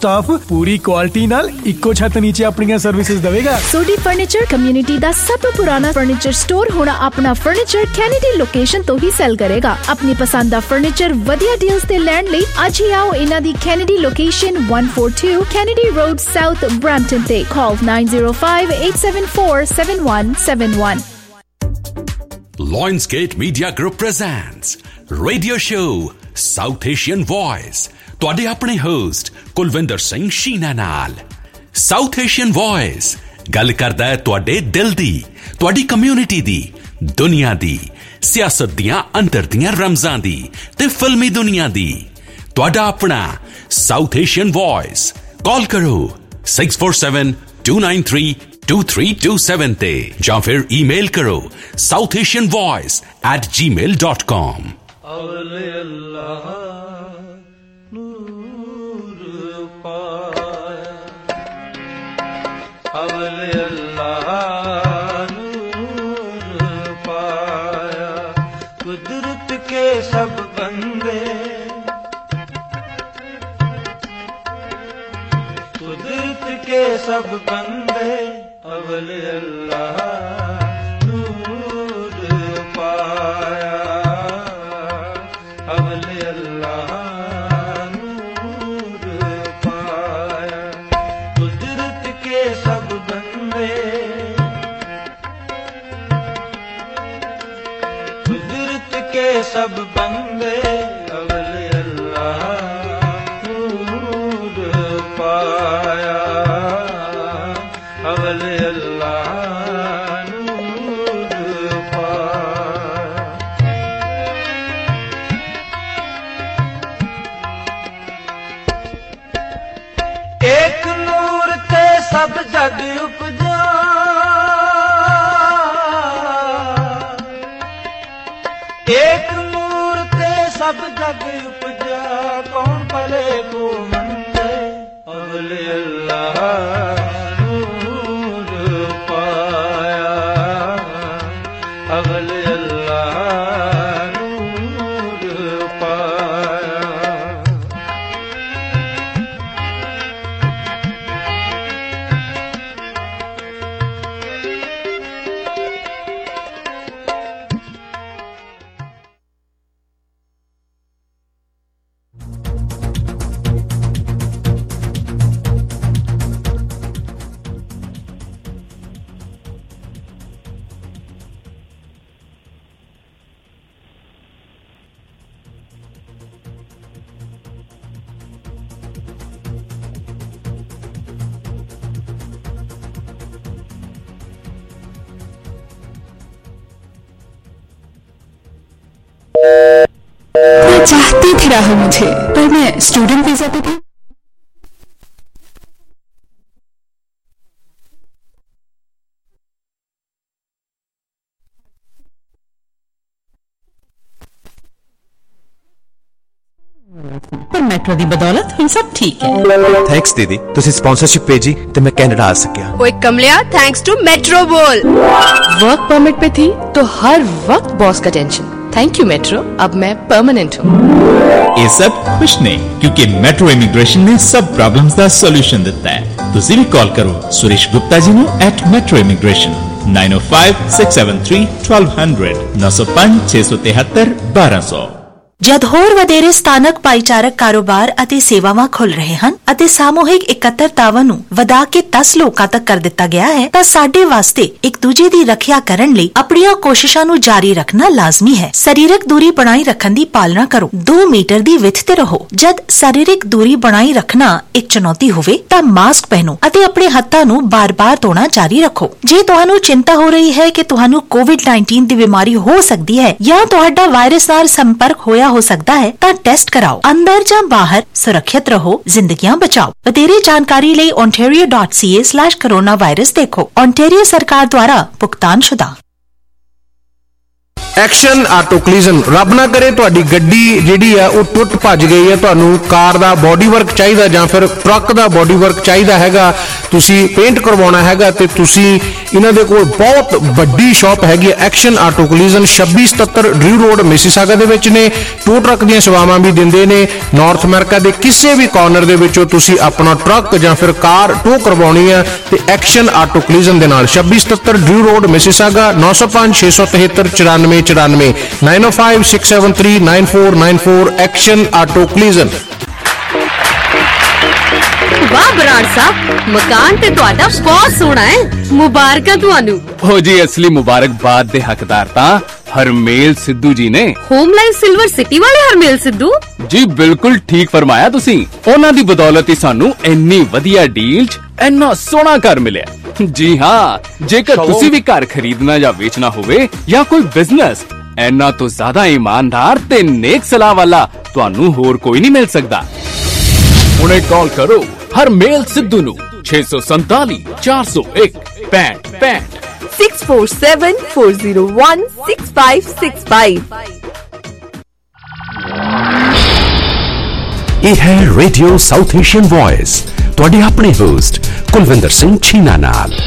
Staff पूरी quality नाल इक्को छत नीचे अपनी सर्विसेज देवेगा। सोडी फर्नीचर कम्युनिटी दा सब तो पुराना फर्नीचर स्टोर होना अपना फर्नीचर कैनेडी लोकेशन तो ही सेल करेगा। अपनी पसंद दा फर्नीचर वधिया डील्स ते लैंड ले आज ही आओ इना दी Kennedy location 142 Kennedy road south Brampton ते call 9058747171। Lionsgate Media Group presents Radio Show South Asian Voice। ਤੁਹਾਡੇ ਆਪਣੇ ਹੋਸਟ ਕੁਲਵਿੰਦਰ ਸਿੰਘ ਸ਼ੀਨਾ ਨਾਲ। South Asian Voice ਗੱਲ ਕਰਦਾ ਹੈ ਤੁਹਾਡੇ ਦਿਲ ਦੀ, ਤੁਹਾਡੀ ਕਮਿਊਨਿਟੀ ਦੀ, ਦੁਨੀਆ ਦੀ, ਸਿਆਸਤ ਦੀਆਂ ਅੰਦਰ ਦੀਆਂ ਰਮਜ਼ਾਂ ਦੀ ਤੇ ਫਿਲਮੀ ਦੁਨੀਆ ਦੀ। ਤੁਹਾਡਾ ਆਪਣਾ South Asian Voice। ਕਾਲ ਕਰੋ 6472932327 ਤੇ ਜਾਂ ਫਿਰ ਈਮੇਲ ਕਰੋ southasianvoice@gmail.com। कुदरत के सब बंदे, कुदरत के सब बंदे अवल अल्लाह नूर पाया, अवल अल्लाह नूर पाया। कुदरत के सब बंदे, कुदरत के सब बंदे अवल अल्लाह नूर पाया, अवल अल्लाह नूर पाया। एक नूर ते सब जग उपजा, एक नूर ते सब जग उपजा। कौन पले को मंदे अवल अल्लाह नूर पाया, अवल अल्लाह नूर पाया। चाहती थी राह मुझे, पर मैं स्टूडेंट वीजा पे थी। पर मेट्रो दी बदौलत हम सब ठीक है। थैंक्स दीदी, तुसी स्पॉन्सरशिप भेजी ते मैं कनाडा आ सकिया। ओए कमलिया, थैंक्स टू मेट्रो बोल। वर्क परमिट पे थी तो हर वक्त बॉस का टेंशन। थैंक यू मेट्रो, अब मैं परमानेंट हूँ। ये सब कुछ नहीं, क्योंकि मेट्रो इमिग्रेशन ने सब प्रॉब्लम्स का सॉल्यूशन देता है। तुसी भी कॉल करो सुरेश गुप्ता जी नु @metro immigration 9056731200 9056731200। ਜਦ ਹੋਰ ਵਧੇਰੇ ਸਥਾਨਕ ਭਾਈਚਾਰਕ ਕਾਰੋਬਾਰ ਅਤੇ ਸੇਵਾਵਾਂ ਖੁੱਲ ਰਹੇ ਹਨ ਅਤੇ ਸਾਮੂਹਿਕ ਇਕੱਤਰਤਾਵਾਂ ਨੂੰ ਵਧਾ ਕੇ 10 ਲੋਕਾਂ ਤੱਕ ਕਰ ਦਿੱਤਾ ਗਿਆ ਹੈ ਤਾਂ ਸਾਡੇ ਵਾਸਤੇ ਇੱਕ ਦੂਜੇ ਦੀ ਰੱਖਿਆ ਕਰਨ ਲਈ ਆਪਣੀਆਂ ਕੋਸ਼ਿਸ਼ਾਂ ਨੂੰ ਜਾਰੀ ਰੱਖਣਾ ਲਾਜ਼ਮੀ ਹੈ। ਸਰੀਰਕ ਦੂਰੀ ਬਣਾਈ ਰੱਖਣ ਦੀ ਪਾਲਣਾ ਕਰੋ। 2 ਮੀਟਰ ਦੀ ਵਿੱਥ ਤੇ ਰਹੋ। ਜਦ ਸਰੀਰਕ ਦੂਰੀ ਬਣਾਈ ਰੱਖਣਾ ਇੱਕ ਚੁਣੌਤੀ ਹੋਵੇ ਤਾਂ ਮਾਸਕ ਪਹਿਨੋ ਅਤੇ ਆਪਣੇ ਹੱਥਾਂ ਨੂੰ ਬਾਰ-ਬਾਰ ਧੋਣਾ ਜਾਰੀ ਰੱਖੋ। ਜੇ ਤੁਹਾਨੂੰ ਚਿੰਤਾ ਹੋ ਰਹੀ ਹੈ ਕਿ ਤੁਹਾਨੂੰ ਕੋਵਿਡ-19 ਦੀ ਬਿਮਾਰੀ ਹੋ ਸਕਦੀ ਹੈ ਜਾਂ ਤੁਹਾਡਾ ਵਾਇਰਸ ਨਾਲ ਸੰਪਰਕ ਹੋਇਆ हो सकता है ता टेस्ट कराओ। अंदर या बाहर सुरक्षित रहो, जिंदगियां बचाओ। ਵਧੇਰੇ जानकारी ਲਈ ontario.ca/coronavirus देखो। ontario सरकार द्वारा भुगतान शुदा। Action auto collision. ਰੱਬ ਨਾ ਕਰੇ ਤੁਹਾਡੀ ਗੱਡੀ ਜਿਹੜੀ ਆ ਉਹ ਟੁੱਟ ਭੱਜ ਗਈ ਹੈ, ਤੁਹਾਨੂੰ ਕਾਰ ਦਾ ਬੋਡੀ ਵਰਕ ਚਾਹੀਦਾ ਜਾਂ ਫਿਰ ਟਰੱਕ ਦਾ ਬੋਡੀ ਵਰਕ ਚਾਹੀਦਾ ਹੈਗਾ, ਤੁਸੀਂ ਪੇਂਟ ਕਰਵਾਉਣਾ ਹੈਗਾ, ਤੇ ਤੁਸੀਂ ਇਹਨਾਂ ਦੇ ਕੋਲ ਬਹੁਤ ਵੱਡੀ ਸ਼ਾਪ ਹੈਗੀ ਹੈ action auto collision. 2677 Drew road Mississauga ਦੇ ਵਿੱਚ ਨੇ। ਟੋ ਟਰੱਕ ਦੀਆਂ ਸੇਵਾਵਾਂ ਵੀ ਦਿੰਦੇ ਨੇ। ਨਾਰਥ ਅਮਰੀਕਾ ਦੇ ਕਿਸੇ ਵੀ ਕਾਰਨਰ ਦੇ ਵਿੱਚੋਂ ਤੁਸੀਂ ਆਪਣਾ ਟਰੱਕ ਜਾਂ ਫਿਰ ਕਾਰ ਟੋ ਕਰਵਾਉਣੀ ਹੈ ਤੇ ਐਕਸ਼ਨ ਆਟੋ ਕਲੀਜ਼ਨ ਦੇ ਨਾਲ 2677 Drew road Mississauga 905 673 9494 905 673 9494 action auto collision. वाह बराड़ साहब, मकान ते तुहाडा बहुत सोहना है, मुबारक तुहानू। हो जी, असली मुबारकबाद दे हकदार तां हरमेल सिद्धू जी ने। होम लाइफ सिल्वर सिटी वाले हरमेल सिद्धू जी, बिल्कुल ठीक फरमाया तुसी। उन्हां दी बदौलत ही सानू इन्नी वधिया डील च इन्ना सोहना घर मिलिया। जी हां, जेकर तुसी भी घर खरीदना या बेचना होवे या कोई बिजनेस, इन्ना तो ज्यादा ईमानदार ते नेक सलाह वाला तुहानू होर कोई नहीं मिल सकदा। हुणे कॉल करो हरमेल सिद्धू नू 647 401 6565 647 401 6565। ਇਹ ਹੈ ਰੇਡੀਓ ਸਾਊਥ ਏਸ਼ੀਅਨ ਵੌਇਸ, ਤੁਹਾਡੇ ਆਪਣੇ ਹੋਸਟ ਕੁਲਵਿੰਦਰ ਸਿੰਘ ਛੀਨਾ ਨਾਲ।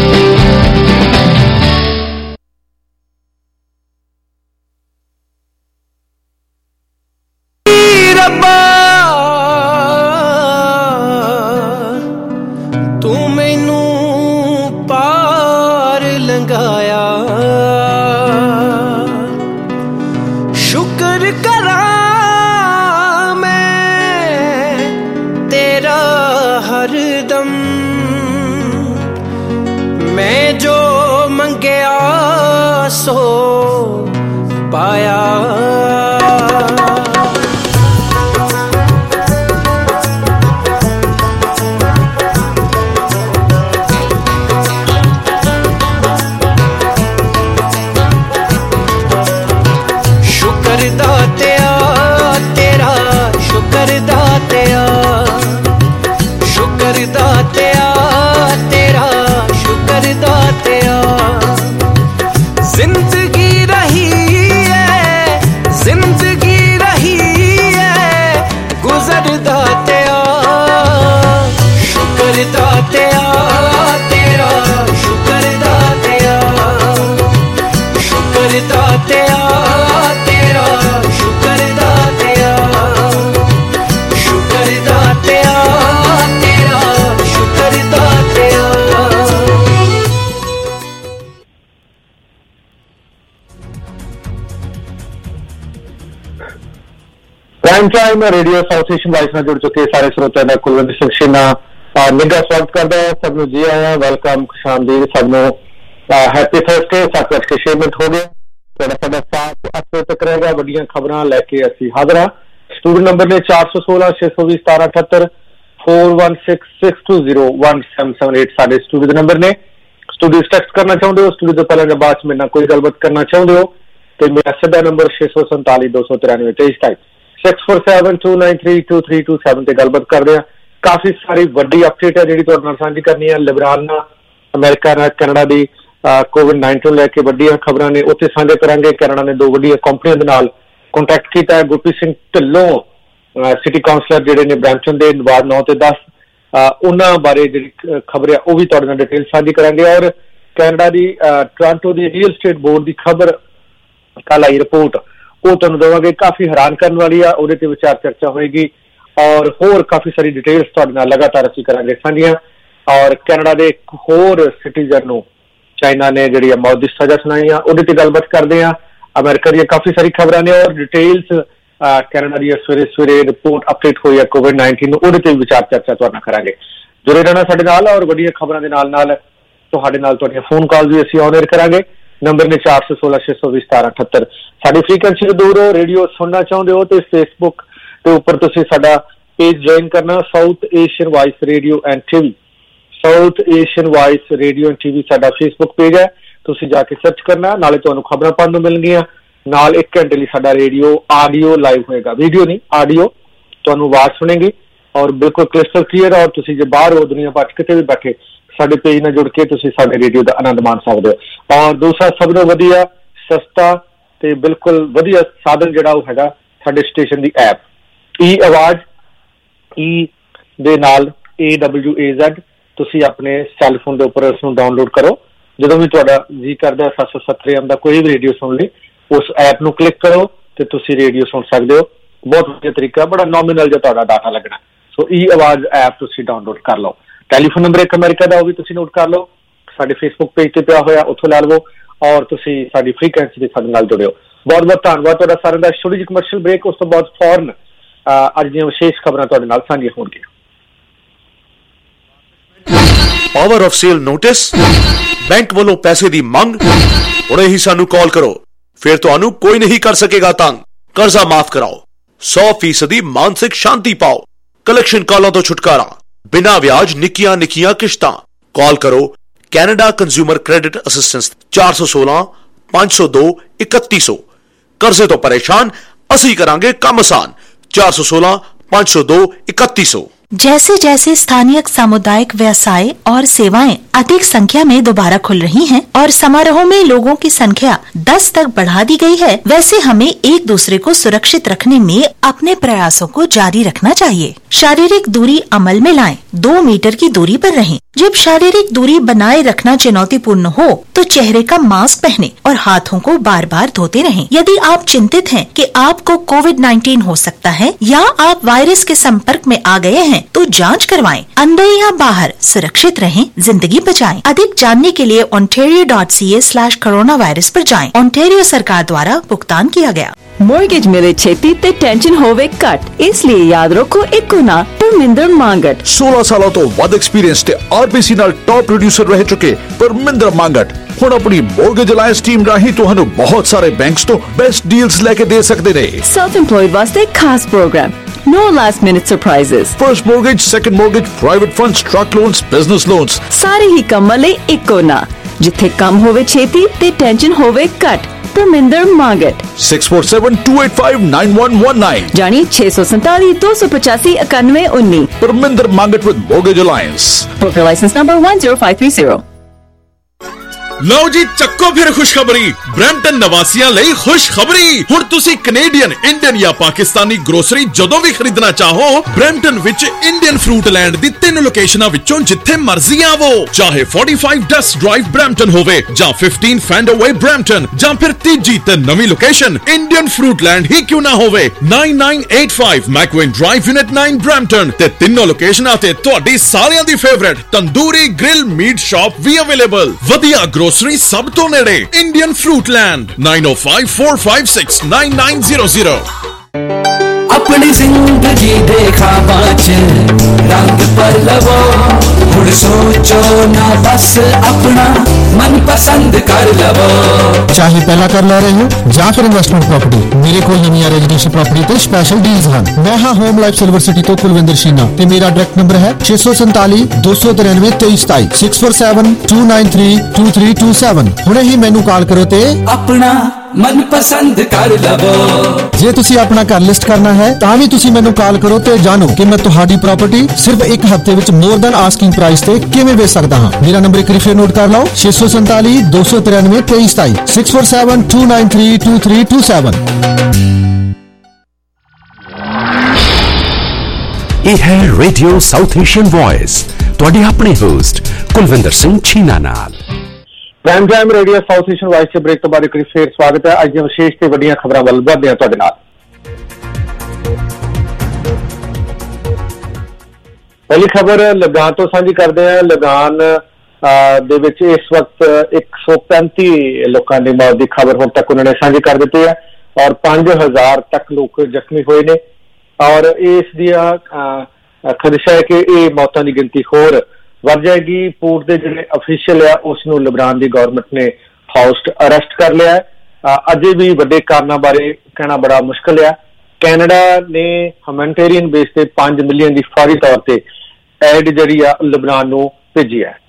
Time radio South Asian voice ਨਾਲ ਜੁੜ ਚੁੱਕੇ ਸਾਰੇ ਸਰੋਤਿਆਂ ਦਾ ਕੁਲਵਿੰਦਰ ਸਿੰਘ ਛੀਨਾ ਨਿੱਘਾ ਸਵਾਗਤ ਕਰਦਾ ਹੈ। ਸਭ ਨੂੰ ਜੀ ਆਇਆਂ, ਵੈਲਕਮ, ਖੁਸ਼ਾਮਦੀਦ ਸਭ ਨੂੰ। Happy Thursday. 7:06 ਹੋ ਗਏ। ਤੁਹਾਡਾ ਸਾਡਾ ਸਾਥ 8 ਵਜੇ ਤੱਕ ਰਹੇਗਾ। ਵੱਡੀਆਂ ਖਬਰਾਂ ਲੈ ਕੇ ਅਸੀਂ ਹਾਜ਼ਰ ਹਾਂ। ਸਟੂਡੀਓ ਨੰਬਰ ਨੇ 416 620 1778 4166201778 ਸਾਡੇ ਸਟੂਡੀਓ ਦੇ ਨੰਬਰ ਨੇ। ਸਟੂਡੀਓ ਟੈਕਸਟ ਕਰਨਾ ਚਾਹੁੰਦੇ ਹੋ, ਸਟੂਡੀਓ ਤੋਂ ਪਹਿਲਾਂ ਜਾਂ ਬਾਅਦ ਚ ਮੇਰੇ ਨਾਲ ਕੋਈ ਗੱਲਬਾਤ ਕਰਨਾ ਚਾਹੁੰਦੇ ਹੋ ਤੇ ਮੇਰਾ ਸਿੱਧਾ ਨੰਬਰ 647 293 23 6472932327 ਤੇ ਗੱਲਬਾਤ ਕਰਦੇ ਆ। ਕਾਫੀ ਸਾਰੀ ਵੱਡੀ ਅਪਡੇਟ ਹੈ ਜਿਹੜੀ ਤੁਹਾਡੇ ਨਾਲ ਸਾਂਝੀ ਕਰਨੀ ਹੈ। ਲਿਬਨਾਨ ਨਾਲ, ਅਮਰੀਕਾ ਨਾਲ, ਕੈਨੇਡਾ ਦੀ COVID-19 ਲੈ ਕੇ ਵੱਡੀਆਂ ਖਬਰਾਂ ਨੇ, ਉੱਥੇ ਸਾਂਝੇ ਕਰਾਂਗੇ। ਕੈਨੇਡਾ ਨੇ 2 ਵੱਡੀਆਂ ਕੰਪਨੀਆਂ ਦੇ ਨਾਲ ਕੰਟੈਕਟ ਕੀਤਾ ਹੈ। ਗੁਰਪ੍ਰੀਤ ਸਿੰਘ ਢਿੱਲੋਂ ਸਿਟੀ ਕਾਉਂਸਲਰ ਜਿਹੜੇ ਨੇ ਬ੍ਰੈਂਪਟਨ ਦੇ, ਵਾਰਡ 9 ਤੇ 10, ਉਹਨਾਂ ਬਾਰੇ ਜਿਹੜੀ ਖਬਰ ਹੈ ਉਹ ਵੀ ਤੁਹਾਡੇ ਨਾਲ ਡਿਟੇਲ ਸਾਂਝੀ ਕਰਾਂਗੇ। ਔਰ ਕੈਨੇਡਾ ਦੀ ਟੋਰਾਂਟੋ ਦੀ ਰੀਅਲ ਸਟੇਟ ਬੋਰਡ ਦੀ ਖਬਰ ਕੱਲ ਆਈ ਰਿਪੋਰਟ, ਉਹ ਤੁਹਾਨੂੰ ਦੇਵਾਂਗੇ। ਕਾਫੀ ਹੈਰਾਨ ਕਰਨ ਵਾਲੀ ਆ, ਉਹਦੇ ਤੇ ਵਿਚਾਰ ਚਰਚਾ ਹੋਏਗੀ ਔਰ ਹੋਰ ਕਾਫੀ ਸਾਰੀ ਡਿਟੇਲਸ ਤੁਹਾਡੇ ਨਾਲ ਲਗਾਤਾਰ ਅਸੀਂ ਕਰਾਂਗੇ ਸਾਂਝੀਆਂ। ਔਰ ਕੈਨੇਡਾ ਦੇ ਇੱਕ ਹੋਰ ਸਿਟੀਜ਼ਨ ਨੂੰ ਚਾਈਨਾ ਨੇ ਜਿਹੜੀ ਮੌਤ ਦੀ ਸਜ਼ਾ ਸੁਣਾਈ ਆ, ਉਹਦੇ ਤੇ ਗੱਲਬਾਤ ਕਰਦੇ ਆ। ਅਮਰੀਕਾ ਦੀਆਂ ਕਾਫੀ ਸਾਰੀ ਖਬਰਾਂ ਨੇ ਔਰ ਡਿਟੇਲਸ ਕੈਨੇਡਾ ਦੀ ਸਵੇਰੇ ਰਿਪੋਰਟ ਅਪਡੇਟ ਹੋਈ ਹੈ COVID-19 ਨੂੰ, ਉਹਦੇ ਤੇ ਵਿਚਾਰ ਚਰਚਾ ਤੁਹਾਡੇ ਨਾਲ ਕਰਾਂਗੇ। ਜੁੜੇ ਰਹਿਣਾ ਸਾਡੇ ਨਾਲ ਔਰ ਵੱਡੀਆਂ ਖਬਰਾਂ ਦੇ ਨਾਲ ਨਾਲ ਤੁਹਾਡੇ ਨਾਲ ਤੁਹਾਡੀਆਂ ਫੋਨ ਕਾਲ ਵੀ ਅਸੀਂ ਔਨ ਏਅਰ ਕਰਾਂਗੇ। ਨੰਬਰ ਨੇ 416 620 1778। ਸਾਡੀ ਫ੍ਰੀਕੁਐਂਸੀ ਤੋਂ ਦੂਰ ਹੋ, ਰੇਡੀਓ ਸੁਣਨਾ ਚਾਹੁੰਦੇ ਹੋ ਤੇ ਫੇਸਬੁੱਕ ਦੇ ਉੱਪਰ ਤੁਸੀਂ ਸਾਡਾ ਪੇਜ ਜੁਆਇਨ ਕਰਨਾ, South Asian voice radio and TV. South Asian voice radio and TV ਸਾਡਾ ਫੇਸਬੁੱਕ ਪੇਜ ਹੈ, ਤੁਸੀਂ ਜਾ ਕੇ ਸਰਚ ਕਰਨਾ। ਨਾਲੇ ਤੁਹਾਨੂੰ ਖਬਰਾਂ ਪੜ੍ਹਨ ਨੂੰ ਮਿਲਣਗੀਆਂ, ਨਾਲ 1 ਘੰਟੇ ਲਈ ਸਾਡਾ ਰੇਡੀਓ ਆਡੀਓ ਲਾਈਵ ਹੋਏਗਾ, ਵੀਡੀਓ ਨਹੀਂ ਆਡੀਓ, ਤੁਹਾਨੂੰ ਆਵਾਜ਼ ਸੁਣੇਗੀ ਔਰ ਬਿਲਕੁਲ ਕ੍ਰਿਸਟਲ ਕਲੀਅਰ। ਔਰ ਤੁਸੀਂ ਜੇ ਬਾਹਰ ਹੋ ਦੁਨੀਆ ਭਰ ਕਿਤੇ ਵੀ ਬੈਠੇ ਸਾਡੇ ਪੇਜ ਨਾਲ ਜੁੜ ਕੇ ਤੁਸੀਂ ਸਾਡੇ ਰੇਡੀਓ ਦਾ ਆਨੰਦ ਮਾਣ ਸਕਦੇ ਹੋ। ਔਰ ਦੂਸਰਾ ਸਭ ਤੋਂ ਵਧੀਆ, ਸਸਤਾ ਤੇ ਬਿਲਕੁਲ ਵਧੀਆ ਸਾਧਨ ਜਿਹੜਾ ਉਹ ਹੈਗਾ ਸਾਡੇ ਸਟੇਸ਼ਨ ਦੀ ਐਪ ਆਵਾਜ਼ ਦੇ ਨਾਲ AWAZ। ਤੁਸੀਂ ਆਪਣੇ ਸੈੱਲ ਫੋਨ ਦੇ ਉੱਪਰ ਇਸ ਨੂੰ ਡਾਊਨਲੋਡ ਕਰੋ। ਜਦੋਂ ਵੀ ਤੁਹਾਡਾ ਜੀ ਕਰਦਾ 770 AM ਦਾ ਕੋਈ ਵੀ ਰੇਡੀਓ ਸੁਣ ਲਈ, ਉਸ ਐਪ ਨੂੰ ਕਲਿੱਕ ਕਰੋ ਤੇ ਤੁਸੀਂ ਰੇਡੀਓ ਸੁਣ ਸਕਦੇ ਹੋ। ਬਹੁਤ ਵਧੀਆ ਤਰੀਕਾ, ਬੜਾ ਨੋਮੀਨਲ ਜਿਹਾ ਤੁਹਾਡਾ ਡਾਟਾ ਲੱਗਣਾ। ਸੋ ਆਵਾਜ਼ ਐਪ ਤੁਸੀਂ ਡਾਊਨਲੋਡ ਕਰ ਲਓ। ਟੈਲੀਫੋਨ ਨੰਬਰ ਇੱਕ ਅਮਰੀਕਾ ਦਾ, ਉਹ ਵੀ ਤੁਸੀਂ ਨੋਟ ਕਰ ਲਓ। ਸਾਡੇ ਫੇਸਬੁੱਕ ਪੇਜ ਤੇ ਪਿਆ ਹੋਇਆ, ਉੱਥੋਂ ਲੈ ਲਵੋ ਔਰ ਤੁਸੀਂ ਸਾਡੀ ਫ੍ਰੀਕੁਐਂਸੀ ਦੇ ਸਾਡੇ ਨਾਲ ਜੁੜਿਓ। ਬਹੁਤ ਬਹੁਤ ਧੰਨਵਾਦ ਤੁਹਾਡਾ ਸਾਰਿਆਂ ਦਾ। ਛੋਟੀ ਜਿਹੀ ਕਮਰਸ਼ੀਅਲ ਬ੍ਰੇਕ, ਉਸ ਤੋਂ ਬਾਅਦ ਫੌਰਨ ਅੱਜ ਦੀਆਂ ਵਿਸ਼ੇਸ਼ ਖਬਰਾਂ ਤੁਹਾਡੇ ਨਾਲ ਸਾਂਝੀਆਂ ਹੋਣਗੀਆਂ। Power of sale notice, bank ਵੱਲੋਂ ਪੈਸੇ ਦੀ ਮੰਗ। ਹੁਣੇ ਹੀ ਸਾਨੂੰ ਕਾਲ ਕਰੋ, ਫਿਰ ਤੁਹਾਨੂੰ ਕੋਈ ਨਹੀਂ ਕਰ ਸਕੇਗਾ ਤੰਗ। ਕਰਜ਼ਾ ਮਾਫ ਕਰਾਓ, 100% ਮਾਨਸਿਕ ਸ਼ਾਂਤੀ ਪਾਓ। ਕਲੈਕਸ਼ਨ ਕਾਲਾਂ ਤੋਂ ਛੁਟਕਾਰਾ, ਬਿਨਾਂ ਵਿਆਜ ਨਿੱਕੀਆਂ ਨਿੱਕੀਆਂ ਕਿਸ਼ਤਾਂ। ਕਾਲ ਕਰੋ ਕੈਨੇਡਾ ਕੰਜ਼ਿਊਮਰ ਕ੍ਰੈਡਿਟ ਅਸਿਸਟੈਂਸ 416 502 3100। ਕਰਜ਼ੇ ਤੋਂ ਪਰੇਸ਼ਾਨ, ਅਸੀਂ ਕਰਾਂਗੇ ਕੰਮ ਆसान। 416 502 3100। जैसे जैसे स्थानीय सामुदायिक व्यवसाय और सेवाएं अधिक संख्या में दोबारा खुल रही हैं और समारोहों में लोगों की संख्या 10 तक बढ़ा दी गई है, वैसे हमें एक दूसरे को सुरक्षित रखने में अपने प्रयासों को जारी रखना चाहिए। शारीरिक दूरी अमल में लाएं, 2 मीटर की दूरी पर रहें। जब शारीरिक दूरी बनाए रखना चुनौतीपूर्ण हो तो चेहरे का मास्क पहने और हाथों को बार बार धोते रहें। यदि आप चिंतित हैं कि आपको कोविड-19 हो सकता है या आप वायरस के संपर्क में आ गए हैं तो जांच करवाएं। अंदर या बाहर सुरक्षित रहें, जिंदगी बचाएं। अधिक जानने के लिए ontario.ca/coronavirus पर जाएं। ओंटारियो सरकार द्वारा भुगतान किया गया। ਮੋਰਗੇਜ ਮਿਲੇ ਛੇਤੀ ਤੇ ਟੈਨਸ਼ਨ ਹੋਵੇ ਘੱਟ, ਇਸ ਲਈ ਯਾਦ ਰੱਖੋ ਇੱਕੋ ਨਾ ਪਰਮਿੰਦਰ ਮੰਗਟ। 16 ਸਾਲਾਂ ਤੋਂ ਵੱਧ ਐਕਸਪੀਰੀਅੰਸ ਤੇ RBC ਨਾਲ ਟੌਪ ਪ੍ਰੋਡਿਊਸਰ ਰਹਿ ਚੁੱਕੇ ਪਰਮਿੰਦਰ ਮੰਗਟ ਹੁਣ ਆਪਣੀ ਮੋਰਗੇਜ ਅਲਾਈਅੰਸ ਟੀਮ ਰਾਹੀਂ ਤੁਹਾਨੂੰ ਬਹੁਤ ਸਾਰੇ ਬੈਂਕਸ ਤੋਂ ਬੈਸਟ ਡੀਲਸ ਲੈ ਕੇ ਦੇ ਸਕਦੇ ਨੇ। ਸੈਲਫ ਇੰਪਲੋਇਡ ਵਾਸਤੇ ਖਾਸ program, no last minute surprises, first mortgage, second mortgage, private funds, truck loans, business loans, ਸਾਰੇ ਹੀ ਕੰਮਾਂ ਲਈ ਇੱਕੋ ਨਾ, ਜਿੱਥੇ ਕੰਮ ਹੋਵੇ ਛੇਤੀ ਤੇ ਟੈਨਸ਼ਨ ਹੋਵੇ ਘੱਟ। ਪਰਮਿੰਦਰ ਮੰਗਟ 6472859119 ਜਾਨੀ 647 285 9119। Parminder Mangat with Mortgage Alliance। Broker license number 10530। ਲਓ ਜੀ ਚੱਕੋ ਫਿਰ ਖੁਸ਼ਖਬਰੀ। ਬ੍ਰੈਂਟਨ ਨਿਵਾਸੀਆਂ ਲਈ ਖੁਸ਼ਖਬਰੀ, ਹੁਣ ਤੁਸੀਂ ਕੈਨੇਡੀਅਨ, ਇੰਡੀਅਨ ਜਾਂ ਪਾਕਿਸਤਾਨੀ ਗਰੋਸਰੀ ਜਦੋਂ ਵੀ ਖਰੀਦਣਾ ਚਾਹੋ, ਬ੍ਰੈਂਟਨ ਵਿੱਚ ਇੰਡੀਅਨ ਫਰੂਟਲੈਂਡ ਦੀ 3 ਲੋਕੇਸ਼ਨਾਂ ਵਿੱਚੋਂ ਜਿੱਥੇ ਮਰਜ਼ੀ ਆਵੋ। ਚਾਹੇ 45 ਡਸਟ ਡਰਾਈਵ ਬ੍ਰੈਂਟਨ ਹੋਵੇ ਜਾਂ 15 ਫੈਂਡਰਵੇ ਬ੍ਰੈਂਟਨ ਜਾਂ ਫਿਰ ਤੀਜੀ ਤੇ ਨਵੀਂ ਲੋਕੇਸ਼ਨ ਇੰਡੀਅਨ ਫਰੂਟਲੈਂਡ ਹੀ ਕਿਉਂ ਨਾ ਹੋਵੇ। 9985 ਮੈਕਵੇਨ ਡਰਾਈਵ ਯੂਨਿਟ 9 ਬ੍ਰੈਂਟਨ ਤੇ ਤਿੰਨੋਂ ਲੋਕੇਸ਼ਨਾਂ ਤੇ ਤੁਹਾਡੀ ਸਾਰਿਆਂ ਦੀ favourite tandoori grill meat shop ਵੀ ਅਵੇਲੇਬਲ। ਵਧੀਆ ਗਰੋਸਰੀ ਸਭ ਤੋਂ ਨੇੜੇ ਇੰਡੀਅਨ ਫਰੂਟਲੈਂਡ 9054569900। अपनी जिंदगी देखा बाच रंग पल्लवो, हुण सोचो ना बस अपना मन पसंद कर लवो। चाहे पहला कर ले रहे हो या फिर इन्वेस्टमेंट प्रॉपर्टी, मेरे को नवीं रेजिडेंशियल प्रॉपर्टी ते स्पेशल डील्स हैं। मैं हाँ होम लाइफ सिल्वर सिटी तो कुलविंदर शीना ते मेरा डायरेक्ट नंबर है 647 293 2327 647 293 2327। हुणे ही मैनू कॉल करो ते अपना मन पसंद कर लवो। जे तुसी अपना घर लिस्ट करना है तां भी तुसी मैनू कॉल करो ते जानो कि मैं तुहाडी प्रॉपर्टी सिर्फ 1 हफ्ते विच मोर दैन आस्किंग प्राइस ते किवें बेच सकदा हां। मेरा नंबर एक रिफर नोट कर लो 647 293 2327 647 293 2327। ਇਹ ਹੈ ਰੇਡੀਓ ਸਾਊਥ ਏਸ਼ੀਅਨ ਵੌਇਸ, ਤੁਹਾਡੇ ਆਪਣੇ ਹੋਸਟ ਕੁਲਵਿੰਦਰ ਸਿੰਘ ਛੀਨਾ ਨਾਲ। Prime time radio South Asian voice ਦੇ ਬ੍ਰੇਕ ਤੋਂ ਬਾਅਦ ਇੱਕ ਵਾਰ ਫੇਰ ਸਵਾਗਤ ਹੈ। ਅੱਜ ਦੀਆਂ ਵਿਸ਼ੇਸ਼ ਤੇ ਵੱਡੀਆਂ ਖਬਰਾਂ ਵੱਲ ਵਧਦੇ ਹਾਂ ਤੁਹਾਡੇ ਨਾਲ। ਪਹਿਲੀ ਖਬਰ ਲਗਾਨ ਤੋਂ ਸਾਂਝੀ ਕਰਦੇ ਹਾਂ। ਲਗਾਨ ਦੇ ਵਿੱਚ ਇਸ ਵਕਤ 135 ਲੋਕਾਂ ਦੀ ਮੌਤ ਦੀ ਖਬਰ ਹੁਣ ਤੱਕ ਉਹਨਾਂ ਨੇ ਸਾਂਝੀ ਕਰ ਦਿੱਤੀ ਹੈ ਔਰ 5000 ਤੱਕ ਲੋਕ ਜ਼ਖਮੀ ਹੋਏ ਨੇ ਔਰ ਇਸ ਦੀਆਂ ਖਦਸ਼ਾ ਹੈ ਕਿ ਇਹ ਮੌਤਾਂ ਦੀ ਗਿਣਤੀ ਹੋਰ ਵੱਧ ਜਾਏਗੀ। ਪੋਰਟ ਦੇ ਜਿਹੜੇ ਅਫੀਸ਼ੀਅਲ ਆ ਉਸ ਨੂੰ ਲਿਬਨਾਨ ਦੀ ਗਵਰਨਮੈਂਟ ਨੇ ਹਾਊਸਡ ਅਰੈਸਟ ਕਰ ਲਿਆ ਹੈ। ਅਜੇ ਵੀ ਵੱਡੇ ਕਾਰਨਾਂ ਬਾਰੇ ਕਹਿਣਾ ਬੜਾ ਮੁਸ਼ਕਿਲ ਆ। ਕੈਨੇਡਾ ਨੇ ਹਿਊਮੈਨਿਟੇਰੀਅਨ ਬੇਸ ਤੇ 5 ਮਿਲੀਅਨ ਦੀ ਫੌਰੀ ਤੌਰ ਤੇ ਐਡ ਜਿਹੜੀ ਆ ਲਿਬਨਾਨ ਨੂੰ ਭੇਜੀ ਹੈ।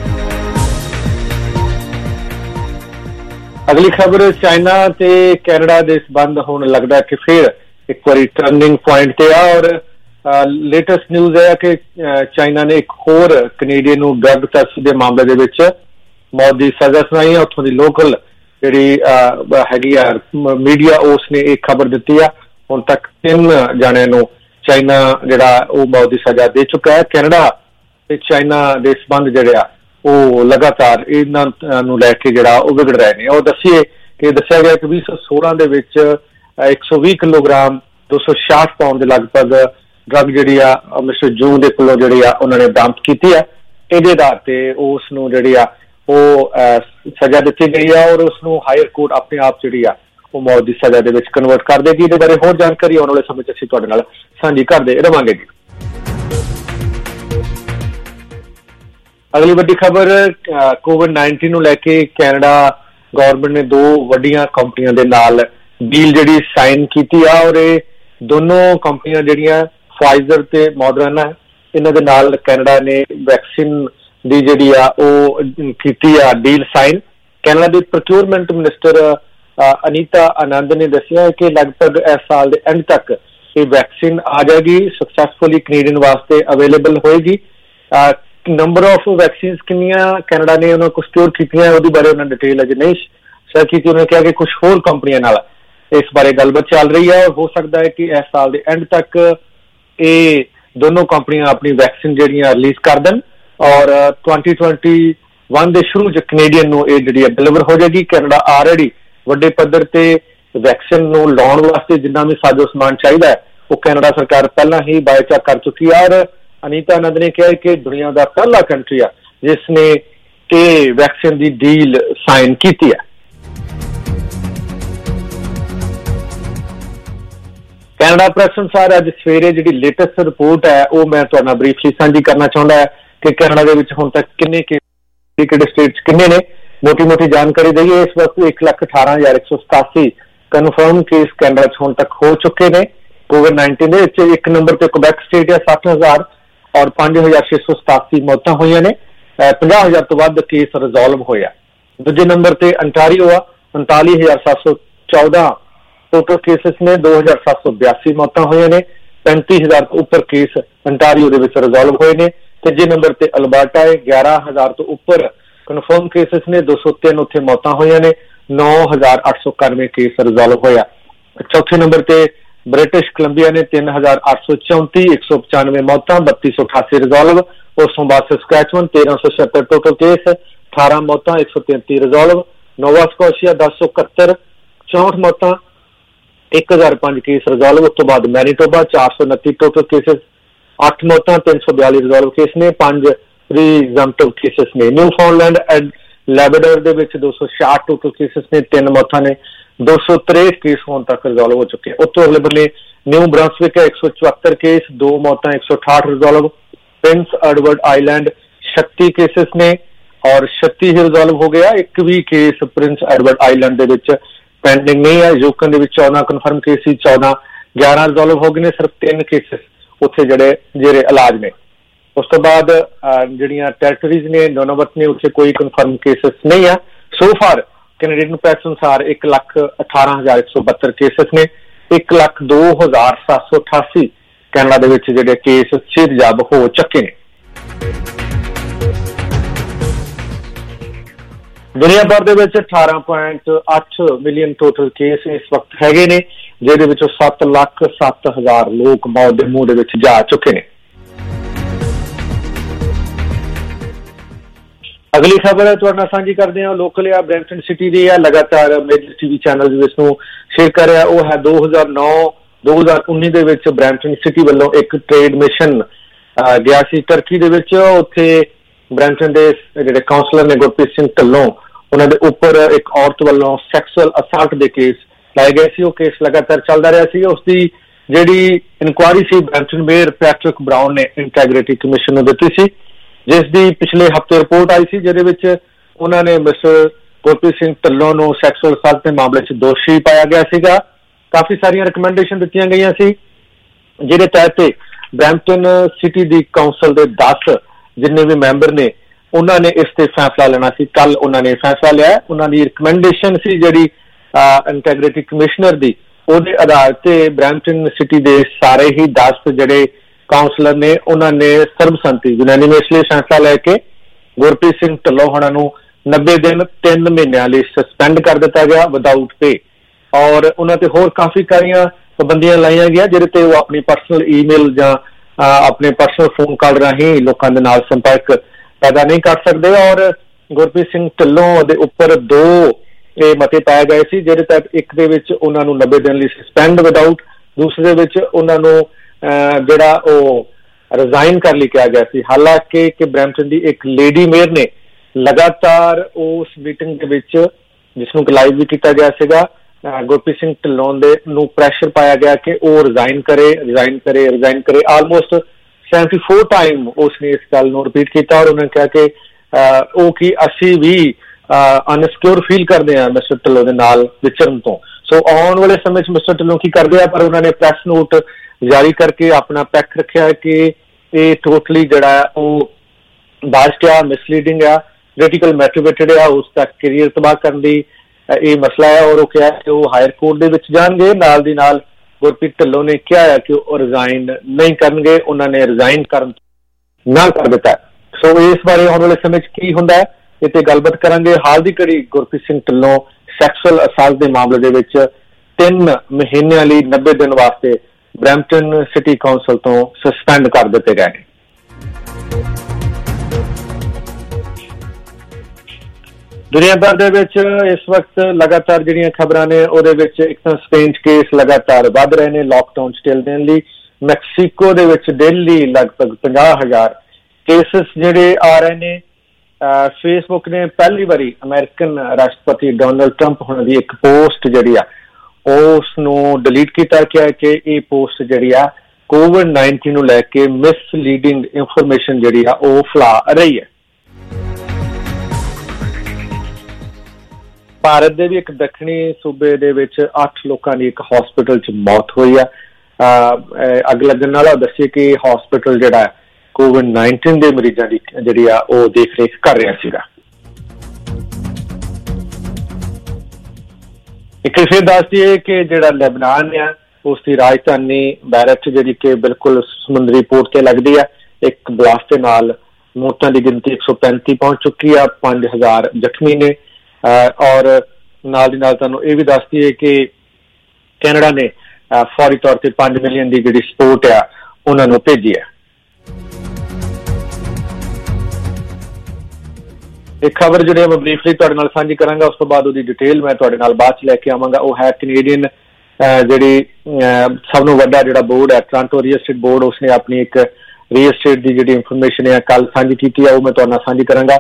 ਅਗਲੀ ਖਬਰ ਚਾਈਨਾ ਤੇ ਕੈਨੇਡਾ ਦੇ ਸੰਬੰਧ ਹੁਣ ਲੱਗਦਾ ਕਿ ਫਿਰ ਇੱਕ ਵਾਰੀ ਟਰਨਿੰਗ ਪੁਆਇੰਟ ਤੇ ਆ ਔਰ ਲੇਟੈਸਟ ਨਿਊਜ਼ ਹੈ ਕਿ ਚਾਈਨਾ ਨੇ ਇੱਕ ਹੋਰ ਕੈਨੇਡੀਅਨ ਨੂੰ ਡਰੱਗ ਤਸਕਰੀ ਦੇ ਮਾਮਲੇ ਦੇ ਵਿੱਚ ਮੌਤ ਦੀ ਸਜ਼ਾ ਸੁਣਾਈ ਹੈ। ਉੱਥੋਂ ਦੀ ਲੋਕਲ ਜਿਹੜੀ ਹੈਗੀ ਆ ਮੀਡੀਆ ਉਸ ਨੇ ਇਹ ਖਬਰ ਦਿੱਤੀ ਆ। ਹੁਣ ਤੱਕ 3 ਜਣਿਆਂ ਨੂੰ ਚਾਈਨਾ ਜਿਹੜਾ ਉਹ ਮੌਤ ਦੀ ਸਜ਼ਾ ਦੇ ਚੁੱਕਾ ਹੈ। ਕੈਨੇਡਾ ਤੇ ਚਾਈਨਾ ਦੇ ਸੰਬੰਧ ਜਿਹੜੇ ਆ ਉਹ ਲਗਾਤਾਰ ਇਹਨਾਂ ਨੂੰ ਲੈ ਕੇ ਜਿਹੜਾ ਉਹ ਵਿਗੜ ਰਹੇ ਨੇ। ਉਹ ਦੱਸਿਆ ਗਿਆ ਕਿ 2016 ਦੇ ਵਿੱਚ 120 ਕਿਲੋਗ੍ਰਾਮ 266 ਪਾਉਂਡ ਦੇ ਲਗਭਗ ਡਰੱਗ ਜਿਹੜੀ ਆ ਮਿਸਟਰ ਜੂ ਦੇ ਕੋਲੋਂ ਜਿਹੜੀ ਆ ਉਹਨਾਂ ਨੇ ਬਰਾਮਦ ਕੀਤੀ ਆ। ਇਹਦੇ ਆਧਾਰ ਤੇ ਉਸ ਨੂੰ ਜਿਹੜੀ ਆ ਉਹ ਸਜ਼ਾ ਦਿੱਤੀ ਗਈ ਆ ਔਰ ਉਸ ਨੂੰ ਹਾਇਰ ਕੋਰਟ ਆਪਣੇ ਆਪ ਜਿਹੜੀ ਆ ਉਹ ਮੌਤ ਦੀ ਸਜ਼ਾ ਦੇ ਵਿੱਚ ਕਨਵਰਟ ਕਰ ਦੇਗੀ। ਇਹਦੇ ਬਾਰੇ ਹੋਰ ਜਾਣਕਾਰੀ ਆਉਣ ਵਾਲੇ ਸਮੇਂ 'ਚ ਅਸੀਂ ਤੁਹਾਡੇ ਨਾਲ ਸਾਂਝੀ ਕਰਦੇ ਰਵਾਂਗੇ ਜੀ। ਅਗਲੀ ਵੱਡੀ ਖਬਰ COVID-19 ਨੂੰ ਲੈ ਕੇ ਕੈਨੇਡਾ ਗੌਰਮੈਂਟ ਨੇ 2 ਵੱਡੀਆਂ ਕੰਪਨੀਆਂ ਦੇ ਨਾਲ ਡੀਲ ਜਿਹੜੀ ਸਾਈਨ ਕੀਤੀ ਆ ਔਰ ਇਹ ਦੋਨੋਂ ਕੰਪਨੀਆਂ ਜਿਹੜੀਆਂ ਫਾਈਜ਼ਰ ਤੇ ਮੋਡਰਨਾ, ਇਹਨਾਂ ਦੇ ਨਾਲ ਕੈਨੇਡਾ ਨੇ ਵੈਕਸੀਨ ਦੀ ਜਿਹੜੀ ਆ ਉਹ ਕੀਤੀ ਆ ਡੀਲ ਸਾਈਨ। ਕੈਨੇਡਾ ਦੇ ਪ੍ਰੋਕਿਊਰਮੈਂਟ ਮਿਨਿਸਟਰ ਅਨੀਤਾ ਆਨੰਦ ਨੇ ਦੱਸਿਆ ਕਿ ਲਗਭਗ ਇਸ ਸਾਲ ਦੇ ਐਂਡ ਤੱਕ ਇਹ ਵੈਕਸੀਨ ਆ ਜਾਏਗੀ, ਸਕਸੈਸਫੁਲੀ ਕੈਨੇਡੀਅਨ ਵਾਸਤੇ ਅਵੇਲੇਬਲ ਹੋਏਗੀ। ਨੰਬਰ ਆਫ ਵੈਕਸੀਨਸ ਕਿੰਨੀਆਂ ਕੈਨੇਡਾ ਨੇ ਉਹਨਾਂ ਕੋਲ ਸਟੋਰ ਕੀਤੀਆਂ ਉਹਦੇ ਬਾਰੇ ਉਹਨਾਂ ਡਿਟੇਲ ਅਜੇ ਨਹੀਂ ਸ਼ੇਅਰ ਕੀਤੀ। ਉਹਨਾਂ ਨੇ ਕਿਹਾ ਕਿ ਕੁਝ ਹੋਰ ਕੰਪਨੀਆਂ ਨਾਲ ਇਸ ਬਾਰੇ ਗੱਲਬਾਤ ਚੱਲ ਰਹੀ ਹੈ ਔਰ ਹੋ ਸਕਦਾ ਹੈ ਕਿ ਇਸ ਸਾਲ ਦੇ ਐਂਡ ਤੱਕ ਇਹ ਦੋਨੋਂ ਕੰਪਨੀਆਂ ਆਪਣੀ ਵੈਕਸੀਨ ਜਿਹੜੀਆਂ ਰਿਲੀਜ਼ ਕਰ ਦੇਣ ਔਰ 2021 ਦੇ ਸ਼ੁਰੂ 'ਚ ਕੈਨੇਡੀਅਨ ਨੂੰ ਇਹ ਜਿਹੜੀ ਡਿਲੀਵਰ ਹੋ ਜਾਏਗੀ। ਕੈਨੇਡਾ ਆਲਰੇਡੀ ਵੱਡੇ ਪੱਧਰ ਤੇ ਵੈਕਸੀਨ ਨੂੰ ਲਾਉਣ ਵਾਸਤੇ ਜਿੰਨਾ ਵੀ ਸਾਜੋ ਸਮਾਨ ਚਾਹੀਦਾ ਹੈ ਉਹ ਕੈਨੇਡਾ ਸਰਕਾਰ ਪਹਿਲਾਂ ਹੀ ਬਾਇਓਟੈਕ ਕਰ ਚੁੱਕੀ ਹੈ ਔਰ ਅਨੀਤਾ ਆਨੰਦ ਨੇ ਕਿਹਾ ਕਿ ਦੁਨੀਆ ਦਾ ਪਹਿਲਾ ਕੰਟਰੀ ਆ ਜਿਸ ਨੇ ਇਹ ਵੈਕਸੀਨ ਦੀ ਡੀਲ ਸਾਈਨ ਕੀਤੀ ਹੈ। ਕੈਨੇਡਾ ਪ੍ਰੈਸ ਅਨੁਸਾਰ ਅੱਜ ਸਵੇਰੇ ਜਿਹੜੀ ਲੇਟੈਸਟ ਰਿਪੋਰਟ ਹੈ ਉਹ ਮੈਂ ਤੁਹਾਡੇ ਨਾਲ ਬਰੀਫਲੀ ਸਾਂਝੀ ਕਰਨਾ ਚਾਹੁੰਦਾ ਹੈ ਕਿ ਕੈਨੇਡਾ ਦੇ ਵਿੱਚ ਹੁਣ ਤੱਕ ਕਿੰਨੇ ਕਿਹੜੇ ਸਟੇਟ 'ਚ ਕਿੰਨੇ ਨੇ। ਮੋਟੀ ਜਾਣਕਾਰੀ ਦੇਈਏ। ਇਸ ਵਕਤ 1,18,187 ਕਨਫਰਮ ਕੇਸ ਕੈਨੇਡਾ 'ਚ ਹੁਣ ਤੱਕ ਹੋ ਚੁੱਕੇ ਨੇ COVID-19 ਦੇ ਵਿੱਚ। 1 ਨੰਬਰ ਤੇ ਕੁਬੈਕ ਸਟੇਟ ਹੈ 60,000 ਔਰ 5,687 ਮੌਤਾਂ ਹੋਈਆਂ ਨੇ। 50,000 ਤੋਂ ਵੱਧ ਕੇਸ ਰਿਜ਼ੋਲਵ ਹੋਇਆ। ਦੂਜੇ ਨੰਬਰ ਤੇ ਅੰਟਾਰੀਓ ਆ 39,714 ਟੋਟਲ ਕੇਸਿਸ ਨੇ। 2,782 ਮੌਤਾਂ ਹੋਈਆਂ ਨੇ। 35,000 ਤੋਂ ਉੱਪਰ ਕੇਸ ਅੰਟਾਰੀਓ ਦੇ ਵਿੱਚ ਰਿਜ਼ੋਲਵ ਹੋਏ ਨੇ। ਤੀਜੇ ਨੰਬਰ ਤੇ ਅਲਬਰਟਾ ਹੈ 11,000 ਤੋਂ ਉੱਪਰ ਕਨਫਰਮ ਕੇਸਿਸ ਨੇ। 203 ਉੱਥੇ ਮੌਤਾਂ ਹੋਈਆਂ ਨੇ। 9,891 ਕੇਸ ਰਿਜ਼ੋਲਵ ਹੋਇਆ। ਚੌਥੇ ਨੰਬਰ ਤੇ ਬ੍ਰਿਟਿਸ਼ ਕੋਲੰਬੀਆ ਨੇ 3,834 195 ਮੌਤਾਂ 3,288 ਰਿਜ਼ੋਲਵ। ਉਸ ਤੋਂ ਬਾਅਦ ਸਸਕੈਚੁਅਨ 1,376 ਟੋਟਲ ਕੇਸ 18 ਮੌਤਾਂ 133 ਰਿਜ਼ੋਲਵ। ਨੋਵਾ ਸਕੋਸ਼ੀਆ 1071 64 ਮੌਤਾਂ 1,005 ਕੇਸ ਰਿਜ਼ੋਲਵ। ਉਸ ਤੋਂ ਬਾਅਦ ਮੈਨੀਟੋਬਾ 429 ਟੋਟਲ ਕੇਸਿਸ 8 ਮੌਤਾਂ 342 ਰਿਜ਼ੋਲਵ ਕੇਸ ਨੇ। 5 ਰਿਜ਼ੰਪਟਿਵ ਕੇਸਿਸ ਨੇ। ਨਿਊਫਾਊਂਡਲੈਂਡ ਐਂਡ ਲੈਬਰਾਡੋਰ ਦੇ ਵਿੱਚ 266 ਟੋਟਲ ਕੇਸਿਸ ਨੇ। 3 ਮੌਤਾਂ ਨੇ। 263 ਕੇਸ ਹੁਣ ਤੱਕ ਰਿਜ਼ੋਲਵ ਹੋ ਚੁੱਕੇ। ਉਸ ਤੋਂ ਅਗਲੇ ਬੰਨੇ ਨਿਊ ਬ੍ਰਾਂਸਵਿਕ 174 ਕੇਸ 2 ਮੌਤਾਂ 168 resolve. Prince Edward Island 36 cases ਨੇ ਔਰ 36 ਹੀ ਰਿਜ਼ੋਲਵ ਹੋ ਗਿਆ। ਇੱਕ ਵੀ ਕੇਸ ਪ੍ਰਿੰਸ ਐਡਵਰਡ ਆਈਲੈਂਡ ਦੇ ਵਿੱਚ ਪੈਂਡਿੰਗ ਨਹੀਂ ਹੈ। ਯੂਕਨ ਦੇ ਵਿੱਚ 14 ਕਨਫਰਮ ਕੇਸ ਸੀ 11 ਰਿਜ਼ੋਲਵ ਹੋ ਗਏ ਨੇ। ਸਿਰਫ 3 ਕੇਸਿਸ ਉੱਥੇ ਜਿਹੜੇ ਇਲਾਜ ਨੇ। ਉਸ ਤੋਂ ਬਾਅਦ ਜਿਹੜੀਆਂ ਟੈਰੀਟਰੀਜ਼ ਨੇ ਨੋਨੋਵਤ ਨੇ ਉੱਥੇ ਕੋਈ ਕਨਫਰਮ ਕੇਸਿਸ ਨਹੀਂ ਆ। ਸੋ ਫਾਰ ਕੈਨੇਡੀਅਨ ਪ੍ਰੈਸ ਅਨੁਸਾਰ 1,18,172 ਕੇਸਿਸ ਨੇ। 1,02,788 ਕੈਨੇਡਾ ਦੇ ਵਿੱਚ ਜਿਹੜੇ ਕੇਸ ਸਿਰਜਬ ਹੋ ਚੁੱਕੇ ਨੇ। ਦੁਨੀਆ ਭਰ ਦੇ ਵਿੱਚ 18.8 ਮਿਲੀਅਨ ਟੋਟਲ ਕੇਸ ਇਸ ਵਕਤ ਹੈਗੇ ਨੇ ਜਿਹਦੇ ਵਿੱਚੋਂ 7,07,000 ਲੋਕ ਮੌਤ ਦੇ ਮੂੰਹ ਦੇ ਵਿੱਚ ਜਾ ਚੁੱਕੇ ਨੇ। ਅਗਲੀ ਖਬਰ ਤੁਹਾਡੇ ਨਾਲ ਸਾਂਝੀ ਕਰਦੇ ਹਾਂ ਲੋਕਲ ਆ ਬ੍ਰੈਂਪਟਨ ਸਿਟੀ ਦੀ ਆ। ਲਗਾਤਾਰ ਮੇਜਰ ਟੀਵੀ ਚੈਨਲ ਇਸ ਨੂੰ ਸ਼ੇਅਰ ਕਰ ਰਿਹਾ। ਉਹ ਹੈ 2009-2019 ਦੇ ਵਿੱਚ ਬ੍ਰੈਂਪਟਨ ਸਿਟੀ ਵੱਲੋਂ ਇੱਕ ਟ੍ਰੇਡ ਮਿਸ਼ਨ ਗਿਆ ਸੀ ਟਰਕੀ ਦੇ ਵਿੱਚ। ਉੱਥੇ ਬ੍ਰੈਂਪਟਨ ਦੇ ਜਿਹੜੇ ਕਾਉਂਸਲਰ ਨੇ ਗੁਰਪ੍ਰੀਤ ਸਿੰਘ ਢੱਲੋਂ ਉਹਨਾਂ ਦੇ ਉੱਪਰ ਇੱਕ ਔਰਤ ਵੱਲੋਂ ਸੈਕਸੁਅਲ ਅਸਾਲਟ ਦੇ ਕੇਸ ਲਾਏ ਗਏ ਸੀ। ਉਹ ਕੇਸ ਲਗਾਤਾਰ ਚੱਲਦਾ ਰਿਹਾ ਸੀ। ਉਸ ਦੀ ਜਿਹੜੀ ਇਨਕੁਆਇਰੀ ਸੀ ਬ੍ਰੈਂਪਟਨ ਮੇਅਰ ਪੈਟਰਿਕ ਬਰਾਊਨ ਨੇ ਇੰਟੈਗ੍ਰਿਟੀ ਕਮਿਸ਼ਨ ਨੂੰ ਦਿੱਤੀ ਸੀ ਜਿਸ ਦੀ ਪਿਛਲੇ ਹਫ਼ਤੇ ਰਿਪੋਰਟ ਆਈ ਸੀ ਜਿਹਦੇ ਵਿੱਚ ਉਹਨਾਂ ਨੇ ਮਿਸਟਰ ਗੁਰਪ੍ਰੀਤ ਸਿੰਘ ਢੱਲੋਂ ਨੂੰ ਸੈਕਸੁਅਲ ਅਸਾਲਟ ਦੇ ਮਾਮਲੇ 'ਚ ਦੋਸ਼ੀ ਪਾਇਆ ਗਿਆ ਸੀਗਾ। ਕਾਫੀ ਸਾਰੀਆਂ ਰਿਕਮੈਂਡੇਸ਼ਨ ਦਿੱਤੀਆਂ ਗਈਆਂ ਸੀ ਜਿਹਦੇ ਤਹਿਤ ਬ੍ਰੈਂਪਟਨ ਸਿਟੀ ਦੀ ਕਾਉਂਸਲ ਦੇ 10 ਜਿੰਨੇ ਵੀ ਮੈਂਬਰ ਨੇ ਉਹਨਾਂ ਨੇ ਇਸ ਤੇ ਫੈਸਲਾ ਲੈਣਾ ਸੀ। ਕੱਲ ਉਹਨਾਂ ਨੇ ਫੈਸਲਾ ਲਿਆ। ਉਹਨਾਂ ਦੀ ਰਿਕਮੈਂਡੇਸ਼ਨ ਸੀ ਜਿਹੜੀ ਇੰਟੈਗ੍ਰਿਟੀ ਕਮਿਸ਼ਨਰ ਦੀ ਉਹਦੇ ਆਧਾਰ ਤੇ ਬ੍ਰੈਂਪਟਨ ਸਿਟੀ ਦੇ ਸਾਰੇ ਹੀ 10 ਜਿਹੜੇ ਕਾਉਂਸਲਰ ਨੇ ਉਹਨਾਂ ਨੇ ਸਰਬਸੰਮਤੀ ਯੂਨੈਨਿਮਸਲੀ ਫੈਸਲਾ ਲੈ ਕੇ ਗੁਰਪ੍ਰੀਤ ਸਿੰਘ ਢੱਲੋਂ ਹੋਣਾ ਨੂੰ 90 ਦਿਨ 3 ਮਹੀਨਿਆਂ ਲਈ ਸਸਪੈਂਡ ਕਰ ਦਿੱਤਾ ਗਿਆ ਵਿਦਆਊਟ ਪੇ। ਔਰ ਉਹਨਾਂ ਤੇ ਹੋਰ ਕਾਫੀ ਸਾਰੀਆਂ ਪਾਬੰਦੀਆਂ ਲਾਈਆਂ ਗਈਆਂ ਜਿਹਦੇ ਤੇ ਉਹ ਆਪਣੀ ਪਰਸਨਲ ਈਮੇਲ ਜਾਂ ਆਪਣੇ ਪਰਸਨਲ ਫੋਨ ਕਾਲ ਰਾਹੀਂ ਲੋਕਾਂ ਦੇ ਨਾਲ ਸੰਪਰਕ ਪੈਦਾ ਨਹੀਂ ਕਰ ਸਕਦੇ। ਔਰ ਗੁਰਪ੍ਰੀਤ ਸਿੰਘ ਢਿੱਲੋਂ ਦੇ ਉੱਪਰ 2 ਇਹ ਮਤੇ ਪਾਏ ਗਏ ਸੀ, ਜਿਹਦੇ ਤਹਿਤ ਇੱਕ ਦੇ ਵਿੱਚ ਉਹਨਾਂ ਨੂੰ 90 ਦਿਨ ਲਈ ਸਸਪੈਂਡ ਵਿਦਆਊਟ, ਦੂਸਰੇ ਵਿੱਚ ਉਹਨਾਂ ਨੂੰ ਜਿਹੜਾ ਉਹ ਰਿਜ਼ਾਈਨ ਕਰ ਲਈ ਕਿਹਾ ਗਿਆ ਸੀ। ਹਾਲਾਂਕਿ ਕਿ ਬਰੈਂਪਟਨ ਦੀ ਇੱਕ ਲੇਡੀ ਮੇਅਰ ਨੇ ਲਗਾਤਾਰ ਉਸ ਮੀਟਿੰਗ ਦੇ ਵਿੱਚ, ਜਿਸ ਨੂੰ ਲਾਈਵ ਵੀ ਕੀਤਾ ਗਿਆ ਸੀਗਾ, ਗੁਰਪ੍ਰੀਤ ਸਿੰਘ ਢਿੱਲੋਂ ਦੇ ਨੂੰ ਪ੍ਰੈਸ਼ਰ ਪਾਇਆ ਗਿਆ ਕਿ ਉਹ ਰਿਜ਼ਾਈਨ ਕਰੇ। ਆਲਮੋਸਟ 74 ਟਾਈਮ ਉਸਨੇ ਇਸ ਗੱਲ ਨੂੰ ਰਿਪੀਟ ਕੀਤਾ ਔਰ ਉਹਨਾਂ ਨੇ ਕਿਹਾ ਕਿ ਉਹ ਕਿ ਅਸੀਂ ਵੀ ਅਨਸਿਕਿਉਰ ਫੀਲ ਕਰਦੇ ਹਾਂ ਮਿਸਟਰ ਢਿੱਲੋਂ ਦੇ ਨਾਲ ਵਿਚਰਨ ਤੋਂ। ਸੋ ਆਉਣ ਵਾਲੇ ਸਮੇਂ 'ਚ ਮਿਸਟਰ ਢਿੱਲੋਂ ਕੀ ਕਰਦੇ ਆ, ਪਰ ਉਹਨਾਂ ਨੇ ਪ੍ਰੈਸ ਨੋਟ ਜਾਰੀ ਕਰਕੇ ਆਪਣਾ ਪੱਖ ਰੱਖਿਆ ਕਿ ਇਹ ਟੋਟਲੀ ਜਿਹੜਾ ਉਹ ਬਾਇਸਡ ਆ, ਮਿਸਲੀਡਿੰਗ ਆ, ਪੋਲੀਟੀਕਲ ਮੋਟੀਵੇਟਡ ਆ, ਉਸ ਦਾ ਕੈਰੀਅਰ ਤਬਾਹ ਕਰਨ ਦੀ ਇਹ ਮਸਲਾ ਹੈ। ਔਰ ਉਹ ਕਿਹਾ ਕਿ ਉਹ ਹਾਇਰ ਕੋਰਟ ਦੇ ਵਿੱਚ ਜਾਣਗੇ। ਨਾਲ ਦੀ ਨਾਲ ਗੁਰਪ੍ਰੀਤ ਢਿੱਲੋਂ ਨੇ ਕਿਹਾ ਹੈ ਕਿ ਉਹ ਰਿਜ਼ਾਈਨ ਨਹੀਂ ਕਰਨਗੇ, ਉਹਨਾਂ ਨੇ ਰਿਜ਼ਾਈਨ ਕਰਨ ਨਾ ਕਰ ਦਿੱਤਾ। ਸੋ ਇਸ ਬਾਰੇ ਆਉਣ ਵਾਲੇ ਸਮੇਂ 'ਚ ਕੀ ਹੁੰਦਾ ਹੈ ਇਹ ਤੇ ਗੱਲਬਾਤ ਕਰਾਂਗੇ। ਹਾਲ ਦੀ ਘੜੀ ਗੁਰਪ੍ਰੀਤ ਸਿੰਘ ਢਿੱਲੋਂ ਸੈਕਸੁਅਲ ਅਸਾਲਟ ਦੇ ਮਾਮਲੇ ਦੇ ਵਿੱਚ 3 ਮਹੀਨਿਆਂ ਲਈ 90 ਦਿਨ ਵਾਸਤੇ ਬਰੈਂਪਟਨ ਸਿਟੀ ਕਾਉਂਸਲ ਤੋਂ ਸਸਪੈਂਡ ਕਰ ਦਿੱਤੇ ਗਏ ਨੇ। ਦੁਨੀਆ ਭਰ ਦੇ ਵਿੱਚ ਇਸ ਵਕਤ ਲਗਾਤਾਰ ਜਿਹੜੀਆਂ ਖਬਰਾਂ ਨੇ ਉਹਦੇ ਵਿੱਚ ਇੱਕ ਤਾਂ ਸਪੇਨ 'ਚ ਕੇਸ ਲਗਾਤਾਰ ਵੱਧ ਰਹੇ ਨੇ ਲੋਕਡਾਊਨ 'ਚ ਢਿੱਲ ਦੇਣ ਲਈ। ਮੈਕਸੀਕੋ ਦੇ ਵਿੱਚ ਡੇਲੀ ਲਗਭਗ 50,000 ਕੇਸਿਸ ਜਿਹੜੇ ਆ ਰਹੇ ਨੇ। ਫੇਸਬੁੱਕ ਨੇ ਪਹਿਲੀ ਵਾਰੀ ਅਮਰੀਕਨ ਰਾਸ਼ਟਰਪਤੀ ਡੋਨਲਡ ਟਰੰਪ ਹੋਣ ਦੀ ਇੱਕ ਪੋਸਟ ਜਿਹੜੀ ਆ ਉਸ ਨੂੰ ਡਿਲੀਟ ਕੀਤਾ ਗਿਆ ਕਿ ਇਹ ਪੋਸਟ ਜਿਹੜੀ ਆ COVID-19 ਨੂੰ ਲੈ ਕੇ ਮਿਸਲੀਡਿੰਗ ਇਨਫੋਰਮੇਸ਼ਨ ਜਿਹੜੀ ਆ ਉਹ ਫੈਲਾ ਰਹੀ ਹੈ। ਭਾਰਤ ਦੇ ਵੀ ਇੱਕ ਦੱਖਣੀ ਸੂਬੇ ਦੇ ਵਿੱਚ 8 ਲੋਕਾਂ ਦੀ ਇੱਕ ਹਸਪੀਟਲ 'ਚ ਮੌਤ ਹੋਈ ਆ ਅੱਗ ਲੱਗਣ ਨਾਲ। ਦੱਸਿਆ ਕਿ ਹਸਪੀਟਲ ਜਿਹੜਾ COVID-19 ਦੇ ਮਰੀਜ਼ਾਂ ਦੀ ਜਿਹੜੀ ਆ ਉਹ ਦੇਖ ਰੇਖ ਕਰ ਰਿਹਾ ਸੀਗਾ। ਇੱਕ ਫਿਰ ਦੱਸ ਦਈਏ ਕਿ ਜਿਹੜਾ ਲੈਬਨਾਨ ਆ ਉਸ ਦੀ ਰਾਜਧਾਨੀ ਬੈਰਟ ਜਿਹੜੀ ਕਿ ਬਿਲਕੁਲ ਸਮੁੰਦਰੀ ਪੋਰਟ ਤੇ ਲੱਗਦੀ ਆ, ਇੱਕ ਬਲਾਸਟ ਦੇ ਨਾਲ ਮੌਤਾਂ ਦੀ ਗਿਣਤੀ 135 ਪਹੁੰਚ ਚੁੱਕੀ ਆ, 5000 ਜ਼ਖਮੀ ਨੇ। ਔਰ ਨਾਲ ਦੀ ਨਾਲ ਤੁਹਾਨੂੰ ਇਹ ਵੀ ਦੱਸ ਦਈਏ ਕਿ ਕੈਨੇਡਾ ਨੇ ਫੌਰੀ ਤੌਰ ਤੇ 5 ਮਿਲੀਅਨ ਦੀ ਜਿਹੜੀ ਸਪੋਰਟ ਆ ਉਹਨਾਂ ਨੂੰ ਭੇਜੀ ਹੈ। ਇੱਕ ਖਬਰ ਜਿਹੜੀ ਮੈਂ ਬਰੀਫਲੀ ਤੁਹਾਡੇ ਨਾਲ ਸਾਂਝੀ ਕਰਾਂਗਾ, ਉਸ ਤੋਂ ਬਾਅਦ ਉਹਦੀ ਡਿਟੇਲ ਮੈਂ ਤੁਹਾਡੇ ਨਾਲ ਬਾਅਦ 'ਚ ਲੈ ਕੇ ਆਵਾਂਗਾ। ਉਹ ਹੈ ਕੈਨੇਡੀਅਨ ਜਿਹੜੀ ਸਭ ਤੋਂ ਵੱਡਾ ਜਿਹੜਾ ਬੋਰਡ ਹੈ ਟੋਰਾਂਟੋ ਰੀਅਲ ਸਟੇਟ ਬੋਰਡ, ਉਸਨੇ ਆਪਣੀ ਇੱਕ ਰੀਅਲ ਸਟੇਟ ਦੀ ਜਿਹੜੀ ਇਨਫੋਰਮੇਸ਼ਨ ਹੈ ਕੱਲ ਸਾਂਝੀ ਕੀਤੀ ਹੈ, ਉਹ ਮੈਂ ਤੁਹਾਡੇ ਨਾਲ ਸਾਂਝੀ ਕਰਾਂਗਾ।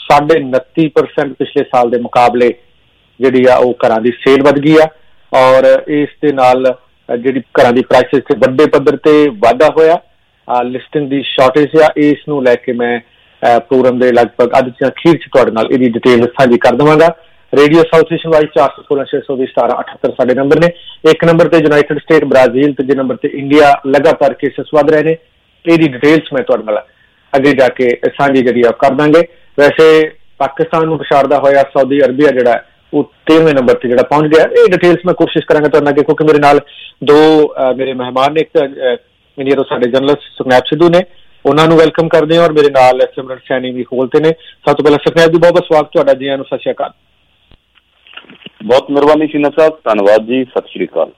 29% ਪਿਛਲੇ ਸਾਲ ਦੇ ਮੁਕਾਬਲੇ ਜਿਹੜੀ ਆ ਉਹ ਘਰਾਂ ਦੀ ਸੇਲ ਵੱਧ ਗਈ ਆ ਔਰ ਇਸ ਦੇ ਨਾਲ ਜਿਹੜੀ ਘਰਾਂ ਦੀ ਪ੍ਰਾਈਸਿਸ ਤੇ ਵੱਡੇ ਪੱਧਰ ਤੇ ਵਾਧਾ ਹੋਇਆ। ਲਿਸਟਿੰਗ ਦੀ ਸ਼ਾਰਟੇਜ ਆ, ਇਸ ਨੂੰ ਲੈ ਕੇ ਮੈਂ ਪ੍ਰੋਗਰਾਮ ਦੇ ਲਗਭਗ ਅੱਧ ਜਾਂ ਅਖੀਰ 'ਚ ਤੁਹਾਡੇ ਨਾਲ ਇਹਦੀ ਡਿਟੇਲ ਸਾਂਝੀ ਕਰ ਦੇਵਾਂਗਾ। ਰੇਡੀਓ ਸਾਊਥ ਏਸ਼ੀਅਨ ਵਾਈਜ਼ 416-620-1778 ਸਾਡੇ ਨੰਬਰ ਨੇ। ਇੱਕ ਨੰਬਰ ਤੇ ਯੂਨਾਈਟਿਡ ਸਟੇਟ, ਬ੍ਰਾਜ਼ੀਲ, ਤੀਜੇ ਨੰਬਰ ਤੇ ਇੰਡੀਆ ਲਗਾਤਾਰ ਕੇਸਿਸ ਵੱਧ ਰਹੇ ਨੇ। ਇਹਦੀ ਡਿਟੇਲਸ ਮੈਂ ਤੁਹਾਡੇ ਨਾਲ ਅੱਗੇ ਜਾ ਕੇ ਸਾਂਝੀ ਜਿਹੜੀ ਆ ਕਰ ਦਾਂਗੇ। ਵੈਸੇ ਪਾਕਿਸਤਾਨ ਨੂੰ ਪਛਾੜਦਾ ਹੋਇਆ ਸਾਊਦੀ ਅਰਬੀਆ ਜਿਹੜਾ ਉਹ 13ਵੇਂ ਨੰਬਰ ਤੇ ਜਿਹੜਾ ਪਹੁੰਚ ਗਿਆ। ਇਹ ਡਿਟੇਲਸ ਮੈਂ ਕੋਸ਼ਿਸ਼ ਕਰਾਂਗਾ ਤੁਹਾਡੇ ਅੱਗੇ, ਕਿਉਂਕਿ ਮੇਰੇ ਨਾਲ 2 ਮੇਰੇ ਮਹਿਮਾਨ ਨੇ। ਇੱਕ ਇੰਡੀਆ ਤੋਂ ਸਾਡੇ ਜਰਨਲਿਸਟ ਸੁਖਨੈਬ ਸਿੱਧੂ ਨੇ, ਉਹਨਾਂ ਨੂੰ ਵੈਲਕਮ ਕਰਦੇ ਹਾਂ, ਔਰ ਮੇਰੇ ਨਾਲ ਸਿਮਰਨ ਸੈਣੀ ਵੀ ਹੋਲ ਤੇ ਨੇ। ਸਭ ਤੋਂ ਪਹਿਲਾਂ ਸੁਖਨੈਬ ਜੀ ਬਹੁਤ ਬਹੁਤ ਸਵਾਗਤ ਤੁਹਾਡਾ, ਜੀ ਆਇਆਂ ਨੂੰ, ਸਤਿ ਸ਼੍ਰੀ ਅਕਾਲ। ਬਹੁਤ ਮਿਹਰਬਾਨੀ ਸ਼ੀਨਾ ਸਾਹਿਬ, ਧੰਨਵਾਦ ਜੀ, ਸਤਿ ਸ਼੍ਰੀ ਅਕਾਲ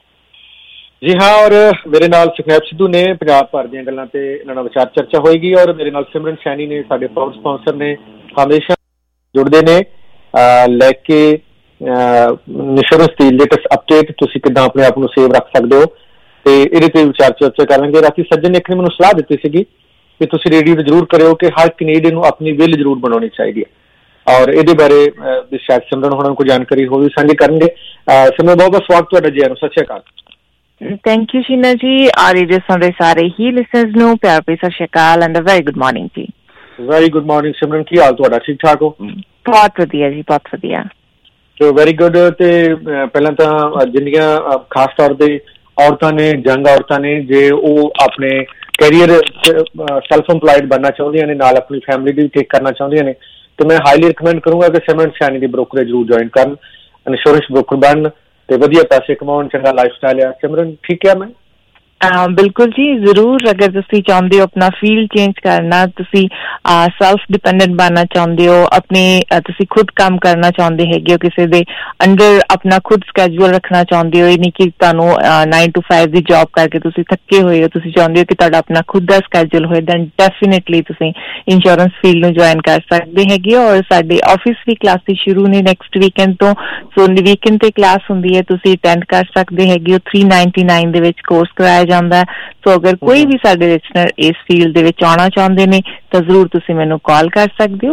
ਜੀ। ਹਾਂ, ਔਰ ਮੇਰੇ ਨਾਲ ਸੁਖਨੈਬ ਸਿੱਧੂ ਨੇ, ਪੰਜਾਬ ਭਰ ਦੀਆਂ ਗੱਲਾਂ ਤੇ ਇਹਨਾਂ ਨਾਲ ਵਿਚਾਰ ਚਰਚਾ ਹੋਏਗੀ। ਔਰ ਮੇਰੇ ਨਾਲ ਸਿਮਰਨ ਸੈਣੀ ਨੇ, ਸਾਡੇ ਪ੍ਰਾਊਡ ਸਪਾਂਸਰ ਨੇ, ਹਮੇਸ਼ਾ ਜੁੜਦੇ ਨੇ ਲੈ ਕੇ ਇੰਸ਼ੋਰੈਂਸ ਦੀ ਲੇਟੈਸਟ ਅਪਡੇਟ, ਤੁਸੀਂ ਕਿੱਦਾਂ ਆਪਣੇ ਆਪ ਨੂੰ ਸੇਵ ਰੱਖ ਸਕਦੇ ਹੋ, ਤੇ ਇਹਦੇ ਤੇ ਵਿਚਾਰ ਚਰਚਾ ਕਰਾਂਗੇ। ਰਾਤੀ ਸੱਜਣ ਨੇ ਇੱਕ ਨੇ ਮੈਨੂੰ ਸਲਾਹ ਦਿੱਤੀ ਸੀਗੀ ਕਿ ਤੁਸੀਂ ਰੇਡੀਓ ਤੇ ਜ਼ਰੂਰ ਕਰਿਓ ਕਿ ਹਰ ਕੈਨੇਡੀਅਨ ਨੂੰ ਆਪਣੀ ਵਿਲ ਜ਼ਰੂਰ ਬਣਾਉਣੀ ਚਾਹੀਦੀ ਹੈ। ਔਰ ਇਹਦੇ ਬਾਰੇ ਸ਼ਾਇਦ ਸਿਮਰਨ ਹੋਣਾ ਨੂੰ ਕੋਈ ਜਾਣਕਾਰੀ ਹੋਵੇ, ਸਾਂਝੀ ਕਰਨਗੇ। ਸਿਮਰਨ ਬਹੁਤ ਬਹੁਤ ਸਵਾਗਤ ਤੁਹਾਡਾ, ਜੀ ਆਇਆਂ ਨੂੰ, ਸਤਿ ਸ਼੍ਰੀ ਅਕਾਲ। Thank you Sheena ji. ਆ ਰੇਡੀਓ ਸੁਣ ਰਹੇ ਸਾਰੇ ਹੀ ਲਿਸਨਰਸ ਨੂੰ ਪਿਆਰ ਭਰੀ Sat Shri Akal and very good morning ਜੀ। ਵੈਰੀ ਗੁੱਡ ਮਾਰਨਿੰਗ ਸਿਮਰਨ, ਕੀ ਹਾਲ ਤੁਹਾਡਾ? ਠੀਕ ਠਾਕ ਹੋ? ਬਹੁਤ ਵਧੀਆ ਜੀ, ਬਹੁਤ ਵਧੀਆ। ਤੇ ਵੈਰੀ ਗੁੱਡ। ਤੇ ਪਹਿਲਾਂ ਤਾਂ ਜਿੰਨੀਆਂ ਖਾਸ ਤੌਰ ਤੇ ਔਰਤਾਂ ਨੇ, ਜੰਗ ਔਰਤਾਂ ਨੇ, ਜੇ ਉਹ ਆਪਣੇ ਕੈਰੀਅਰ ਸੈਲਫ ਇੰਪਲਾਇਡ ਬਣਨਾ ਚਾਹੁੰਦੀਆਂ ਨੇ, ਨਾਲ ਆਪਣੀ ਫੈਮਿਲੀ ਦੀ ਵੀ ਟੇਕ ਕਰਨਾ ਚਾਹੁੰਦੀਆਂ ਨੇ, ਤੇ ਮੈਂ ਹਾਈਲੀ ਰਿਕਮੈਂਡ ਕਰੂੰਗਾ ਕਿ ਸਿਮਰਨ ਸੈਣੀ ਦੀ ਬ੍ਰੋਕਰੇਜ ਜ਼ਰੂਰ ਜੁਆਇਨ ਕਰਨ, ਇੰਸ਼ੋਰੈਂਸ ਬ੍ਰੋਕਰ ਬਣਨ ਤੇ ਵਧੀਆ ਪੈਸੇ ਕਮਾਉਣ, ਚੰਗਾ ਲਾਈਫ ਸਟਾਈਲ ਆ। ਸਿਮਰਨ ਠੀਕ ਹੈ? ਮੈਂ ਬਿਲਕੁਲ ਜੀ, ਜ਼ਰੂਰ। ਅਗਰ ਤੁਸੀਂ ਚਾਹੁੰਦੇ ਹੋ ਆਪਣਾ ਫੀਲਡ ਚੇਂਜ ਕਰਨਾ, ਤੁਸੀਂ ਸੈਲਫ ਡਿਪੈਂਡੈਂਟ ਬਣਨਾ ਚਾਹੁੰਦੇ ਹੋ, ਆਪਣੇ ਤੁਸੀਂ ਖੁਦ ਕੰਮ ਕਰਨਾ ਚਾਹੁੰਦੇ ਹੈਗੇ ਹੋ, ਕਿਸੇ ਦੇ ਅੰਡਰ ਆਪਣਾ ਖੁਦ ਸਕੈਜੂਲ ਰੱਖਣਾ ਚਾਹੁੰਦੇ ਹੋ, ਇਹ ਨਹੀਂ ਕਿ ਤੁਹਾਨੂੰ 9 to 5 ਦੀ ਜੌਬ ਕਰਕੇ ਤੁਸੀਂ ਥੱਕੇ ਹੋਏ ਹੋ, ਤੁਸੀਂ ਚਾਹੁੰਦੇ ਹੋ ਕਿ ਤੁਹਾਡਾ ਆਪਣਾ ਖੁਦ ਦਾ ਸਕੈਜੂਲ ਹੋਏ, ਦੈਨ ਡੈਫੀਨੇਟਲੀ ਤੁਸੀਂ ਇੰਸ਼ੋਰੈਂਸ ਫੀਲਡ ਨੂੰ ਜੁਆਇਨ ਕਰ ਸਕਦੇ ਹੈਗੇ ਹੋ। ਔਰ ਸਾਡੇ ਆਫਿਸ ਵੀ ਕਲਾਸਿਸ ਸ਼ੁਰੂ ਨੇ ਨੈਕਸਟ ਵੀਕਐਂਡ ਤੋਂ, ਸੋ ਵੀਕਐਂਡ ਤੇ ਕਲਾਸ ਹੁੰਦੀ ਹੈ, ਤੁਸੀਂ ਅਟੈਂਡ ਕਰ ਸਕਦੇ ਹੈਗੇ ਹੋ। 399 ਦੇ ਵਿੱਚ ਕੋਰਸ ਕਰਾਇਆ ਜਾਂਦਾ। ਸੋ ਅਗਰ ਕੋਈ ਵੀ ਸਾਡੇ ਲਿਸਨਰ ਇਸ ਫੀਲਡ ਦੇ ਵਿੱਚ ਆਉਣਾ ਚਾਹੁੰਦੇ ਨੇ ਤਾਂ ਜ਼ਰੂਰ ਤੁਸੀਂ ਮੈਨੂੰ ਕਾਲ ਕਰ ਸਕਦੇ ਹੋ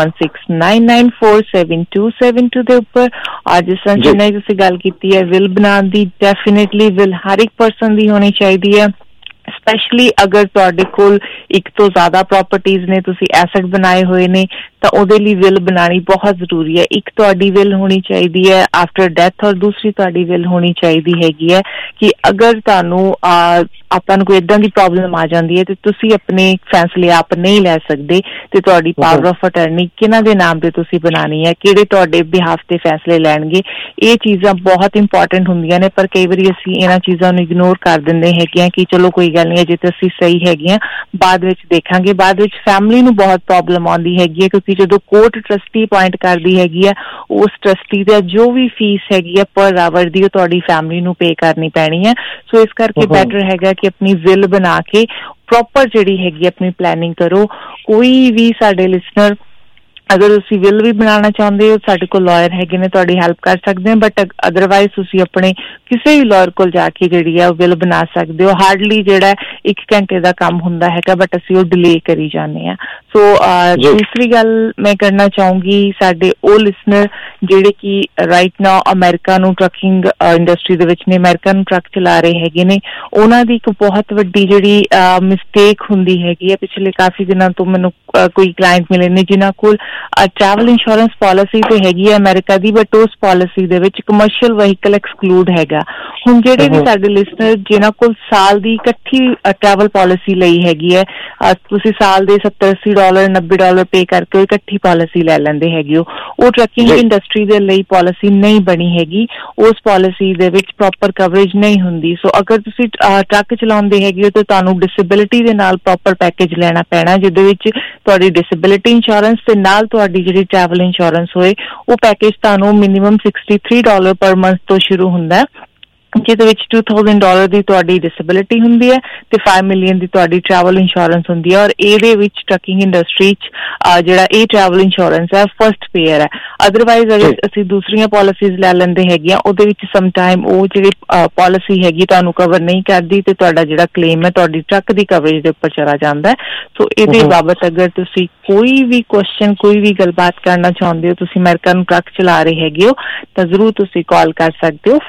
4169947272 ਦੇ ਉੱਪਰ। ਅੱਜ ਜਿਸ ਤਰ੍ਹਾਂ ਜਿੰਨਾ ਤੁਸੀਂ ਗੱਲ ਕੀਤੀ ਹੈ ਵਿਲ ਬਣਾਉਣ ਦੀ, ਡੈਫੀਨੇਟਲੀ ਵਿਲ ਹਰ ਇੱਕ ਪਰਸਨ ਦੀ ਹੋਣੀ ਚਾਹੀਦੀ ਹੈ, ਸਪੈਸ਼ਲੀ ਅਗਰ ਤੁਹਾਡੇ ਕੋਲ ਇੱਕ ਤੋਂ ਜ਼ਿਆਦਾ ਪ੍ਰਾਪਰਟੀਜ਼ ਨੇ, ਤੁਸੀਂ ਐਸਟ ਬਣਾਏ ਹੋਏ ਨੇ, ਤਾਂ ਉਹਦੇ ਲਈ ਵਿਲ ਬਣਾਉਣੀ ਬਹੁਤ ਜ਼ਰੂਰੀ ਹੈ। ਇੱਕ ਤੁਹਾਡੀ ਵਿਲ ਹੋਣੀ ਚਾਹੀਦੀ ਹੈ ਆਫਟਰ ਡੈਥ, ਔਰ ਦੂਸਰੀ ਤੁਹਾਡੀ ਵਿਲ ਹੋਣੀ ਚਾਹੀਦੀ ਹੈਗੀ ਹੈ ਕਿ ਅਗਰ ਤੁਹਾਨੂੰ ਆਪਾਂ ਨੂੰ ਕੋਈ ਏਦਾਂ ਦੀ ਪ੍ਰੋਬਲਮ ਆ ਜਾਂਦੀ ਹੈ ਤੇ ਤੁਸੀਂ ਆਪਣੇ ਫੈਸਲੇ ਆਪ ਨਹੀਂ ਲੈ ਸਕਦੇ, ਤੇ ਤੁਹਾਡੀ ਪਾਵਰ ਆਫ ਅਟਰਨੀ ਕਿਹਨਾਂ ਦੇ ਨਾਮ ਤੇ ਤੁਸੀਂ ਬਣਾਉਣੀ ਹੈ, ਕਿਹੜੇ ਤੁਹਾਡੇ ਬਿਹਾਫ ਤੇ ਫੈਸਲੇ ਲੈਣਗੇ, ਇਹ ਚੀਜ਼ਾਂ ਬਹੁਤ ਇੰਪੋਰਟੈਂਟ ਹੁੰਦੀਆਂ ਨੇ। ਪਰ ਕਈ ਵਾਰੀ ਅਸੀਂ ਇਹਨਾਂ ਚੀਜ਼ਾਂ ਨੂੰ ਇਗਨੋਰ ਕਰ ਦਿੰਦੇ ਹੈਗੇ ਆ ਕਿ ਚਲੋ ਕੋਈ ਗੱਲ ਨਹੀਂ, ਅਜੇ ਤਾਂ ਅਸੀਂ ਸਹੀ ਹੈਗੇ ਆ, ਬਾਅਦ ਵਿੱਚ ਦੇਖਾਂਗੇ। ਬਾਅਦ ਵਿੱਚ ਫੈਮਿਲੀ ਨੂੰ ਬਹੁਤ ਪ੍ਰੋਬਲਮ ਆਉਂਦੀ ਹੈਗੀ ਹੈ, ਕਿਉਂਕਿ ਜਦੋਂ ਕੋਰਟ ਟਰਸਟੀ ਅਪੁਆਇੰਟ ਕਰਦੀ ਹੈਗੀ ਆ, ਉਸ ਟਰਸਟੀ ਦਾ ਜੋ ਵੀ ਫੀਸ ਹੈਗੀ ਆ ਪਰ ਆਵਰ ਦੀ, ਉਹ ਤੁਹਾਡੀ ਫੈਮਿਲੀ ਨੂੰ ਪੇ ਕਰਨੀ ਪੈਣੀ ਹੈ। ਸੋ ਇਸ ਕਰਕੇ ਬੈਟਰ ਹੈਗਾ ਕਿ ਆਪਣੀ ਵਿਲ ਬਣਾ ਕੇ ਪ੍ਰੋਪਰ ਜਿਹੜੀ ਹੈਗੀ ਆਪਣੀ ਪਲੈਨਿੰਗ ਕਰੋ। ਕੋਈ ਵੀ ਸਾਡੇ ਲਿਸਨਰ ਅਗਰ ਤੁਸੀਂ ਵਿਲ ਵੀ ਬਣਾਉਣਾ ਚਾਹੁੰਦੇ ਹੋ, ਸਾਡੇ ਕੋਲ ਲਾਇਰ ਹੈਗੇ ਨੇ, ਤੁਹਾਡੀ ਹੈਲਪ ਕਰ ਸਕਦੇ ਹਾਂ, ਬਟ ਅਦਰਵਾਈਜ਼ ਤੁਸੀਂ ਆਪਣੇ ਕਿਸੇ ਵੀ ਲਾਇਰ ਕੋਲ ਜਾ ਕੇ ਜਿਹੜੀ ਆ ਉਹ ਵਿਲ ਬਣਾ ਸਕਦੇ ਹੋ। ਹਾਰਡਲੀ ਜਿਹੜਾ 1 ਘੰਟੇ ਦਾ ਕੰਮ ਹੁੰਦਾ ਹੈਗਾ, ਬਟ ਅਸੀਂ ਉਹ ਡਿਲੇ ਕਰੀ ਜਾਂਦੇ ਹਾਂ। ਸੋ ਦੂਸਰੀ ਗੱਲ ਮੈਂ ਕਰਨਾ ਚਾਹੂੰਗੀ, ਸਾਡੇ ਉਹ ਲਿਸਨਰ ਜਿਹੜੇ ਕਿ ਰਾਈਟ ਨਾਓ ਅਮਰੀਕਾ ਨੂੰ ਟਰੱਕਿੰਗ ਇੰਡਸਟਰੀ ਦੇ ਵਿੱਚ ਨੇ, ਅਮਰੀਕਾ ਨੂੰ ਟਰੱਕ ਚਲਾ ਰਹੇ ਹੈਗੇ ਨੇ, ਉਹਨਾਂ ਦੀ ਇੱਕ ਬਹੁਤ ਵੱਡੀ ਜਿਹੜੀ ਮਿਸਟੇਕ ਹੁੰਦੀ ਹੈਗੀ ਹੈ। ਪਿਛਲੇ ਕਾਫੀ ਦਿਨਾਂ ਤੋਂ ਮੈਨੂੰ ਕੋਈ ਕਲਾਇੰਟ ਮਿਲੇ ਨੇ ਜਿਨ੍ਹਾਂ ਕੋਲ ਟਰੈਵਲ ਇੰਸ਼ੋਰੈਂਸ ਪਾਲਿਸੀ ਤੇ ਹੈਗੀ ਹੈ ਅਮਰੀਕਾ ਦੀ, ਬਟ ਉਸ ਪਾਲਿਸੀ ਦੇ ਵਿੱਚ ਕਮਰਸ਼ੀਅਲ ਵਹੀਕਲ ਐਕਸਕਲੂਡ ਹੈਗਾ। ਹੁਣ ਜਿਹੜੇ ਵੀ ਸਾਡੇ ਲਿਸਨਰ ਜਿਨ੍ਹਾਂ ਕੋਲ ਸਾਲ ਦੀ ਇਕੱਠੀ ਟਰੈਵਲ ਪਾਲਿਸੀ ਲਈ ਹੈਗੀ ਹੈ, ਤੁਸੀਂ ਸਾਲ ਦੇ $70-80 $90 ਪੇ ਕਰਕੇ ਉਹ ਇਕੱਠੀ ਪਾਲਿਸੀ ਲੈ ਲੈਂਦੇ ਹੈਗੇ ਹੋ, ਉਹ ਟਰੱਕਿੰਗ ਇੰਡਸਟਰੀ ਦੇ ਲਈ ਪਾਲਿਸੀ ਨਹੀਂ ਬਣੀ ਹੈਗੀ, ਉਸ ਪਾਲਿਸੀ ਦੇ ਵਿੱਚ ਪ੍ਰੋਪਰ ਕਵਰੇਜ ਨਹੀਂ ਹੁੰਦੀ। ਸੋ ਅਗਰ ਤੁਸੀਂ ਟਰੱਕ ਚਲਾਉਂਦੇ ਹੈਗੇ ਹੋ ਤਾਂ ਤੁਹਾਨੂੰ ਡਿਸੇਬਿਲਿਟੀ ਦੇ ਨਾਲ ਪ੍ਰੋਪਰ ਪੈਕੇਜ ਲੈਣਾ ਪੈਣਾ, ਜਿਹਦੇ ਵਿੱਚ ਤੁਹਾਡੀ ਡਿਸੇਬਿਲਿਟੀ ਇੰਸ਼ੋਰੈਂਸ ਤੇ ਨਾਲ ਤੁਹਾਡੀ ਜਿਹੜੀ ਟਰੈਵਲ ਇੰਸ਼ੋਰੈਂਸ ਹੋਏ। ਉਹ ਪੈਕੇਜ ਤੁਹਾਨੂੰ ਮਿਨੀਮਮ $63 ਪਰ ਮੰਥ ਤੋਂ ਸ਼ੁਰੂ ਹੁੰਦਾ, ਜਿਹਦੇ ਵਿੱਚ $2,000 ਦੀ ਤੁਹਾਡੀ ਡਿਸੇਬਿਲਿਟੀ ਹੁੰਦੀ ਹੈ ਤੇ $5 million ਦੀ ਤੁਹਾਡੀ ਟਰੈਵਲ ਇੰਸ਼ੋਰੈਂਸ ਹੁੰਦੀ ਹੈ। ਔਰ ਇਹਦੇ ਵਿੱਚ ਟਰੱਕਿੰਗ ਇੰਡਸਟਰੀ 'ਚ ਜਿਹੜਾ ਇਹ ਟਰੈਵਲ ਇੰਸ਼ੋਰੈਂਸ ਹੈ ਫਸਟ ਪੇਅਰ ਹੈ। ਅਦਰਵਾਈਜ਼ ਅਗਰ ਅਸੀਂ ਦੂਸਰੀਆਂ ਪਾਲਿਸੀਜ਼ ਲੈ ਲੈਂਦੇ ਹੈਗੇ ਆ, ਉਹਦੇ ਵਿੱਚ ਸਮਟਾਈਮ ਉਹ ਜਿਹੜੀ ਪਾਲਿਸੀ ਹੈਗੀ ਤੁਹਾਨੂੰ ਕਵਰ ਨਹੀਂ ਕਰਦੀ ਤੇ ਤੁਹਾਡਾ ਜਿਹੜਾ ਕਲੇਮ ਹੈ ਤੁਹਾਡੀ ਟਰੱਕ ਦੀ ਕਵਰੇਜ ਦੇ ਉੱਪਰ ਚਲਾ ਜਾਂਦਾ ਹੈ। ਸੋ ਇਹਦੇ ਬਾਬਤ ਅਗਰ ਤੁਸੀਂ ਕੋਈ ਵੀ ਕੁਐਸਚਨ, ਕੋਈ ਵੀ ਗੱਲਬਾਤ ਕਰਨਾ ਚਾਹੁੰਦੇ ਹੋ, ਤੁਸੀਂ ਅਮਰੀਕਾ ਨੂੰ ਟਰੱਕ ਚਲਾ ਰਹੇ ਹੈਗੇ ਹੋ, ਤਾਂ ਜ਼ਰੂਰ ਤੁਸੀਂ ਕਾਲ ਕਰ ਸਕਦੇ ਹੋ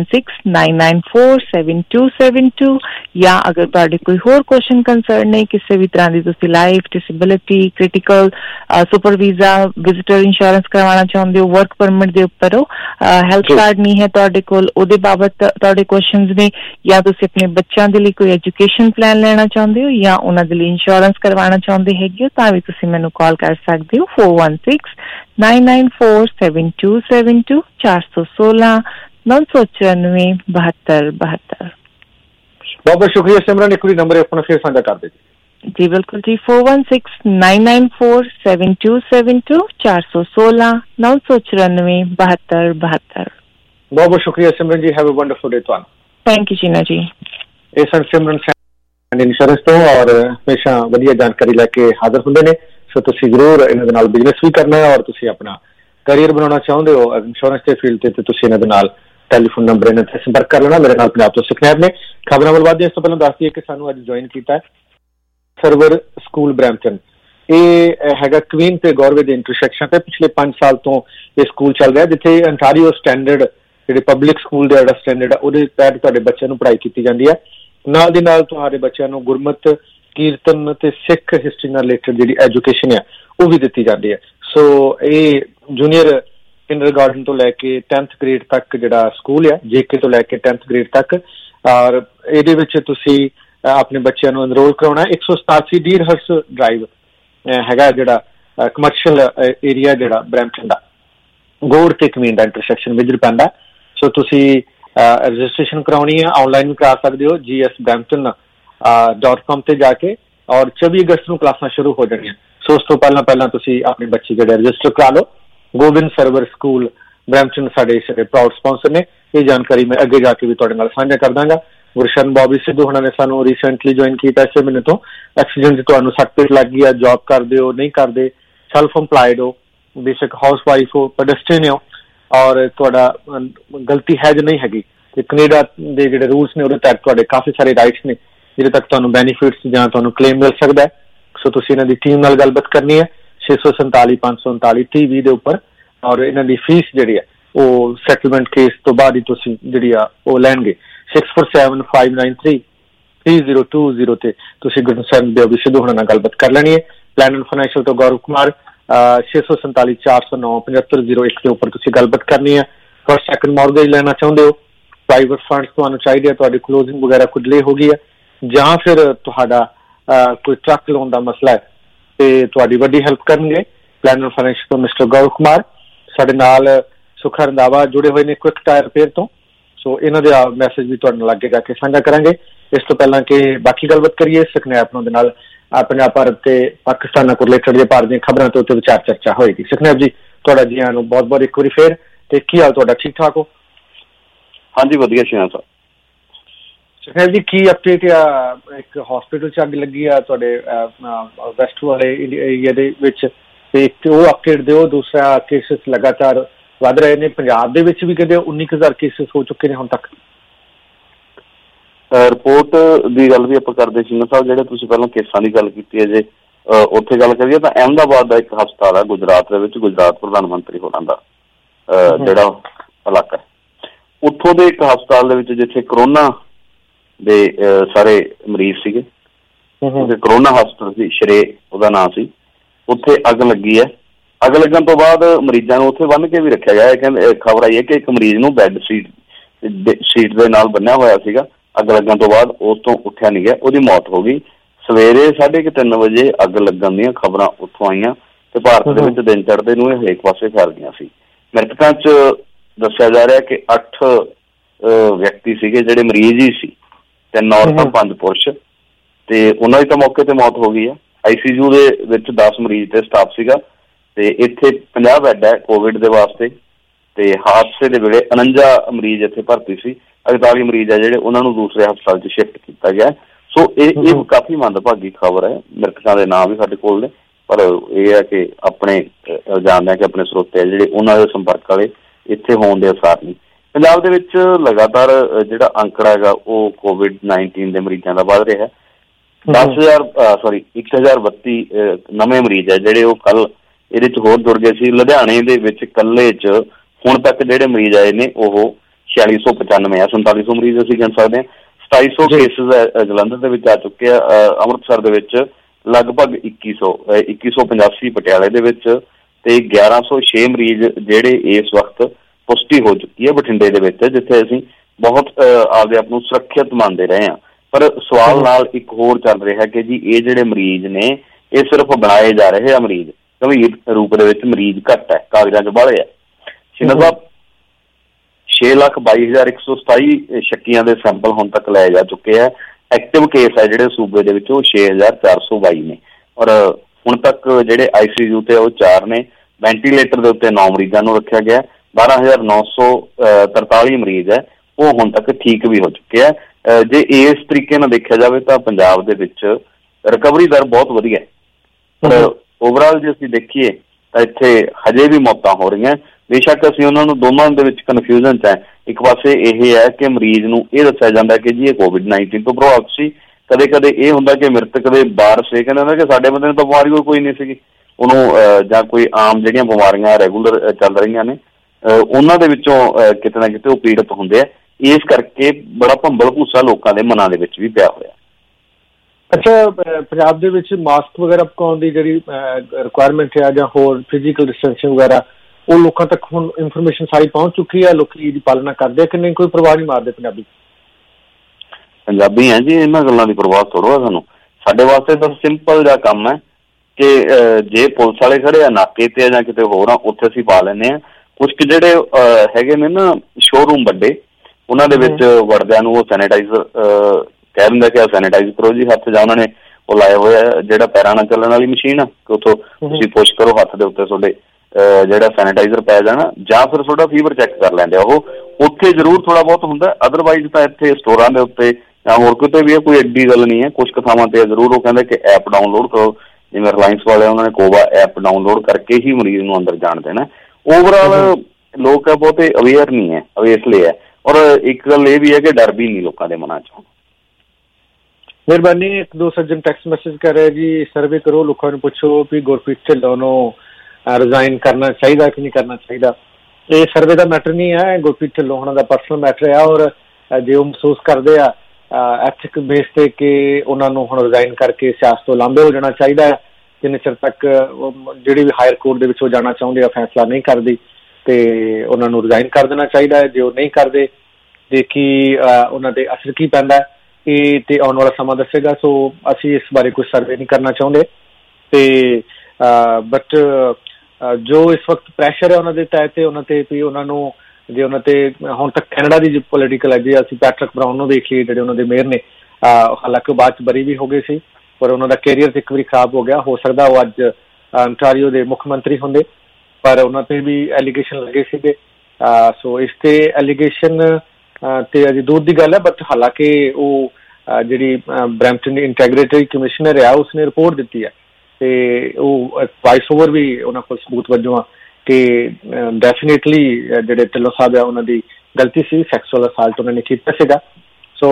4169947272, ਜਾਂ ਅਗਰ ਤੁਹਾਡੇ ਕੋਈ ਹੋਰ ਕੁਐਸਚਨ ਕੰਸਰਨ ਨੇ ਕਿਸੇ ਵੀ ਤਰ੍ਹਾਂ ਦੀ, ਤੁਸੀਂ life, disability, critical, super visa, visitor insurance ਕਰਵਾਉਣਾ ਚਾਹੁੰਦੇ ਹੋ, ਵਰਕ ਪਰਮਿਟ ਦੇ ਉੱਪਰ ਹੋ, ਹੈਲਥ ਕਾਰਡ ਨਹੀਂ ਹੈ ਤੁਹਾਡੇ ਕੋਲ, ਉਹਦੇ ਬਾਬਤ ਤੁਹਾਡੇ ਕੁਐਸਚਨਸ ਨੇ, ਜਾਂ ਤੁਸੀਂ ਆਪਣੇ ਬੱਚਿਆਂ ਦੇ ਲਈ ਕੋਈ ਐਜੂਕੇਸ਼ਨ ਪਲਾਨ ਲੈਣਾ ਚਾਹੁੰਦੇ ਹੋ, ਜਾਂ ਉਹਨਾਂ ਦੇ ਲਈ ਇੰਸ਼ੋਰੈਂਸ ਕਰਵਾਉਣਾ ਚਾਹੁੰਦੇ ਹੈਗੇ ਹੋ, ਤਾਂ ਵੀ ਤੁਸੀਂ ਮੈਨੂੰ ਕਾਲ ਕਰ ਸਕਦੇ ਹੋ 4169947272, 416-994-7272। ਬਹੁਤ ਬਹੁਤ ਸ਼ੁਕਰੀਆ ਸਿਮਰਨ, ਇੱਕ ਵਾਰੀ ਨੰਬਰ ਆਪਣਾ ਫਿਰ ਸਾਂਝਾ ਕਰ ਦਿਓ ਜੀ। ਬਿਲਕੁਲ ਜੀ, 4169947272, 416-994-7272। ਬਹੁਤ ਬਹੁਤ ਸ਼ੁਕਰੀਆ ਸਿਮਰਨ ਜੀ, ਹੈਵ ਅ ਵੰਡਰਫੁਲ ਡੇ ਤੁਹਾਨੂੰ। ਥੈਂਕ ਯੂ ਜੀਨਾ ਜੀ। ਇਹ ਸਨ ਸਿਮਰਨ ਇੰਸ਼ੋਰੈਂਸ ਤੋਂ, ਔਰ ਹਮੇਸ਼ਾ ਵਧੀਆ ਜਾਣਕਾਰੀ ਲੈ ਕੇ ਹਾਜ਼ਰ ਹੁੰਦੇ ਨੇ। ਸੋ ਤੁਸੀਂ ਜ਼ਰੂਰ ਇਹਨਾਂ ਦੇ ਨਾਲ ਬਿਜ਼ਨਸ ਵੀ ਕਰਨਾ ਹੈ, ਔਰ ਤੁਸੀਂ ਆਪਣਾ ਕਰੀਅਰ ਬਣਾਉਣਾ ਚਾਹੁੰਦੇ ਹੋ ਇੰਸ਼ੋਰੈਂਸ ਦੇ ਫੀਲਡ ਤੇ ਤੁਸੀਂ ਇਹਨਾਂ ਦੇ ਨਾਲ ਟੈਲੀਫੋਨ ਨੰਬਰ ਇਹਨਾਂ ਤੇ ਸੰਪਰਕ ਕਰ ਲੈਣਾ। ਮੇਰੇ ਨਾਲ ਪੰਜਾਬ ਤੋਂ ਸੁਖਨੈਬ ਨੇ। ਖਬਰਾਂ ਵੱਲ ਵਧਦੇ ਇਸ ਤੋਂ ਪਹਿਲਾਂ ਦੱਸ ਦਈਏ ਕਿ ਸਾਨੂੰ ਅੱਜ ਜੁਆਇਨ ਕੀਤਾ ਸਰਵਰ ਸਕੂਲ ਬਰੈਂਪਟਨ। ਇਹ ਹੈਗਾ ਕੁਈਨ ਤੇ ਗੌਰਵੇ ਦੇ ਇੰਟਰਸੈਕਸ਼ਨ ਤੇ। ਪਿਛਲੇ 5 ਸਾਲ ਤੋਂ ਇਹ ਸਕੂਲ ਚੱਲ ਰਿਹਾ, ਜਿੱਥੇ ਅੰਟਾਰੀਓ ਸਟੈਂਡਰਡ ਜਿਹੜੇ ਪਬਲਿਕ ਸਕੂਲ ਦਾ ਜਿਹੜਾ ਸਟੈਂਡਰਡ ਹੈ ਉਹਦੇ ਤਹਿਤ ਤੁਹਾਡੇ ਬੱਚਿਆਂ ਨੂੰ ਪੜ੍ਹਾਈ ਕੀਤੀ ਜਾਂਦੀ ਹੈ। ਨਾਲ ਦੀ ਨਾਲ ਤੁਹਾਡੇ ਬੱਚਿਆਂ ਨੂੰ ਗੁਰਮਤ, ਕੀਰਤਨ ਤੇ ਸਿੱਖ ਹਿਸਟਰੀ ਨਾਲ ਰਿਲੇਟਡ ਜਿਹੜੀ ਐਜੂਕੇਸ਼ਨ ਹੈ ਉਹ ਵੀ ਦਿੱਤੀ ਜਾਂਦੀ ਹੈ। ਸੋ ਇਹ ਜੂਨੀਅਰ ਕਿੰਡਰਗਾਰਟਨ ਤੋਂ ਲੈ ਕੇ 10th ਗ੍ਰੇਡ ਤੱਕ ਜਿਹੜਾ ਸਕੂਲ ਹੈ, JK ਤੋਂ ਲੈ ਕੇ 10th ਗ੍ਰੇਡ ਤੱਕ, ਔਰ ਇਹਦੇ ਵਿੱਚ ਤੁਸੀਂ ਆਪਣੇ ਬੱਚਿਆਂ ਨੂੰ ਐਨਰੋਲ ਕਰਾਉਣਾ। 187 ਡੀਰਹਰਸ ਡਰਾਈਵ ਹੈਗਾ ਜਿਹੜਾ ਕਮਰਸ਼ੀਅਲ ਏਰੀਆ ਜਿਹੜਾ ਬਰੈਂਪਟਨ ਦਾ, ਗੋੜ ਤੇ ਕਮੀਨ ਦਾ ਇੰਟਰਸੈਕਸ਼ਨ ਵਿੱਚ ਪੈਂਦਾ। ਸੋ ਤੁਸੀਂ ਰਜਿਸਟ੍ਰੇਸ਼ਨ ਕਰਾਉਣੀ ਹੈ ਆਨਲਾਈਨ ਵੀ ਕਰਾ ਸਕਦੇ ਹੋ gsbrampton.com ਤੇ ਜਾ ਕੇ, ਔਰ 24 ਅਗਸਤ ਨੂੰ ਕਲਾਸਾਂ ਸ਼ੁਰੂ ਹੋ ਜਾਣੀਆਂ। ਸੋ ਉਸ ਤੋਂ ਪਹਿਲਾਂ ਤੁਸੀਂ ਆਪਣੇ ਬੱਚੇ ਜਿਹੜੇ ਰਜਿਸਟਰ ਕਰਾ ਲਓ। ਗੋਬਿੰਦ ਸਰਵਰ ਸਕੂਲ ਬਰੈਂਪਟਨ ਸਾਡੇ ਪ੍ਰਾਊਡ ਸਪਾਂਸਰ ਨੇ। ਇਹ ਜਾਣਕਾਰੀ ਮੈਂ ਅੱਗੇ ਜਾ ਕੇ ਵੀ ਤੁਹਾਡੇ ਨਾਲ ਸਾਂਝਾ ਕਰ ਦਾਂਗਾ। ਗੁਰਸ਼ਨ ਬੌਬੀ ਸਿੱਧੂ ਹੁਣਾਂ ਨੇ ਸਾਨੂੰ ਰੀਸੈਂਟਲੀ ਜੁਆਇਨ ਕੀਤਾ 6 ਮਹੀਨੇ ਤੋਂ। ਐਕਸੀਡੈਂਟ 'ਚ ਤੁਹਾਨੂੰ ਸੱਟ ਪੇਟ ਲੱਗ ਗਈ ਆ, ਜੌਬ ਕਰਦੇ ਹੋ ਨਹੀਂ ਕਰਦੇ, ਸੈਲਫ ਇੰਪਲਾਇਡ ਹੋ, ਬੇਸ਼ੱਕ ਹਾਊਸ ਵਾਈਫ ਹੋ, ਪੈਡੈਸਟਰੀਅਨ ਹੋ, ਔਰ ਤੁਹਾਡਾ ਗਲਤੀ ਹੈ ਜਾਂ ਨਹੀਂ ਹੈਗੀ, ਤੇ ਕੈਨੇਡਾ ਦੇ ਜਿਹੜੇ ਰੂਲਸ ਨੇ ਉਹਦੇ ਤਹਿਤ ਤੁਹਾਡੇ ਕਾਫੀ ਸਾਰੇ ਰਾਈਟਸ ਨੇ ਜਿਹਦੇ ਤੱਕ ਤੁਹਾਨੂੰ ਬੈਨੀਫਿਟਸ ਜਾਂ ਤੁਹਾਨੂੰ ਕਲੇਮ ਮਿਲ ਸਕਦਾ ਹੈ। ਸੋ ਤੁਸੀਂ ਇਹਨਾਂ ਦੀ ਟੀਮ ਨਾਲ ਗੱਲਬਾਤ ਕਰਨੀ ਹੈ 647 539 30 ਦੇ ਉੱਪਰ, ਔਰ ਇਹਨਾਂ ਦੀ ਫੀਸ ਜਿਹੜੀ ਹੈ ਉਹ ਸੈਟਲਮੈਂਟ ਕੇਸ ਤੋਂ ਬਾਅਦ ਹੀ ਤੁਸੀਂ ਜਿਹੜੀ ਆ ਉਹ ਲੈਣਗੇ। 6475933020 ਤੇ ਤੁਸੀਂ ਗੁਰਸ਼ਨ ਬੌਬੀ ਸਿੱਧੂ ਹੁਣਾਂ ਨਾਲ ਗੱਲਬਾਤ ਕਰ ਲੈਣੀ ਹੈ। ਪਲਾਨ ਐਂਡ ਫਾਈਨੈਂਸ਼ੀਅਲ ਤੋਂ ਗੌਰਵ ਕੁਮਾਰ 647 409 7501 ਦੇ ਉੱਪਰ ਤੁਸੀਂ ਗੱਲਬਾਤ ਕਰਨੀ ਹੈ। ਫਸਟ ਸੈਕੰਡ ਮੌਰਗੇਜ ਲੈਣਾ ਚਾਹੁੰਦੇ ਹੋ, ਪ੍ਰਾਈਵੇਟ ਫੰਡਸ ਤੁਹਾਨੂੰ ਚਾਹੀਦੇ ਆ, ਤੁਹਾਡੀ ਕਲੋਜ਼ਿੰਗ ਵਗੈਰਾ ਕੋਈ ਡਿਲੇ ਹੋ ਗਈ ਹੈ, ਜਾਂ ਫਿਰ ਤੁਹਾਡਾ ਕੋਈ ਟਰੱਕ ਲੋਨ ਦਾ ਮਸਲਾ ਹੈ, ਤੇ ਤੁਹਾਡੀ ਵੱਡੀ ਹੈਲਪ ਕਰਨਗੇ ਪਲਾਨ ਐਂਡ ਫਾਈਨੈਂਸ਼ੀਅਲ ਤੋਂ ਮਿਸਟਰ ਗੌਰਵ ਕੁਮਾਰ। ਸਾਡੇ ਨਾਲ ਸੁਖਾ ਰੰਧਾਵਾ ਜੁੜੇ ਹੋਏ ਨੇ ਕੁਇਕ ਟਾਇਰ ਰਿਪੇਅਰ ਤੋਂ। ਸੋ ਇਹਨਾਂ ਦੇ ਮੈਸੇਜ ਵੀ ਤੁਹਾਡੇ ਨਾਲ ਅੱਗੇ ਜਾ ਕੇ ਸਾਂਝਾ ਕਰਾਂਗੇ। ਇਸ ਤੋਂ ਪਹਿਲਾਂ ਕਿ ਬਾਕੀ ਗੱਲਬਾਤ ਕਰੀਏ, ਸਕਨੈਪ ਦੇ ਨਾਲ ਪੰਜਾਬ, ਭਾਰਤ ਤੇ ਪਾਕਿਸਤਾਨ ਨਾਲ ਰਿਲੇਟਡ ਦੀਆਂ ਭਾਰਤ ਦੀਆਂ ਖਬਰਾਂ ਤੇ ਉੱਤੇ ਵਿਚਾਰ ਚਰਚਾ ਹੋਏਗੀ। ਸੁਖਨੈਪ ਜੀ ਤੁਹਾਡਾ ਜੀ ਆਇਆਂ ਨੂੰ ਬਹੁਤ ਇੱਕ ਵਾਰੀ ਫੇਰ, ਤੇ ਕੀ ਹਾਲ ਤੁਹਾਡਾ, ਠੀਕ ਠਾਕ ਹੋ? ਹਾਂਜੀ ਵਧੀਆ ਸ਼ਿਨਾ ਸਾਹਿਬ। ਸੁਖਨੈਪ ਜੀ ਕੀ ਅਪਡੇਟ ਆ? ਇੱਕ ਹਸਪੀਟਲ 'ਚ ਅੱਗ ਲੱਗੀ ਆ ਤੁਹਾਡੇ ਵੈਸਟ ਵਾਲੇ ਏਰੀਆ ਦੇ ਵਿੱਚ, ਤੇ ਇੱਕ ਉਹ ਅਪਡੇਟ ਦਿਓ। ਦੂਸਰਾ ਕੇਸਿਸ ਲਗਾਤਾਰ ਵੱਧ ਰਹੇ ਨੇ ਪੰਜਾਬ ਦੇ ਵਿੱਚ ਵੀ, ਕਹਿੰਦੇ 19,000 ਕੇਸਿਸ ਹੋ ਚੁੱਕੇ ਨੇ ਹੁਣ ਤੱਕ। ਰਿਪੋਰਟ ਦੀ ਗੱਲ ਵੀ ਆਪਾਂ ਕਰਦੇ ਸੀ ਨਾ ਸਾਹਿਬ, ਜਿਹੜੇ ਤੁਸੀਂ ਪਹਿਲਾਂ ਕੇਸਾਂ ਦੀ ਗੱਲ ਕੀਤੀ ਹੈ, ਜੇ ਉੱਥੇ ਗੱਲ ਕਰੀਏ ਤਾਂ ਅਹਿਮਦਾਬਾਦ ਦਾ ਇੱਕ ਹਸਪਤਾਲ ਹੈ ਗੁਜਰਾਤ ਦੇ ਵਿੱਚ, ਗੁਜਰਾਤ ਪ੍ਰਧਾਨ ਮੰਤਰੀ ਹੋਰਾਂ ਦਾ ਜਿਹੜਾ ਇਲਾਕਾ, ਉੱਥੋਂ ਦੇ ਇੱਕ ਹਸਪਤਾਲ ਦੇ ਵਿੱਚ ਜਿੱਥੇ ਕਰੋਨਾ ਦੇ ਸਾਰੇ ਮਰੀਜ਼ ਸੀਗੇ, ਕਰੋਨਾ ਹਸਪਤਾਲ ਸੀ, ਸ਼ਰੇ ਉਹਦਾ ਨਾਂ ਸੀ, ਉੱਥੇ ਅੱਗ ਲੱਗੀ ਹੈ। ਅੱਗ ਲੱਗਣ ਤੋਂ ਬਾਅਦ ਮਰੀਜ਼ਾਂ ਨੂੰ ਉੱਥੇ ਬੰਨ੍ਹ ਕੇ ਵੀ ਰੱਖਿਆ ਗਿਆ। ਕਹਿੰਦੇ ਖਬਰ ਆਈ ਹੈ ਕਿ ਇੱਕ ਮਰੀਜ਼ ਨੂੰ ਬੈੱਡ ਸ਼ੀਟ ਦੇ ਨਾਲ ਬੰਨਿਆ ਹੋਇਆ ਸੀਗਾ। ਅੱਗ ਲੱਗਣ ਤੋਂ ਬਾਅਦ ਉਸ ਤੋਂ ਉੱਠਿਆ ਨਹੀਂ ਗਿਆ, ਉਹਦੀ ਮੌਤ ਹੋ ਗਈ। ਸਵੇਰੇ 3:30 ਵਜੇ ਅੱਗ ਲੱਗਣ ਦੀਆਂ ਖਬਰਾਂ ਉੱਥੋਂ ਆਈਆਂ, ਤੇ ਭਾਰਤ ਦੇ ਵਿੱਚ ਦਿਨ ਚੜ੍ਹਦੇ ਨੂੰ ਇਹ ਹਰੇਕ ਪਾਸੇ ਫੈਲ ਗਈਆਂ ਸੀ। ਮ੍ਰਿਤਕਾਂ 'ਚ ਦੱਸਿਆ ਜਾ ਰਿਹਾ ਕਿ 8 ਵਿਅਕਤੀ ਸੀਗੇ ਜਿਹੜੇ ਮਰੀਜ਼ ਹੀ ਸੀ, 3 ਔਰਤਾਂ 5 ਪੁਰਸ਼, ਤੇ ਉਹਨਾਂ ਦੀ ਤਾਂ ਮੌਕੇ ਤੇ ਮੌਤ ਹੋ ਗਈ ਹੈ। ICU ਦੇ ਵਿੱਚ 10 ਮਰੀਜ਼ ਤੇ ਸਟਾਫ ਸੀਗਾ, ਤੇ ਇੱਥੇ 50 ਬੈੱਡ ਹੈ ਕੋਵਿਡ ਦੇ ਵਾਸਤੇ, ਤੇ ਹਾਦਸੇ ਦੇ ਵੇਲੇ 49 ਮਰੀਜ਼ ਇੱਥੇ ਭਰਤੀ ਸੀ। 48 ਮਰੀਜ਼ ਹੈ ਜਿਹੜੇ ਉਹਨਾਂ ਨੂੰ ਦੂਸਰੇ ਹਸਪਤਾਲ 'ਚ ਸ਼ਿਫਟ ਕੀਤਾ ਗਿਆ। ਸੋ ਇਹ ਕਾਫੀ ਮੰਦਭਾਗੀ ਖਬਰ ਹੈ। ਮ੍ਰਿਤਕਾਂ ਦੇ ਨਾਂ ਵੀ ਸਾਡੇ ਕੋਲ ਨੇ, ਪਰ ਇਹ ਹੈ ਕਿ ਆਪਣੇ ਜਾਣਦੇ ਹਾਂ ਕਿ ਆਪਣੇ ਸਰੋਤੇ ਆ ਜਿਹੜੇ ਉਹਨਾਂ ਦੇ ਸੰਪਰਕ ਵਾਲੇ ਇੱਥੇ ਹੋਣ ਦੇ ਅਸਾਰ ਨਹੀਂ। ਪੰਜਾਬ ਦੇ ਵਿੱਚ ਲਗਾਤਾਰ ਜਿਹੜਾ ਅੰਕੜਾ ਹੈਗਾ ਉਹ COVID-19 ਦੇ ਮਰੀਜ਼ਾਂ ਦਾ ਵੱਧ ਰਿਹਾ ਹੈ। 1032 ਨਵੇਂ ਮਰੀਜ਼ ਹੈ ਜਿਹੜੇ ਉਹ ਕੱਲ ਇਹਦੇ 'ਚ ਹੋਰ ਜੁੜ ਗਏ ਸੀ। ਲੁਧਿਆਣੇ ਦੇ ਵਿੱਚ ਇਕੱਲੇ 'ਚ ਹੁਣ ਤੱਕ ਜਿਹੜੇ ਮਰੀਜ਼ ਆਏ ਨੇ ਉਹ 4695 ਆ, 4700 ਮਰੀਜ਼ ਅਸੀਂ ਗਿਣ ਸਕਦੇ ਹਾਂ। 2700 ਕੇਸਿਸ ਜਲੰਧਰ ਦੇ ਵਿੱਚ ਆ ਚੁੱਕੇ ਆ, ਅੰਮ੍ਰਿਤਸਰ ਦੇ ਵਿੱਚ ਲਗਭਗ 2185 ਪਟਿਆਲੇ ਦੇ ਵਿੱਚ, ਤੇ 1106 ਮਰੀਜ਼ ਜਿਹੜੇ ਇਸ ਵਕਤ ਪੁਸ਼ਟੀ ਹੋ ਚੁੱਕੀ ਹੈ ਬਠਿੰਡੇ ਦੇ ਵਿੱਚ, ਜਿੱਥੇ ਅਸੀਂ ਬਹੁਤ ਆਪਦੇ ਆਪ ਨੂੰ ਸੁਰੱਖਿਅਤ ਮੰਨਦੇ ਰਹੇ ਹਾਂ। ਪਰ ਸਵਾਲ ਨਾਲ ਇੱਕ ਹੋਰ ਚੱਲ ਰਿਹਾ ਕਿ ਜੀ ਇਹ ਜਿਹੜੇ ਮਰੀਜ਼ ਨੇ ਇਹ ਸਿਰਫ ਬਣਾਏ ਜਾ ਰਹੇ ਆ ਮਰੀਜ਼, ਗੰਭੀਰ ਰੂਪ ਦੇ ਵਿੱਚ ਮਰੀਜ਼ ਘੱਟ ਹੈ, ਕਾਗਜ਼ਾਂ 'ਚ ਬਾਹਲੇ ਆ। ਸ਼ਿਨਾ ਸਾਹਿਬ 6,22,127 ਸ਼ੱਕੀਆਂ ਦੇ ਸੈਂਪਲ ਹੁਣ ਤੱਕ ਲਏ ਜਾ ਚੁੱਕੇ ਆ। ਐਕਟਿਵ ਕੇਸ ਹੈ ਜਿਹੜੇ ਸੂਬੇ ਦੇ ਵਿੱਚ ਉਹ 6,422 ਨੇ, ਔਰ ਹੁਣ ਤੱਕ ਜਿਹੜੇ ICU ਤੇ ਉਹ 4 ਨੇ। ਵੈਂਟੀਲੇਟਰ ਦੇ ਉੱਤੇ 9 ਮਰੀਜ਼ਾਂ ਨੂੰ ਰੱਖਿਆ ਗਿਆ। 12,943 ਮਰੀਜ਼ ਹੈ ਉਹ ਹੁਣ ਤੱਕ ਠੀਕ ਵੀ ਹੋ ਚੁੱਕੇ ਆ। ਜੇ ਇਸ ਤਰੀਕੇ ਨਾਲ ਦੇਖਿਆ ਜਾਵੇ ਤਾਂ ਪੰਜਾਬ ਦੇ ਵਿੱਚ ਰਿਕਵਰੀ ਦਰ ਬਹੁਤ ਵਧੀਆ ਹੈ, ਪਰ ਓਵਰਆਲ ਜੇ ਅਸੀਂ ਦੇਖੀਏ ਤਾਂ ਇੱਥੇ ਹਜੇ ਵੀ ਮੌਤਾਂ ਹੋ ਰਹੀਆਂ। ਬੇਸ਼ੱਕ ਅਸੀਂ ਉਹਨਾਂ ਨੂੰ ਦੋਵਾਂ ਦੇ ਵਿੱਚ ਕਨਫਿਊਜ਼ਨ 'ਚ ਹੈ। ਇੱਕ ਪਾਸੇ ਇਹ ਹੈ ਕਿ ਮਰੀਜ਼ ਨੂੰ ਇਹ ਦੱਸਿਆ ਜਾਂਦਾ ਕਿ ਜੀ ਇਹ COVID-19 ਤੋਂ ਪ੍ਰਭਾਵਿਤ ਸੀ, ਕਦੇ ਕਦੇ ਇਹ ਹੁੰਦਾ ਕਿ ਮ੍ਰਿਤਕ ਦੇ ਵਾਰਸ ਇਹ ਕਹਿੰਦੇ ਹੁੰਦੇ ਕਿ ਸਾਡੇ ਬੰਦੇ ਨੂੰ ਤਾਂ ਬਿਮਾਰੀ ਕੋਈ ਨਹੀਂ ਸੀਗੀ, ਉਹਨੂੰ ਜਾਂ ਕੋਈ ਆਮ ਜਿਹੜੀਆਂ ਬਿਮਾਰੀਆਂ ਰੈਗੂਲਰ ਚੱਲ ਰਹੀਆਂ ਨੇ ਉਹਨਾਂ ਦੇ ਵਿੱਚੋਂ ਕਿਤੇ ਨਾ ਕਿਤੇ ਉਹ ਪੀੜਤ ਹੁੰਦੇ ਆ। ਇਸ ਕਰਕੇ ਬੜਾ ਭੰਬਲ ਭੂਸਾ ਲੋਕਾਂ ਦੇ ਮਨਾਂ ਦੇ ਵਿੱਚ ਵੀ ਪਿਆ ਹੋਇਆ। ਅੱਛਾ, ਪੰਜਾਬ ਦੇ ਵਿੱਚ ਮਾਸਕ ਵਗੈਰਾ ਪਕਾਉਣ ਦੀ ਜਿਹੜੀ ਰਿਕੁਆਇਰਮੈਂਟ ਹੈ ਜਾਂ ਹੋਰ ਫਿਜ਼ੀਕਲ ਡਿਸਟੈਂਸਿੰਗ ਵਗੈਰਾ, ਉਹ ਲੋਕਾਂ ਤੱਕ ਹੁਣ ਇਨਫੋਰਮੇਸ਼ਨ ਸਾਰੀ ਪਹੁੰਚ ਚੁੱਕੀ ਹੈ? ਲੋਕੀ ਇਹਦੀ ਪਾਲਣਾ ਕਰਦੇ ਆ ਕਿ ਨਹੀਂ? ਕੋਈ ਪ੍ਰਵਾਹ ਨਹੀਂ ਮਾਰਦੇ ਪੰਜਾਬੀ ਹੈ ਜੀ, ਇਹਨਾਂ ਗੱਲਾਂ ਦੀ ਪ੍ਰਵਾਹ ਥੋੜ੍ਹਾ ਸਾਨੂੰ। ਸਾਡੇ ਵਾਸਤੇ ਤਾਂ ਸਿੰਪਲ ਜਿਹਾ ਕੰਮ ਹੈ ਕਿ ਜੇ ਪੁਲਿਸ ਵਾਲੇ ਖੜੇ ਆ ਨਾਕੇ ਤੇ ਜਾਂ ਕਿਤੇ ਹੋਰ ਆ, ਉੱਥੇ ਅਸੀਂ ਪਾ ਲੈਂਦੇ ਹਾਂ। ਕੁਛ ਕੁ ਜਿਹੜੇ ਹੈਗੇ ਨੇ ਨਾ ਸ਼ੋਰੂਮ ਵੱਡੇ, ਉਹਨਾਂ ਦੇ ਵਿੱਚ ਵੜਦਿਆਂ ਨੂੰ ਉਹ ਸੈਨੀਟਾਈਜ਼ਰ ਕਹਿ ਦਿੰਦਾ ਕਿ ਸੈਨੀਟਾਈਜ਼ ਕਰੋ ਜੀ ਹੱਥ, ਜਾਂ ਉਹਨਾਂ ਨੇ ਉਹ ਲਾਇਆ ਹੋਇਆ ਜਿਹੜਾ ਪੈਰਾਂ ਨਾਲ ਚੱਲਣ ਵਾਲੀ ਮਸ਼ੀਨ ਆ ਕਿ ਉੱਥੋਂ ਤੁਸੀਂ ਪੁਸ਼ ਕਰੋ ਹੱਥ ਦੇ ਉੱਤੇ ਤੁਹਾਡੇ ਜਿਹੜਾ ਸੈਨੀਟਾਈਜ਼ਰ ਪੈ ਜਾਣਾ, ਜਾਂ ਫਿਰ ਤੁਹਾਡਾ ਫੀਵਰ ਚੈੱਕ ਕਰ ਲੈਂਦੇ ਆ। ਉਹ ਉੱਥੇ ਜ਼ਰੂਰ ਥੋੜਾ ਬਹੁਤ ਹੁੰਦਾ, ਅਦਰਵਾਈਜ਼ ਤਾਂ ਇੱਥੇ ਸਟੋਰਾਂ ਦੇ ਉੱਤੇ ਜਾਂ ਹੋਰ ਕਿਤੇ ਵੀ ਕੋਈ ਐਡੀ ਗੱਲ ਨਹੀਂ ਹੈ। ਕੁਛ ਕੁ ਥਾਵਾਂ ਤੇ ਜ਼ਰੂਰ ਉਹ ਕਹਿੰਦੇ ਕਿ ਐਪ ਡਾਊਨਲੋਡ ਕਰੋ, ਜਿਵੇਂ ਰਿਲਾਇੰਸ ਵਾਲੇ ਉਹਨਾਂ ਨੇ ਕੋਵਾ ਐਪ ਡਾਊਨਲੋਡ ਕਰਕੇ ਹੀ ਮਰੀਜ਼ ਨੂੰ ਅੰਦਰ ਜਾਣ ਦੇਣਾ। ਓਵਰਆਲ ਲੋਕ ਬਹੁਤੇ ਅਵੇਅਰ ਨਹੀਂ ਹੈ, ਅਵੇਅਰਸਲੀ ਹੈ। ਔਰ ਇੱਕ ਗੱਲ ਇਹ ਵੀ ਹੈ ਕਿ ਡਰ ਵੀ ਨਹੀਂ ਲੋਕਾਂ ਦੇ ਮਨਾਂ 'ਚ। ਮਿਹਰਬਾਨੀ। ਇੱਕ ਦੋ ਸੱਜਣ ਟੈਕਸਟ ਮੈਸੇਜ ਕਰ ਰਹੇ ਜੀ, ਸਰਵੇ ਕਰੋ, ਲੋਕਾਂ ਨੂੰ ਪੁੱਛੋ ਵੀ ਗੁਰਪ੍ਰੀਤ ਢਿੱਲੋਂ ਨੂੰ ਰਿਜ਼ਾਈਨ ਕਰਨਾ ਚਾਹੀਦਾ ਕਿ ਨਹੀਂ ਕਰਨਾ ਚਾਹੀਦਾ। ਇਹ ਸਰਵੇ ਦਾ ਮੈਟਰ ਨਹੀਂ ਹੈ, ਗੁਰਪ੍ਰੀਤ ਢਿੱਲੋਂ ਉਹਨਾਂ ਦਾ ਪਰਸਨਲ ਮੈਟਰ ਆ। ਔਰ ਜੇ ਉਹ ਮਹਿਸੂਸ ਕਰਦੇ ਆ ਐਥਿਕ ਬੇਸ ਤੇ ਕਿ ਉਹਨਾਂ ਨੂੰ ਹੁਣ ਰਿਜ਼ਾਈਨ ਕਰਕੇ ਸਿਆਸਤ ਤੋਂ ਲਾਂਭੇ ਹੋ ਜਾਣਾ ਚਾਹੀਦਾ ਹੈ, ਜਿੰਨੇ ਚਿਰ ਤੱਕ ਜਿਹੜੀ ਵੀ ਹਾਇਰ ਕੋਰਟ ਦੇ ਵਿੱਚ ਉਹ ਜਾਣਾ ਚਾਹੁੰਦੇ ਆ ਫੈਸਲਾ ਨਹੀਂ ਕਰਦੀ, ਤੇ ਉਹਨਾਂ ਨੂੰ ਰਿਜ਼ਾਈਨ ਕਰ ਦੇਣਾ ਚਾਹੀਦਾ ਹੈ। ਜੇ ਉਹ ਨਹੀਂ ਕਰਦੇ ਜੇ ਕੀ ਉਹਨਾਂ ਦੇ ਅਸਰ ਕੀ ਪੈਂਦਾ ਇਹ ਤੇ ਆਉਣ ਵਾਲਾ ਸਮਾਂ ਦੱਸੇਗਾ। ਸੋ ਅਸੀਂ ਇਸ ਬਾਰੇ ਕੋਈ ਸਰਵੇ ਨਹੀਂ ਕਰਨਾ ਚਾਹੁੰਦੇ, ਤੇ ਬਟ ਜੋ ਇਸ ਵਕਤ ਪ੍ਰੈਸ਼ਰ ਹੈ ਉਹਨਾਂ ਦੇ ਤਹਿਤ ਤੇ ਉਹਨਾਂ ਤੇ ਵੀ ਉਹਨਾਂ ਨੂੰ ਜੇ ਉਹਨਾਂ ਤੇ ਹੁਣ ਤੱਕ ਕੈਨੇਡਾ ਦੀ ਪੋਲੀਟੀਕਲ ਹੈ, ਜੇ ਅਸੀਂ ਪੈਟਰਿਕ ਬਰਾਊਨ ਨੂੰ ਦੇਖ ਲਈਏ ਜਿਹੜੇ ਉਹਨਾਂ ਦੇ ਮੇਅਰ ਨੇ, ਹਾਲਾਂਕਿ ਉਹ ਬਾਅਦ 'ਚ ਬਰੀ ਵੀ ਹੋ ਗਏ ਸੀ, ਪਰ ਉਹਨਾਂ ਦਾ ਕੈਰੀਅਰ ਇੱਕ ਵਾਰੀ ਖਰਾਬ ਹੋ ਗਿਆ। ਹੋ ਸਕਦਾ ਉਹ ਅੱਜ ਅੰਟਾਰੀਓ ਦੇ ਮੁੱਖ ਮੰਤਰੀ ਹੁੰਦੇ, ਪਰ ਉਹਨਾਂ ਤੇ ਵੀ ਐਲੀਗੇਸ਼ਨ ਲੱਗੇ ਸੀਗੇ। ਸੋ ਇਸ ਤੇ ਐਲੀਗੇਸ਼ਨ ਤੇ ਅਜੇ ਦੂਰ ਦੀ ਗੱਲ ਹੈ, ਬਟ ਹਾਲਾਂਕਿ ਉਹ ਜਿਹੜੀ ਬਰੈਂਪਟਨ ਦੀ ਇੰਟੈਗ੍ਰਿਟੀ ਕਮਿਸ਼ਨਰ ਆ ਉਸਨੇ ਰਿਪੋਰਟ ਦਿੱਤੀ ਹੈ, ਤੇ ਉਹ ਵਾਇਸ ਓਵਰ ਵੀ ਉਹਨਾਂ ਕੋਲ ਸਬੂਤ ਵਜੋਂ ਆ ਕਿ ਡੈਫੀਨੇਟਲੀ ਜਿਹੜੇ ਢਿੱਲੋਂ ਸਾਹਿਬ ਆ ਉਹਨਾਂ ਦੀ ਗਲਤੀ ਸੀ, ਸੈਕਸੁਅਲ ਅਸਾਲਟ ਉਹਨਾਂ ਨੇ ਕੀਤਾ ਸੀਗਾ। ਸੋ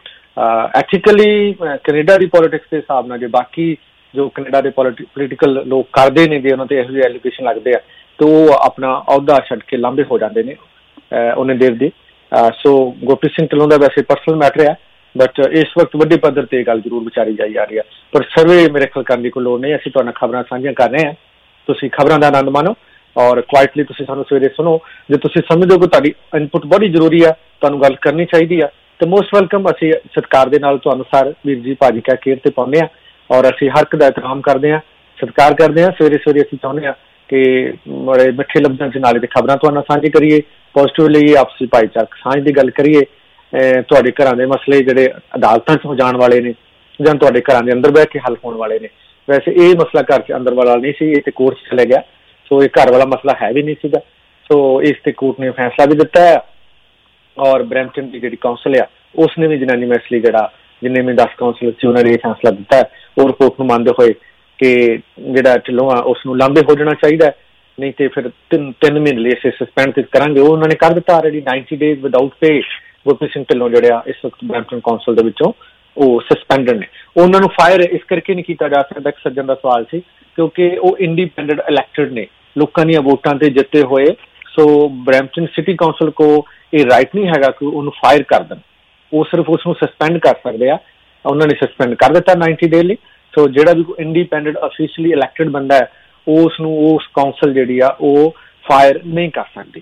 ਐਥੀਕਲੀ ਕੈਨੇਡਾ ਦੀ ਪੋਲੀਟਿਕਸ ਦੇ ਹਿਸਾਬ ਨਾਲ ਜੇ ਬਾਕੀ ਜੋ ਕੈਨੇਡਾ ਦੇ ਪੋਲੀਟੀਕਲ ਲੋਕ ਕਰਦੇ ਨੇ, ਜੇ ਉਹਨਾਂ ਤੇ ਇਹੋ ਜਿਹੇ ਐਲੀਗੇਸ਼ਨ ਲੱਗਦੇ ਆ ਤਾਂ ਉਹ ਆਪਣਾ ਅਹੁਦਾ ਛੱਡ ਕੇ ਲਾਂਭੇ ਹੋ ਜਾਂਦੇ ਨੇ ਉਹਨੇ ਦੇਰ ਦੀ। ਸੋ ਗੁਰਪ੍ਰੀਤ ਸਿੰਘ ਢਿੱਲੋਂ ਦਾ ਵੈਸੇ ਪਰਸਨਲ ਮੈਟਰ ਹੈ, ਬਟ ਇਸ ਵਕਤ ਵੱਡੇ ਪੱਧਰ ਤੇ ਇਹ ਗੱਲ ਜ਼ਰੂਰ ਵਿਚਾਰੀ ਜਾਈ ਜਾ ਰਹੀ ਹੈ, ਪਰ ਸਰਵੇ ਮੇਰੇ ਖਿਆਲ ਕਰਨ ਦੀ ਕੋਈ ਲੋੜ ਨਹੀਂ। ਅਸੀਂ ਤੁਹਾਡੇ ਨਾਲ ਖਬਰਾਂ ਸਾਂਝੀਆਂ ਕਰ ਰਹੇ ਹਾਂ, ਤੁਸੀਂ ਖਬਰਾਂ ਦਾ ਆਨੰਦ ਮਾਣੋ ਔਰ ਕੁਆਇਟਲੀ ਤੁਸੀਂ ਸਾਨੂੰ ਸਵੇਰੇ ਸੁਣੋ। ਜੇ ਤੁਸੀਂ ਸਮਝਦੇ ਹੋ ਕਿ ਤੁਹਾਡੀ ਇਨਪੁਟ ਬੜੀ ਜ਼ਰੂਰੀ ਆ, ਤੁਹਾਨੂੰ ਗੱਲ ਕਰਨੀ ਚਾਹੀਦੀ ਆ, ਤੇ ਮੋਸਟ ਵੈਲਕਮ। ਅਸੀਂ ਸਤਿਕਾਰ ਦੇ ਨਾਲ ਤੁਹਾਨੂੰ ਸਰ ਵੀਰ ਜੀ ਭਾਜੀ ਕਹਿ ਕੇ ਤੇ ਪਾਉਂਦੇ ਹਾਂ, ਔਰ ਅਸੀਂ ਹਰ ਇੱਕ ਦਾ ਇਤਰਾਮ ਕਰਦੇ ਹਾਂ, ਸਤਿਕਾਰ ਕਰਦੇ ਹਾਂ। ਸਵੇਰੇ ਸਵੇਰੇ ਅਸੀਂ ਚਾਹੁੰਦੇ ਹਾਂ ਕਿ ਬੜੇ ਮਿੱਠੇ ਲਫ਼ਜ਼ਾਂ 'ਚ ਨਾਲੇ ਦੀ ਖਬਰਾਂ ਤੁਹਾਡੇ ਨਾਲ ਸਾਂਝੀ ਕਰੀਏ, ਪੋਜ਼ਿਟਿਵਲੀ ਆਪਸੀ ਭਾਈਚਾਰਕ ਸਾਂਝ ਦੀ ਗੱਲ ਕਰੀਏ। ਤੁਹਾਡੇ ਘਰਾਂ ਦੇ ਮਸਲੇ ਜਿਹੜੇ ਅਦਾਲਤਾਂ 'ਚ ਹੋ ਜਾਣ ਵਾਲੇ ਨੇ ਜਾਂ ਤੁਹਾਡੇ ਘਰਾਂ ਦੇ ਅੰਦਰ ਬਹਿ ਕੇ ਹੱਲ ਹੋਣ ਵਾਲੇ ਨੇ, ਵੈਸੇ ਇਹ ਮਸਲਾ ਘਰ 'ਚ ਅੰਦਰ ਵਾਲਾ ਨਹੀਂ ਸੀ, ਇਹ ਤੇ ਕੋਰਟ 'ਚ ਚਲੇ ਗਿਆ। ਸੋ ਇਹ ਘਰ ਵਾਲਾ ਮਸਲਾ ਹੈ ਵੀ ਨਹੀਂ ਸੀਗਾ। ਸੋ ਇਸ ਤੇ ਕੋਰਟ ਨੇ ਫੈਸਲਾ ਵੀ ਦਿੱਤਾ ਹੈ, ਔਰ ਬਰੈਂਪਟਨ ਦੀ ਜਿਹੜੀ ਕਾਉਂਸਲ ਆ ਉਸਨੇ ਵੀ ਜਨਾਨੀ ਮਸਲੇ ਜਿਹੜਾ ਜਿੰਨੇ ਵੀ 10 ਕਾਉਂਸਲ ਸੀ ਉਹਨਾਂ ਨੇ ਇਹ ਫੈਸਲਾ ਦਿੱਤਾ ਹੈ, ਉਹ ਰਿਪੋਰਟ ਨੂੰ ਮੰਨਦੇ ਹੋਏ ਕਿ ਜਿਹੜਾ ਢਿੱਲੋਂ ਆ ਉਸ ਨੂੰ ਲਾਂਭੇ ਹੋ ਜਾਣਾ ਚਾਹੀਦਾ, ਨਹੀਂ ਤੇ ਫਿਰ 3 ਮਹੀਨੇ ਲਈ ਅਸੀਂ ਸਸਪੈਂਡ ਕਰਾਂਗੇ। ਉਹ ਉਹਨਾਂ ਨੇ ਕਰ ਦਿੱਤਾ already 90 days without pay. Gurpreet Singh Dhillon ਜਿਹੜੇ ਆ ਇਸ ਵਕਤ ਬਰੈਂਪਟਨ ਕਾਉਂਸਲ ਦੇ ਵਿੱਚੋਂ ਉਹ ਸਸਪੈਂਡਡ ਨੇ। ਉਹਨਾਂ ਨੂੰ ਫਾਇਰ ਇਸ ਕਰਕੇ ਨਹੀਂ ਕੀਤਾ ਜਾ ਸਕਦਾ, ਇੱਕ ਸੱਜਣ ਦਾ ਸਵਾਲ ਸੀ, ਕਿਉਂਕਿ ਉਹ ਇੰਡੀਪੈਂਡੈਂਟ ਇਲੈਕਟਡ ਨੇ, ਲੋਕਾਂ ਦੀਆਂ ਵੋਟਾਂ ਤੇ ਜਿੱਤੇ ਹੋਏ। ਸੋ ਬਰੈਂਪਟਨ ਸਿਟੀ ਕਾਉਂਸਲ ਕੋ ਇਹ ਰਾਈਟ ਨਹੀਂ ਹੈਗਾ ਕਿ ਉਹਨੂੰ ਫਾਇਰ ਕਰ ਦੇਣ, ਉਹ ਸਿਰਫ ਉਸ ਨੂੰ ਸਸਪੈਂਡ ਕਰ ਸਕਦੇ ਆ। ਉਹਨਾਂ ਨੇ ਸਸਪੈਂਡ ਕਰ ਦਿੱਤਾ 90 ਡੇ ਲਈ। ਸੋ ਜਿਹੜਾ ਵੀ ਕੋਈ ਇੰਡੀਪੈਂਡੈਂਟ ਅਫੀਸ਼ੀਅਲੀ ਇਲੈਕਟਡ ਬੰਦਾ ਹੈ ਉਸ ਨੂੰ ਉਸ ਕਾਉਂਸਲ ਜਿਹੜੀ ਆ ਉਹ ਫਾਇਰ ਨਹੀਂ ਕਰ ਸਕਦੀ।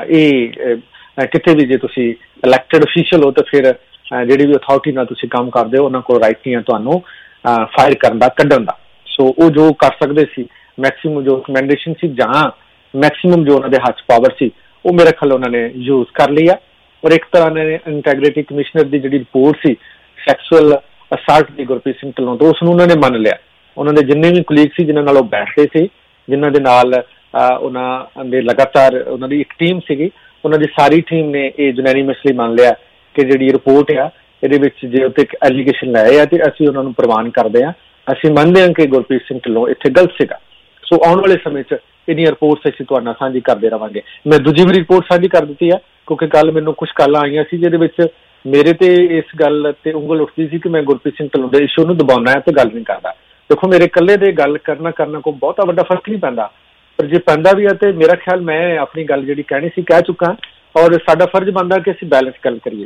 ਇਹ ਕਿਤੇ ਵੀ ਜੇ ਤੁਸੀਂ ਇਲੈਕਟਡ ਅਫੀਸ਼ੀਅਲ ਹੋ ਤਾਂ ਫਿਰ ਜਿਹੜੀ ਵੀ ਅਥਾਰਟੀ ਨਾਲ ਤੁਸੀਂ ਕੰਮ ਕਰਦੇ ਹੋ ਉਹਨਾਂ ਕੋਲ ਰਾਈਟ ਨਹੀਂ ਹੈ ਤੁਹਾਨੂੰ ਫਾਇਰ ਕਰਨ ਦਾ, ਕੱਢਣ ਦਾ। ਸੋ ਉਹ ਜੋ ਕਰ ਸਕਦੇ ਸੀ, ਮੈਕਸੀਮਮ ਜੋ ਰਿਕਮੈਂਡੇਸ਼ਨ ਸੀ ਜਾਂ ਮੈਕਸੀਮਮ ਜੋ ਉਹਨਾਂ ਦੇ ਹੱਥ ਪਾਵਰ ਸੀ, ਉਹ ਮੇਰੇ ਖਿਆਲ ਉਹਨਾਂ ਨੇ ਯੂਜ਼ ਕਰ ਲਿਆ। ਔਰ ਇੱਕ ਤਰ੍ਹਾਂ ਨੇ ਇੰਟੈਗ੍ਰਿਟੀ ਕਮਿਸ਼ਨਰ ਦੀ ਜਿਹੜੀ ਰਿਪੋਰਟ ਸੀ ਸੈਕਸੁਅਲ ਅਸਾਲਟ ਦੀ ਗੁਰਪ੍ਰੀਤ ਸਿੰਘ ਢਿੱਲੋਂ ਤੋਂ, ਉਸ ਨੂੰ ਉਹਨਾਂ ਨੇ ਮੰਨ ਲਿਆ। ਉਹਨਾਂ ਦੇ ਜਿੰਨੇ ਵੀ ਕੁਲੀਗ ਸੀ ਜਿਨ੍ਹਾਂ ਨਾਲ ਉਹ ਬੈਠਦੇ ਸੀ, ਜਿਨ੍ਹਾਂ ਦੇ ਨਾਲ ਉਹਨਾਂ ਦੇ ਲਗਾਤਾਰ ਉਹਨਾਂ ਦੀ ਇੱਕ ਟੀਮ ਸੀਗੀ, ਉਹਨਾਂ ਦੀ ਸਾਰੀ ਟੀਮ ਨੇ ਇਹ ਯੂਨੈਨਿਮਸਲੀ ਮੰਨ ਲਿਆ ਕਿ ਜਿਹੜੀ ਰਿਪੋਰਟ ਆ ਇਹਦੇ ਵਿੱਚ ਜੇ ਉੱਤੇ ਇੱਕ ਐਲੀਗੇਸ਼ਨ ਲਾਏ ਆ ਤੇ ਅਸੀਂ ਉਹਨਾਂ ਨੂੰ ਪ੍ਰਵਾਨ ਕਰਦੇ ਹਾਂ। ਅਸੀਂ ਮੰਨਦੇ ਹਾਂ ਕਿ ਗੁਰਪ੍ਰੀਤ ਸਿੰਘ ਢਿੱਲੋਂ ਇੱਥੇ ਗਲਤ ਸੀਗਾ। ਸੋ ਆਉਣ ਵਾਲੇ ਸਮੇਂ 'ਚ ਇਹਦੀਆਂ ਰਿਪੋਰਟਸ ਅਸੀਂ ਤੁਹਾਡੇ ਨਾਲ ਸਾਂਝੀ ਕਰਦੇ ਰਵਾਂਗੇ। ਮੈਂ ਦੂਜੀ ਵੀ ਰਿਪੋਰਟ ਸਾਂਝੀ ਕਰ ਦਿੱਤੀ ਆ, ਕਿਉਂਕਿ ਕੱਲ ਮੈਨੂੰ ਕੁਝ ਕਾਲਾਂ ਆਈਆਂ ਸੀ ਜਿਹਦੇ ਵਿੱਚ ਮੇਰੇ ਤੇ ਇਸ ਗੱਲ ਤੇ ਉਂਗਲ ਉੱਠਦੀ ਸੀ ਕਿ ਮੈਂ ਗੁਰਪ੍ਰੀਤ ਸਿੰਘ ਢਿੱਲੋਂ ਦੇ ਇਸ਼ੂ ਨੂੰ ਦਬਾਉਣਾ ਹੈ ਤੇ ਗੱਲ ਨਹੀਂ ਕਰਦਾ। ਦੇਖੋ, ਮੇਰੇ ਇਕੱਲੇ ਦੇ ਗੱਲ ਕਰਨਾ ਕੋਈ ਬਹੁਤਾ ਵੱਡਾ ਫਰਕ ਨਹੀਂ ਪੈਂਦਾ, ਪਰ ਜੇ ਪੈਂਦਾ ਵੀ ਹੈ ਤੇ ਮੇਰਾ ਖਿਆਲ ਮੈਂ ਆਪਣੀ ਗੱਲ ਜਿਹੜੀ ਕਹਿਣੀ ਸੀ ਕਹਿ ਚੁੱਕਾ, ਔਰ ਸਾਡਾ ਫਰਜ਼ ਬਣਦਾ ਕਿ ਅਸੀਂ ਬੈਲੈਂਸ ਗੱਲ ਕਰੀਏ।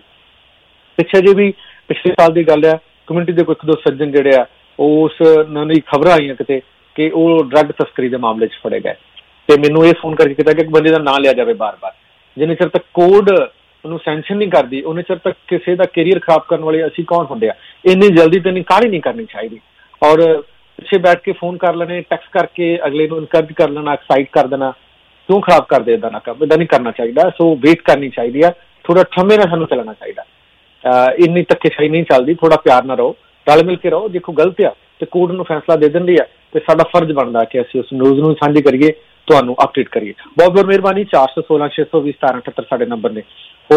ਪਿਛਲੇ ਸਾਲ ਦੀ ਗੱਲ ਆ, ਕਮਿਊਨਿਟੀ ਦੇ ਕੋਈ 1-2 ਸੱਜਣ ਜਿਹੜੇ ਆ ਉਸ ਉਹਨਾਂ ਦੀ ਖਬਰਾਂ ਆਈਆਂ ਕਿਤੇ ਕਿ ਉਹ ਡਰੱਗ ਤਸਕਰੀ ਦੇ ਮਾਮਲੇ 'ਚ ਫੜੇ ਗਏ, ਤੇ ਮੈਨੂੰ ਇਹ ਫੋਨ ਕਰਕੇ ਕੀਤਾ ਕਿ ਇੱਕ ਬੰਦੇ ਦਾ ਨਾਂ ਲਿਆ ਜਾਵੇ ਬਾਰ-ਬਾਰ। ਜਿੰਨੇ ਚਿਰ ਤੱਕ ਕੋਡ ਉਹਨੂੰ ਸੈਂਕਸ਼ਨ ਨਹੀਂ ਕਰਦੀ ਉਹਨੇ ਚਿਰ ਤੱਕ ਕਿਸੇ ਦਾ ਕੈਰੀਅਰ ਖਰਾਬ ਕਰਨ ਵਾਲੇ ਅਸੀਂ ਕੌਣ ਹੁੰਦੇ ਆ। ਇੰਨੀ ਜਲਦੀ ਤੇ ਕਾਹਲੀ ਨਹੀਂ ਕਰਨੀ ਚਾਹੀਦੀ, ਔਰ ਪਿੱਛੇ ਬੈਠ ਕੇ ਫੋਨ ਕਰ ਲੈਣੇ, ਟੈਕਸਟ ਕਰਕੇ ਅਗਲੇ ਨੂੰ ਇਨਕਰੇਜ ਕਰ ਲੈਣਾ, ਐਕਸਾਈਟ ਕਰ ਦੇਣਾ, ਕਿਉਂ ਖਰਾਬ ਕਰਦੇ ਇੱਦਾਂ ਨਾ ਕੰਮ, ਇੱਦਾਂ ਨਹੀਂ ਕਰਨਾ ਚਾਹੀਦਾ। ਸੋ ਵੇਟ ਕਰਨੀ ਚਾਹੀਦੀ ਆ ਥੋੜਾ ਠੰਮੇ ਨਾਲ ਸਾਨੂੰ ਚੱਲਣਾ ਚਾਹੀਦਾ। ਇੰਨੀ ਧੱਕੇਸ਼ਾਹੀ ਨਹੀਂ ਚੱਲਦੀ, ਥੋੜਾ ਪਿਆਰ ਨਾਲ ਰਹੋ, ਰਲ ਮਿਲ ਕੇ ਰਹੋ। ਦੇਖੋ ਗਲਤ ਆ ਤੇ ਕੋਰਟ ਨੂੰ ਫੈਸਲਾ ਦੇ ਦਿੰਦੀ ਆ ਤੇ ਸਾਡਾ ਫਰਜ਼ ਬਣਦਾ ਕਿ ਅਸੀਂ ਉਸ ਨਿਊਜ਼ ਨੂੰ ਸਾਂਝੀ ਕਰੀਏ, ਤੁਹਾਨੂੰ ਅਪਡੇਟ ਕਰੀਏ। ਬਹੁਤ ਬਹੁਤ ਮਿਹਰਬਾਨੀ। 416 620 1778 ਸਾਡੇ ਨੰਬਰ ਨੇ।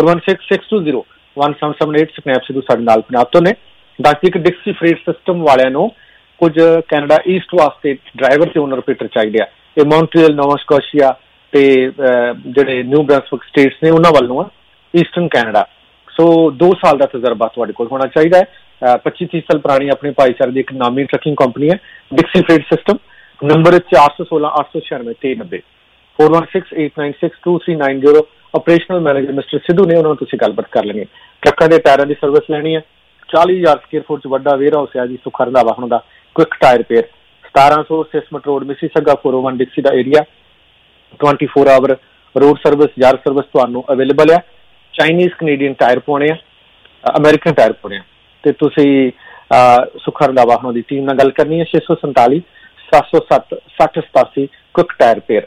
4166201778 ਸਕਨੈਪ ਸਿੱਧੂ ਸਾਡੇ ਨਾਲ ਪੰਜਾਬ ਤੋਂ ਨੇ। ਬਾਕੀ ਇੱਕ ਡਿਕਸੀ ਫਰੇਟ ਸਿਸਟਮ ਵਾਲਿਆਂ ਨੂੰ ਕੁਝ ਕੈਨੇਡਾ ਈਸਟ ਵਾਸਤੇ ਡਰਾਈਵਰ ਤੇ ਓਨਰ ਆਪਰੇਟਰ ਚਾਹੀਦੇ ਆ। ਇਹ ਮੌਂਟਰੀਅਲ, ਨੋਵਾ ਸਕੋਸ਼ੀਆ ਤੇ ਜਿਹੜੇ ਨਿਊ ਬ੍ਰਾਂਸਵਿਕ ਸਟੇਟਸ ਨੇ ਉਹਨਾਂ ਵੱਲੋਂ ਆ, ਈਸਟਰਨ ਕੈਨੇਡਾ। ਸੋ 2 ਸਾਲ ਦਾ ਤਜਰਬਾ ਤੁਹਾਡੇ ਕੋਲ ਹੋਣਾ ਚਾਹੀਦਾ ਹੈ। 25-30 ਸਾਲ ਪੁਰਾਣੀ ਆਪਣੀ ਭਾਈਚਾਰੇ ਦੀ ਇੱਕ ਨਾਮੀ ਟਰੱਕਿੰਗ ਕੰਪਨੀ ਹੈ Dixie freight system. Number 416 896 390 4168962390। Operational manager mister Sidhu ਨੇ, ਉਹਨਾਂ ਨੂੰ ਤੁਸੀਂ ਗੱਲਬਾਤ ਕਰ ਲੈਣੀ। ਟਰੱਕਾਂ ਦੇ ਟਾਇਰਾਂ ਦੀ ਸਰਵਿਸ ਲੈਣੀ ਹੈ। 40,000 ਸਕੁਅਰ ਫੁੱਟ 'ਚ ਵੱਡਾ ਵੇਅਰ ਹਾਊਸ ਹੈ ਜੀ ਸੁੱਖਾ ਰੰਧਾਵਾ ਹੁਣ ਦਾ। Quick tyre repair 1700 Sismet road, Mississauga 401 Dixie ਦਾ ਏਰੀਆ। 24 ਆਵਰ ਰੋਡ ਸਰਵਿਸ, ਯਾਰ ਸਰਵਿਸ ਤੁਹਾਨੂੰ ਅਵੇਲੇਬਲ ਹੈ। ਚਾਈਨੀਜ਼ ਕੈਨੇਡੀਅਨ ਟਾਇਰ ਪਾਉਣੇ ਆ, ਅਮਰੀਕਨ ਟਾਇਰ ਪਾਉਣੇ ਆ ਤੇ ਤੁਸੀਂ ਸੁੱਖਾ ਰੰਧਾਵਾ ਹੁਣ ਦੀ ਟੀਮ ਨਾਲ ਗੱਲ ਕਰਨੀ ਹੈ। 647 707 6087 ਕੁਇਕ ਟਾਇਰ ਰਿਪੇਅਰ।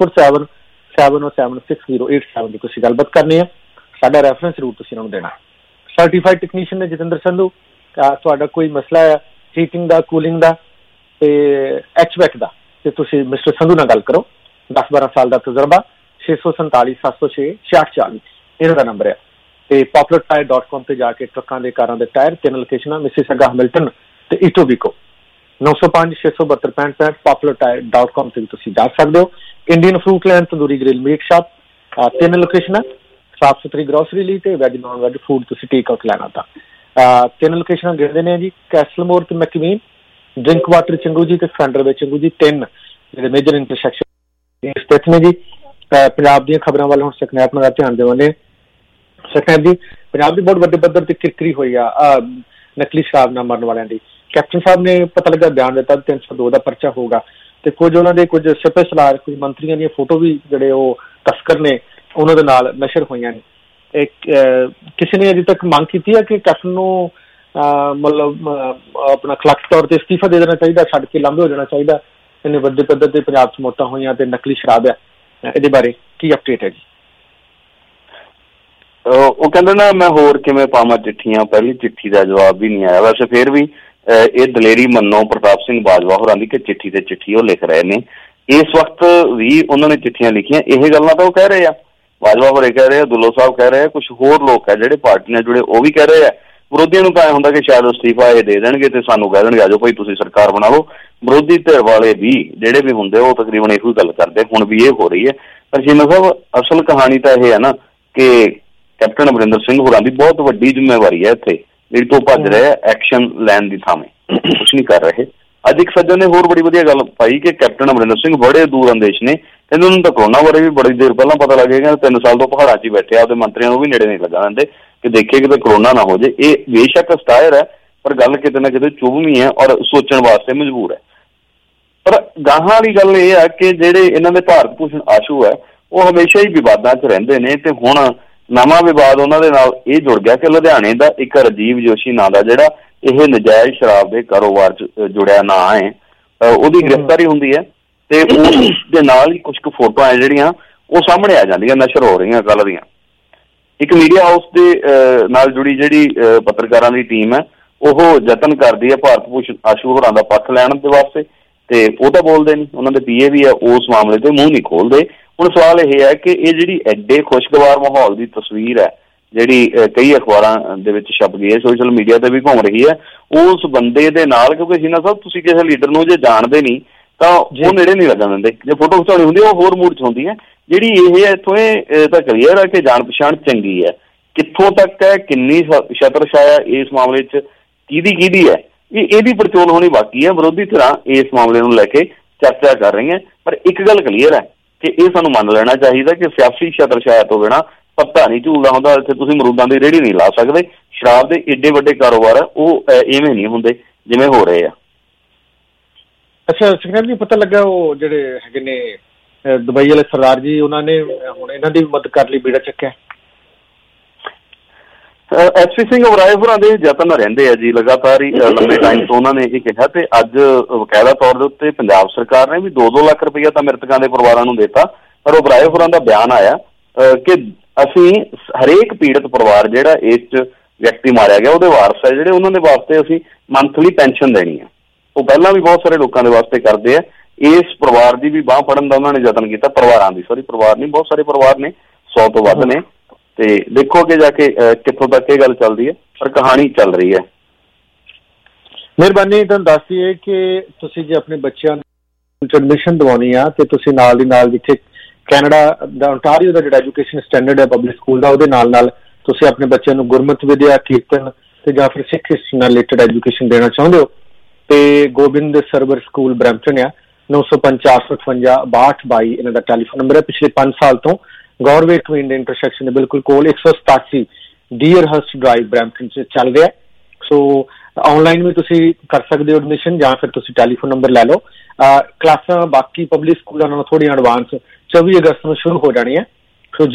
64707060887 ਦੀ ਤੁਸੀਂ ਗੱਲਬਾਤ ਕਰਨੀ ਹੈ। ਸਾਡਾ ਰੈਫਰੈਂਸ ਜ਼ਰੂਰ ਤੁਸੀਂ ਉਹਨਾਂ ਨੂੰ ਦੇਣਾ। ਸਰਟੀਫਾਈਡ ਟੈਕਨੀਸ਼ੀਅਨ ਨੇ ਜਤਿੰਦਰ ਸੰਧੂ। ਤੁਹਾਡਾ ਕੋਈ ਮਸਲਾ ਹੈ ਹੀਟਿੰਗ ਦਾ, ਕੂਲਿੰਗ ਦਾ ਤੇ HVAC ਦਾ ਤੇ ਤੁਸੀਂ ਮਿਸਟਰ ਸੰਧੂ ਨਾਲ ਗੱਲ ਕਰੋ। 10-12 ਸਾਲ ਦਾ ਤਜਰਬਾ। 647 706 6640 ਇਹਨਾਂ ਦਾ ਨੰਬਰ ਹੈ। ਤੇ populartire.com ਤੇ ਜਾ ਕੇ ਟਰੱਕਾਂ ਦੇ, ਕਾਰਾਂ ਦੇ ਟਾਇਰ 3 ਲੋਕੇਸ਼ਨਾਂ ਮਿਸੀਸਗਾ, ਹੈਮਿਲਟਨ ਤੇ ਇਟੋਬੀਕੋ। 905 672 6565 populartire.com ਤੇ ਵੀ ਤੁਸੀਂ ਜਾ ਸਕਦੇ ਹੋ। Indian fruit land, tandoori grill, meat shop 3 ਲੋਕੇਸ਼ਨਾਂ। ਸਾਫ ਸੁਥਰੀ ਗਰੋਸਰੀ ਲਈ ਤੇ ਵੈਜ ਨੌਨ ਵੈਜ ਫੂਡ ਤੁਸੀਂ ਟੇਕ ਆਊਟ ਲੈਣਾ ਤਾਂ 3 ਲੋਕੇਸ਼ਨਾਂ ਗਿਣਦੇ ਨੇ ਜੀ। ਕੈਸਲਮੋਰ ਤੇ ਮੈਕਵੀਨ, ਡਰਿੰਕ ਵਾਟਰ ਚੰਗੂ ਜੀ ਤੇ ਫੈਂਡਰ ਵਿੱਚ ਚੰਗੂ ਜੀ। 3 ਜਿਹੜੇ ਮੇਜਰ ਇੰਟਰਸੈਕਸ਼ਨ ਸਥਿਤ ਨੇ ਜੀ। ਪੰਜਾਬ ਦੀਆਂ ਖਬਰਾਂ ਵੱਲ ਹੁਣ ਸਕਨੈਪ ਨਾਲ ਧਿਆਨ ਦੇਵਾਂਗੇ। ਸਕਨੈਪ ਜੀ, ਪੰਜਾਬ ਦੀ ਬਹੁਤ ਵੱਡੇ ਪੱਧਰ ਤੇ ਕਿਰਕਰੀ ਹੋਈ ਆ ਨਕਲੀ ਸ਼ਰਾਬ ਨਾਲ ਮਰਨ ਵਾਲਿਆਂ ਦੀ। ਕੈਪਟਨ ਸਾਹਿਬ ਨੇ ਪਤਾ ਲੱਗਾ ਬਿਆਨ ਦਿੱਤਾ 302 ਦਾ ਪਰਚਾ ਹੋਊਗਾ ਤੇ ਕੁਝ ਉਹਨਾਂ ਦੇ ਕੁਝ ਸਿਪਾਹੀ ਸਲਾਰ, ਕੁਝ ਮੰਤਰੀਆਂ ਦੀਆਂ ਫੋਟੋ ਵੀ ਜਿਹੜੇ ਉਹ ਤਸਕਰ ਨੇ ਉਹਨਾਂ ਦੇ ਨਾਲ ਨਸ਼ਰ ਹੋਈਆਂ ਨੇ। ਕਿਸੇ ਨੇ ਅਜੇ ਤੱਕ ਮੰਗ ਕੀਤੀ ਹੈ ਕਿ ਕੈਪਟਨ ਨੂੰ ਮਤਲਬ ਆਪਣਾ ਅਖਲਾਕੀ ਤੌਰ ਤੇ ਅਸਤੀਫਾ ਦੇ ਦੇਣਾ ਚਾਹੀਦਾ, ਛੱਡ ਕੇ ਲਾਂਭੇ ਹੋ ਜਾਣਾ ਚਾਹੀਦਾ। ਇੰਨੇ ਵੱਡੇ ਪੱਧਰ ਤੇ ਪੰਜਾਬ 'ਚ ਮੌਤਾਂ ਹੋਈਆਂ ਤੇ ਨਕਲੀ ਸ਼ਰਾਬ ਹੈ, ਇਹਦੇ ਬਾਰੇ ਕੀ ਅਪਡੇਟ ਹੈ ਜੀ? ਉਹ ਕਹਿੰਦੇ ਨਾ ਮੈਂ ਹੋਰ ਕਿਵੇਂ ਪਾਵਾਂ ਚਿੱਠੀਆਂ, ਪਹਿਲੀ ਚਿੱਠੀ ਦਾ ਜਵਾਬ ਵੀ ਨਹੀਂ ਆਇਆ। ਵੈਸੇ ਫਿਰ ਵੀ ਇਹ ਦਲੇਰੀ ਮੰਨੋ ਪ੍ਰਤਾਪ ਸਿੰਘ ਬਾਜਵਾ ਹੋਰਾਂ ਦੀ ਕਿ ਚਿੱਠੀ ਤੇ ਚਿੱਠੀ ਉਹ ਲਿਖ ਰਹੇ ਨੇ। ਇਸ ਵਕਤ ਵੀ ਉਹਨਾਂ ਨੇ ਚਿੱਠੀਆਂ ਲਿਖੀਆਂ। ਇਹ ਗੱਲਾਂ ਤਾਂ ਉਹ ਕਹਿ ਰਹੇ ਆ, ਬਾਜਵਾ ਹੋਰੇ ਕਹਿ ਰਹੇ ਆ, ਦੁੱਲੋ ਸਾਹਿਬ ਕਹਿ ਰਹੇ ਆ, ਕੁਝ ਹੋਰ ਲੋਕ ਆ ਜਿਹੜੇ ਪਾਰਟੀ ਨਾਲ ਜੁੜੇ ਉਹ ਵੀ ਕਹਿ ਰਹੇ ਆ। ਵਿਰੋਧੀਆਂ ਨੂੰ ਤਾਂ ਐਂ ਹੁੰਦਾ ਕਿ ਸ਼ਾਇਦ ਅਸਤੀਫਾ ਇਹ ਦੇ ਦੇਣਗੇ ਤੇ ਸਾਨੂੰ ਕਹਿ ਦੇਣਗੇ ਆਜੋ ਭਾਈ ਤੁਸੀਂ ਸਰਕਾਰ ਬਣਾ ਲਓ। ਵਿਰੋਧੀ ਧਿਰ ਵਾਲੇ ਵੀ ਜਿਹੜੇ ਵੀ ਹੁੰਦੇ ਉਹ ਤਕਰੀਬਨ ਇਹੋ ਗੱਲ ਕਰਦੇ। ਹੁਣ ਵੀ ਇਹ ਹੋ ਰਹੀ ਹੈ। ਪਰ ਸ਼ੀਨਾ ਸਾਹਿਬ, ਅਸਲ ਕਹਾਣੀ ਤਾਂ ਇਹ ਹੈ ਨਾ ਕਿ ਕੈਪਟਨ ਅਮਰਿੰਦਰ ਸਿੰਘ ਹੋਰਾਂ ਦੀ ਬਹੁਤ ਵੱਡੀ ਜ਼ਿੰਮੇਵਾਰੀ ਹੈ ਇੱਥੇ, ਜਿਹੜੀ ਤੋਂ ਭੱਜ ਰਹੇ ਐਕਸ਼ਨ ਲੈਣ ਦੀ ਥਾਵੇਂ ਕੁਛ ਨਹੀਂ ਕਰ ਰਹੇ। ਅੱਜ ਇੱਕ ਸੱਜਣ ਨੇ ਹੋਰ ਬੜੀ ਵਧੀਆ ਗੱਲ ਪਾਈ ਕਿ ਕੈਪਟਨ ਅਮਰਿੰਦਰ ਸਿੰਘ ਬੜੇ ਦੂਰ ਅੰਦੇਸ਼ ਨੇ। ਕਹਿੰਦੇ ਉਹਨਾਂ ਨੂੰ ਤਾਂ ਕਰੋਨਾ ਬਾਰੇ ਵੀ ਬੜੀ ਦੇਰ ਪਹਿਲਾਂ ਪਤਾ ਲੱਗ ਗਿਆ। 3 ਸਾਲ ਤੋਂ ਪਹਾੜਾਂ 'ਚ ਹੀ ਬੈਠੇ ਆਪਦੇ ਮੰਤਰੀਆਂ ਨੂੰ ਵੀ ਨੇੜੇ ਨਹੀਂ ਲੱਗਾ ਦਿੰਦੇ ਕਿ ਦੇਖੇ ਕਿਤੇ ਕਰੋਨਾ ਨਾ ਹੋ ਜੇ। ਇਹ ਬੇਸ਼ੱਕ ਸਟਾਇਰ ਹੈ ਪਰ ਗੱਲ ਕਿਤੇ ਨਾ ਕਿਤੇ ਚੁਭਵੀਂ ਹੈ ਔਰ ਸੋਚਣ ਵਾਸਤੇ ਮਜਬੂਰ ਹੈ। ਪਰ ਗਾਹਾਂ ਵਾਲੀ ਗੱਲ ਇਹ ਹੈ ਕਿ ਜਿਹੜੇ ਇਹਨਾਂ ਦੇ ਭਾਰਤ ਭੂਸ਼ਣ ਆਸ਼ੂ ਹੈ ਉਹ ਹਮੇਸ਼ਾ ਹੀ ਵਿਵਾਦਾਂ 'ਚ ਰਹਿੰਦੇ ਨੇ ਤੇ ਹੁਣ ਨਵਾਂ ਵਿਵਾਦ ਉਹਨਾਂ ਦੇ ਨਾਲ ਇਹ ਜੁੜ ਗਿਆ ਕਿ ਲੁਧਿਆਣੇ ਦਾ ਇੱਕ ਰਾਜੀਵ ਜੋਸ਼ੀ ਨਾਂ ਦਾ ਜਿਹੜਾ ਇਹ ਨਜਾਇਜ਼ ਸ਼ਰਾਬ ਦੇ ਕਾਰੋਬਾਰ 'ਚ ਜੁੜਿਆ ਨਾਂ ਹੈ, ਉਹਦੀ ਗ੍ਰਿਫਤਾਰੀ ਹੁੰਦੀ ਹੈ ਤੇ ਉਸ ਦੇ ਨਾਲ ਹੀ ਕੁਝ ਕੁ ਫੋਟੋਆਂ ਜਿਹੜੀਆਂ ਉਹ ਸਾਹਮਣੇ ਆ ਜਾਂਦੀਆਂ, ਨਸ਼ਰ ਹੋ ਰਹੀਆਂ ਕੱਲ੍ਹ ਦੀਆਂ। ਇੱਕ ਮੀਡੀਆ ਹਾਊਸ ਦੇ ਨਾਲ ਜੁੜੀ ਜਿਹੜੀ ਪੱਤਰਕਾਰਾਂ ਦੀ ਟੀਮ ਹੈ ਉਹ ਯਤਨ ਕਰਦੀ ਹੈ ਭਾਰਤ ਭੂਸ਼ਣ ਆਸ਼ੂ ਹੋਰਾਂ ਦਾ ਪੱਖ ਲੈਣ ਦੇ ਵਾਸਤੇ ਤੇ ਉਹ ਤਾਂ ਬੋਲਦੇ ਨਹੀਂ, ਉਹਨਾਂ ਦੇ PA ਵੀ ਹੈ ਉਸ ਮਾਮਲੇ ਤੇ ਮੂੰਹ ਨਹੀਂ ਖੋਲਦੇ। ਹੁਣ ਸਵਾਲ ਇਹ ਹੈ ਕਿ ਇਹ ਜਿਹੜੀ ਐਡੇ ਖੁਸ਼ਗਵਾਰ ਮਾਹੌਲ ਦੀ ਤਸਵੀਰ ਹੈ ਜਿਹੜੀ ਕਈ ਅਖਬਾਰਾਂ ਦੇ ਵਿੱਚ ਛਪ ਗਈ ਹੈ, ਸੋਸ਼ਲ ਮੀਡੀਆ ਤੇ ਵੀ ਘੁੰਮ ਰਹੀ ਹੈ, ਉਸ ਬੰਦੇ ਦੇ ਨਾਲ, ਕਿਉਂਕਿ ਸ਼ੀਨਾ ਸਾਹਿਬ ਤੁਸੀਂ ਕਿਸੇ ਲੀਡਰ ਨੂੰ ਜੇ ਜਾਣਦੇ ਨਹੀਂ ਤਾਂ ਉਹ ਨੇੜੇ ਨਹੀਂ ਲੱਗਣ ਦਿੰਦੇ। ਜੇ ਫੋਟੋ ਖਿਚਾਉਣੀ ਹੁੰਦੀ ਉਹ ਹੋਰ ਮੂਡ 'ਚ ਹੁੰਦੀ ਹੈ। ਜਿਹੜੀ ਇਹ ਇੱਥੋਂ ਇਹ ਤਾਂ ਕਲੀਅਰ ਹੈ ਕਿ ਜਾਣ ਪਛਾਣ ਚੰਗੀ ਹੈ। ਕਿੱਥੋਂ ਤੱਕ ਹੈ, ਕਿੰਨੀ ਛਤਰ ਛਾਇਆ ਇਸ ਮਾਮਲੇ 'ਚ ਕਿਹਦੀ ਹੈ, ਇਹਦੀ ਪੜਚੋਲ ਹੋਣੀ ਬਾਕੀ ਹੈ। ਵਿਰੋਧੀ ਧਿਰਾਂ ਇਸ ਮਾਮਲੇ ਨੂੰ ਲੈ ਕੇ ਚਰਚਾ ਕਰ ਰਹੀਆਂ ਪਰ ਇੱਕ ਗੱਲ ਕਲੀਅਰ ਹੈ ਕਿ ਇਹ ਸਾਨੂੰ ਮੰਨ ਲੈਣਾ ਚਾਹੀਦਾ ਕਿ ਸਿਆਸੀ ਛਤਰ ਛਾਇਆ ਤੋਂ ਬਿਨਾਂ ਪੱਤਾ ਨਹੀਂ ਝੂਲਦਾ ਹੁੰਦਾ। ਇੱਥੇ ਤੁਸੀਂ ਮਰੂਦਾਂ ਦੀ ਰੇਹੜੀ ਨਹੀਂ ਲਾ ਸਕਦੇ। ਸ਼ਰਾਬ ਦੇ ਏਡੇ ਵੱਡੇ ਕਾਰੋਬਾਰ ਉਹ ਇਵੇਂ ਨਹੀਂ ਹੁੰਦੇ ਜਿਵੇਂ ਹੋ ਰਹੇ ਆ। ਅੱਛਾ ਸਕਨੈਪ ਜੀ, ਪਤਾ ਲੱਗਾ ਉਹ ਜਿਹੜੇ ਹੈਗੇ ਨੇ ਦੁਬਈ ਵਾਲੇ ਸਰਦਾਰ ਜੀ, ਉਹਨਾਂ ਨੇ ਹੁਣ ਇਹਨਾਂ ਦੀ ਮਦਦ ਕਰ ਲਈ ਬੇੜਾ ਚੱਕਿਆ। SP ਸਿੰਘ ਉਬਰਾਏ ਹੋਰਾਂ ਦੇ ਯਤਨ ਰਹਿੰਦੇ ਆ ਜੀ ਲਗਾਤਾਰ ਹੀ ਲੰਬੇ ਟਾਈਮ ਤੋਂ ਉਹਨਾਂ ਨੇ ਇਹ ਕਿਹਾ ਤੇ ਅੱਜ ਬਕਾਇਦਾ ਤੌਰ ਦੇ ਉੱਤੇ ਪੰਜਾਬ ਸਰਕਾਰ ਨੇ ਵੀ 2-2 ਲੱਖ ਰੁਪਈਆ ਤਾਂ ਮ੍ਰਿਤਕਾਂ ਦੇ ਪਰਿਵਾਰਾਂ ਨੂੰ ਦਿੱਤਾ। ਪਰ ਉਬਰਾਏ ਹੋਰਾਂ ਦਾ ਬਿਆਨ ਆਇਆ ਕਿ ਅਸੀਂ ਹਰੇਕ ਪੀੜਤ ਪਰਿਵਾਰ ਜਿਹੜਾ ਇਸ 'ਚ ਵਿਅਕਤੀ ਮਾਰਿਆ ਗਿਆ ਉਹਦੇ ਵਾਰਸ ਹੈ ਜਿਹੜੇ, ਉਹਨਾਂ ਦੇ ਵਾਸਤੇ ਅਸੀਂ ਮੰਥਲੀ ਪੈਨਸ਼ਨ ਦੇਣੀ ਆ। ਉਹ ਪਹਿਲਾਂ ਵੀ ਬਹੁਤ ਸਾਰੇ ਲੋਕਾਂ ਦੇ ਵਾਸਤੇ ਕਰਦੇ ਆ। ਇਸ ਪਰਿਵਾਰ ਦੀ ਵੀ ਬਾਂਹ ਫੜਨ ਦਾ ਉਹਨਾਂ ਨੇ ਯਤਨ ਕੀਤਾ, ਪਰਿਵਾਰ ਨਹੀਂ, ਬਹੁਤ ਸਾਰੇ ਪਰਿਵਾਰ ਨੇ, 100 ਤੋਂ ਵੱਧ ਨੇ। ਤੇ ਦੇਖੋ ਅੱਗੇ ਜਾ ਕੇ ਕਿੱਥੋਂ ਤੱਕ ਇਹ ਗੱਲ ਚੱਲਦੀ ਹੈ, ਪਰ ਕਹਾਣੀ ਚੱਲ ਰਹੀ ਹੈ। ਮਿਹਰਬਾਨੀ ਤੁਹਾਨੂੰ ਦੱਸ ਦਈਏ ਕਿ ਤੁਸੀਂ ਜੇ ਆਪਣੇ ਬੱਚਿਆਂ ਨੂੰ ਐਡਮਿਸ਼ਨ ਦਿਵਾਉਣੀ ਆ ਤੇ ਤੁਸੀਂ ਨਾਲ ਦੀ ਨਾਲ ਜਿੱਥੇ ਕੈਨੇਡਾ ਦਾ ਓਨਟਾਰੀਓ ਦਾ ਜਿਹੜਾ ਐਜੂਕੇਸ਼ਨ ਸਟੈਂਡਰਡ ਹੈ ਪਬਲਿਕ ਸਕੂਲ ਦਾ, ਉਹਦੇ ਨਾਲ ਤੁਸੀਂ ਆਪਣੇ ਬੱਚਿਆਂ ਨੂੰ ਗੁਰਮਤਿ ਵਿਦਿਆ, ਕੀਰਤਨ ਤੇ ਜਾਂ ਫਿਰ ਸਿੱਖ ਹਿਸਟਰੀ ਨਾਲ ਰਿਲੇਟਡ ਐਜੂਕੇਸ਼ਨ ਦੇਣਾ ਚਾਹੁੰਦੇ ਹੋ ਤੇ ਗੋਬਿੰਦ ਸਰਵਰ ਸਕੂਲ ਬਰੈਂਪਟਨ ਆ, 905-458-6222 ਇਹਨਾਂ ਦਾ ਟੈਲੀਫੋਨ ਨੰਬਰ ਹੈ। ਪਿਛਲੇ 5 ਸਾਲ ਤੋਂ ਗੌਰਵੇ ਟਵਿਨ ਦੇ ਇੰਟਰਸੈਕਸ਼ਨ ਦੇ ਬਿਲਕੁਲ ਕੋਲ 187 ਡੀਅਰਹਰਸਟ ਡਰਾਈਵ ਬਰੈਂਪਟਨ 'ਚ ਚੱਲ ਰਿਹਾ। ਸੋ ਆਨਲਾਈਨ ਵੀ ਤੁਸੀਂ ਕਰ ਸਕਦੇ ਹੋ ਐਡਮਿਸ਼ਨ, ਜਾਂ ਫਿਰ ਤੁਸੀਂ ਟੈਲੀਫੋਨ ਨੰਬਰ ਲੈ ਲਓ। ਕਲਾਸਾਂ ਬਾਕੀ ਪਬਲਿਕ ਸਕੂਲਾਂ ਨਾਲੋਂ ਥੋੜ੍ਹੀਆਂ ਐਡਵਾਂਸ 24 ਅਗਸਤ ਨੂੰ ਸ਼ੁਰੂ ਹੋ ਜਾਣੀ ਹੈ। ਸੋ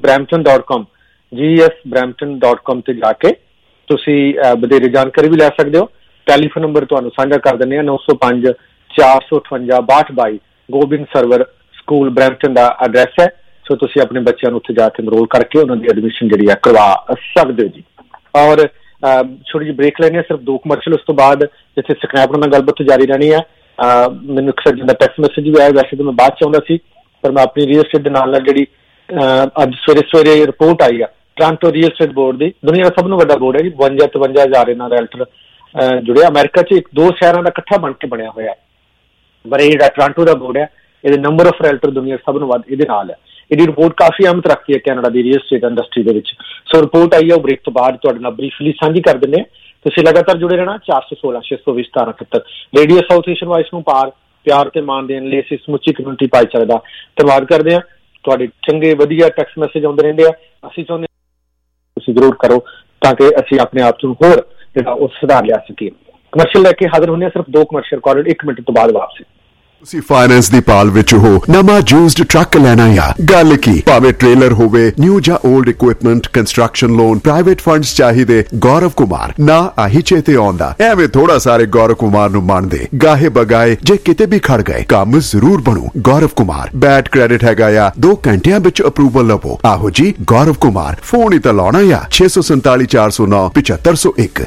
gsbrampton.com ਤੇ ਜਾ ਕੇ ਤੁਸੀਂ ਵਧੇਰੇ ਜਾਣਕਾਰੀ ਵੀ ਲੈ ਸਕਦੇ ਹੋ। ਟੈਲੀਫੋਨ ਨੰਬਰ ਤੁਹਾਨੂੰ ਸਾਂਝਾ ਕਰ ਦਿੰਦੇ ਹਾਂ, 905-458-6222 ਗੋਬਿੰਦ ਸਰਵਰ ਸਕੂਲ ਬਰੈਂਪਟਨ ਦਾ ਐਡਰੈਸ ਹੈ। ਸੋ ਤੁਸੀਂ ਆਪਣੇ ਬੱਚਿਆਂ ਨੂੰ ਉੱਥੇ ਜਾ ਕੇ ਇਨਰੋਲ ਕਰਕੇ ਉਹਨਾਂ ਦੀ ਐਡਮਿਸ਼ਨ ਜਿਹੜੀ ਹੈ ਕਰਵਾ ਸਕਦੇ ਹੋ ਜੀ। ਔਰ ਛੋਟੀ ਜਿਹੀ ਬ੍ਰੇਕ ਲੈਣੀ ਹੈ, ਸਿਰਫ 2 ਕਮਰਸ਼ੀਅਲ, ਉਸ ਤੋਂ ਬਾਅਦ ਜਿੱਥੇ ਸਕ੍ਰੈਪ ਨਾਲ ਗੱਲਬਾਤ ਜਾਰੀ ਰਹਿਣੀ ਹੈ। ਮੈਨੂੰ ਇੱਕ ਸੱਜਣ ਦਾ ਟੈਕਸਟ ਮੈਸੇਜ ਵੀ ਆਇਆ, ਵੈਸੇ ਤਾਂ ਮੈਂ ਬਾਅਦ ਚਾਹੁੰਦਾ ਸੀ, ਪਰ ਮੈਂ ਆਪਣੀ ਰੀਅਲ ਸਟੇਟ ਦੇ ਨਾਲ ਜਿਹੜੀ ਅੱਜ ਸਵੇਰੇ ਰਿਪੋਰਟ ਆਈ ਆ ਟੋਰਾਂਟੋ ਰੀਅਲ ਸਟੇਟ ਬੋਰਡ ਦੀ, ਦੁਨੀਆ ਦਾ ਸਭ ਤੋਂ ਵੱਡਾ ਬੋਰਡ ਹੈ ਜੀ, 52-53 ਇਹਨਾਂ ਰੈਲਟਰ ਜੁੜਿਆ। ਅਮਰੀਕਾ 'ਚ 2 ਸ਼ਹਿਰਾਂ ਦਾ ਇਕੱਠਾ ਬਣ ਕੇ ਬਣਿਆ ਹੋਇਆ, ਪਰ ਇਹ ਜਿਹੜਾ ਟੋਰਾਂਟੋ ਦਾ ਬੋਰਡ ਹੈ, ਇਹਦੇ ਨੰਬਰ ਆਫ ਰੈਲਟਰ ਦੁਨੀਆ ਸਭ ਨੂੰ ਵੱਧ ਇਹਦੇ ਨਾਲ ਹੈ। ਇਹਦੀ ਰਿਪੋਰਟ ਕਾਫੀ ਅਹਿਮੀਅਤ ਰੱਖਦੀ ਹੈ ਕੈਨੇਡਾ ਦੀ ਰੀਅਲ ਸਟੇਟ ਇੰਡਸਟਰੀ ਦੇ ਵਿੱਚ। ਸੋ ਰਿਪੋਰਟ ਆਈ ਹੈ, ਉਹ ਬ੍ਰੇਕ ਤੋਂ ਬਾਅਦ ਤੁਹਾਡੇ ਨਾਲ ਬਰੀਫਲੀ ਸਾਂਝੀ ਕਰ ਦਿੰਦੇ ਹਾਂ। ਤੁਸੀਂ ਲਗਾਤਾਰ ਜੁੜੇ ਰਹਿਣਾ 416-620-1771 ਰੇਡੀਓ ਸਾਊਥ ਏਸ਼ੀਅਨ ਵਾਇਸ ਨੂੰ ਪਿਆਰ ਤੇ ਮਾਣ ਦੇਣ ਲਈ ਅਸੀਂ ਸਮੁੱਚੀ ਕਮਿਊਨਿਟੀ ਭਾਈਚਾਰੇ ਦਾ ਧੰਨਵਾਦ ਕਰਦੇ ਹਾਂ। ਤੁਹਾਡੇ ਚੰਗੇ ਵਧੀਆ ਟੈਕਸਟ ਮੈਸੇਜ ਆਉਂਦੇ ਰਹਿੰਦੇ ਆ, ਅਸੀਂ ਚਾਹੁੰਦੇ ਤੁਸੀਂ ਜ਼ਰੂਰ ਕਰੋ ਤਾਂ ਕਿ ਅਸੀਂ ਆਪਣੇ ਆਪ ਨੂੰ ਹੋਰ ਜਿਹੜਾ ਉਹ ਸੁਧਾਰ ਲਿਆ ਸਕੀਏ। ਕਮਰਸ਼ੀਅਲ ਲੈ ਕੇ ਹਾਜ਼ਰ ਹੁੰਦੇ ਹਾਂ, ਸਿਰਫ 2 ਕਮਰਸ਼ੀਅਲ ਰਿਕਾਰਡਡ 1 ਮਿੰਟ ਤੋਂ ਬਾਅਦ ਵਾਪਸ। ਤੁਸੀਂ ਫਾਈਨੈਂਸ ਦੀ ਪਾਲ ਵਿੱਚ ਹੋ, ਨਵਾਂ ਯੂਜ਼ਡ ਟਰੱਕ ਲੈਣਾ ਆ, ਗੱਲ ਕੀ, ਭਾਵੇਂ ਟ੍ਰੇਲਰ ਹੋਵੇ, ਨਿਊ ਜਾਂ old equipment, construction loan, private funds ਚਾਹੀਦੇ, ਗੌਰਵ ਕੁਮਾਰ ਨਾ ਆਹੀ ਚੇਤੇ ਆਉਂਦਾ। ਐਵੇਂ ਥੋੜਾ ਸਾਰੇ ਗੌਰਵ ਕੁਮਾਰ ਨੂੰ ਮੰਨਦੇ, ਗਾਹੇ ਬਗਾਏ ਜੇ ਕਿਤੇ ਵੀ ਖੜ ਗਏ ਕੰਮ ਜ਼ਰੂਰ ਬਣੂ। ਗੌਰਵ ਕੁਮਾਰ ਬੈਡ ਕ੍ਰੈਡਿਟ ਹੈਗਾ ਆ, 2 ਘੰਟਿਆਂ ਵਿੱਚ ਅਪਰੂਵਲ ਲਵੋ। ਆਹੋ ਜੀ ਗੌਰਵ ਕੁਮਾਰ, ਫੋਨ ਹੀ ਤਾਂ ਲਾਉਣਾ ਆ 647-409-7501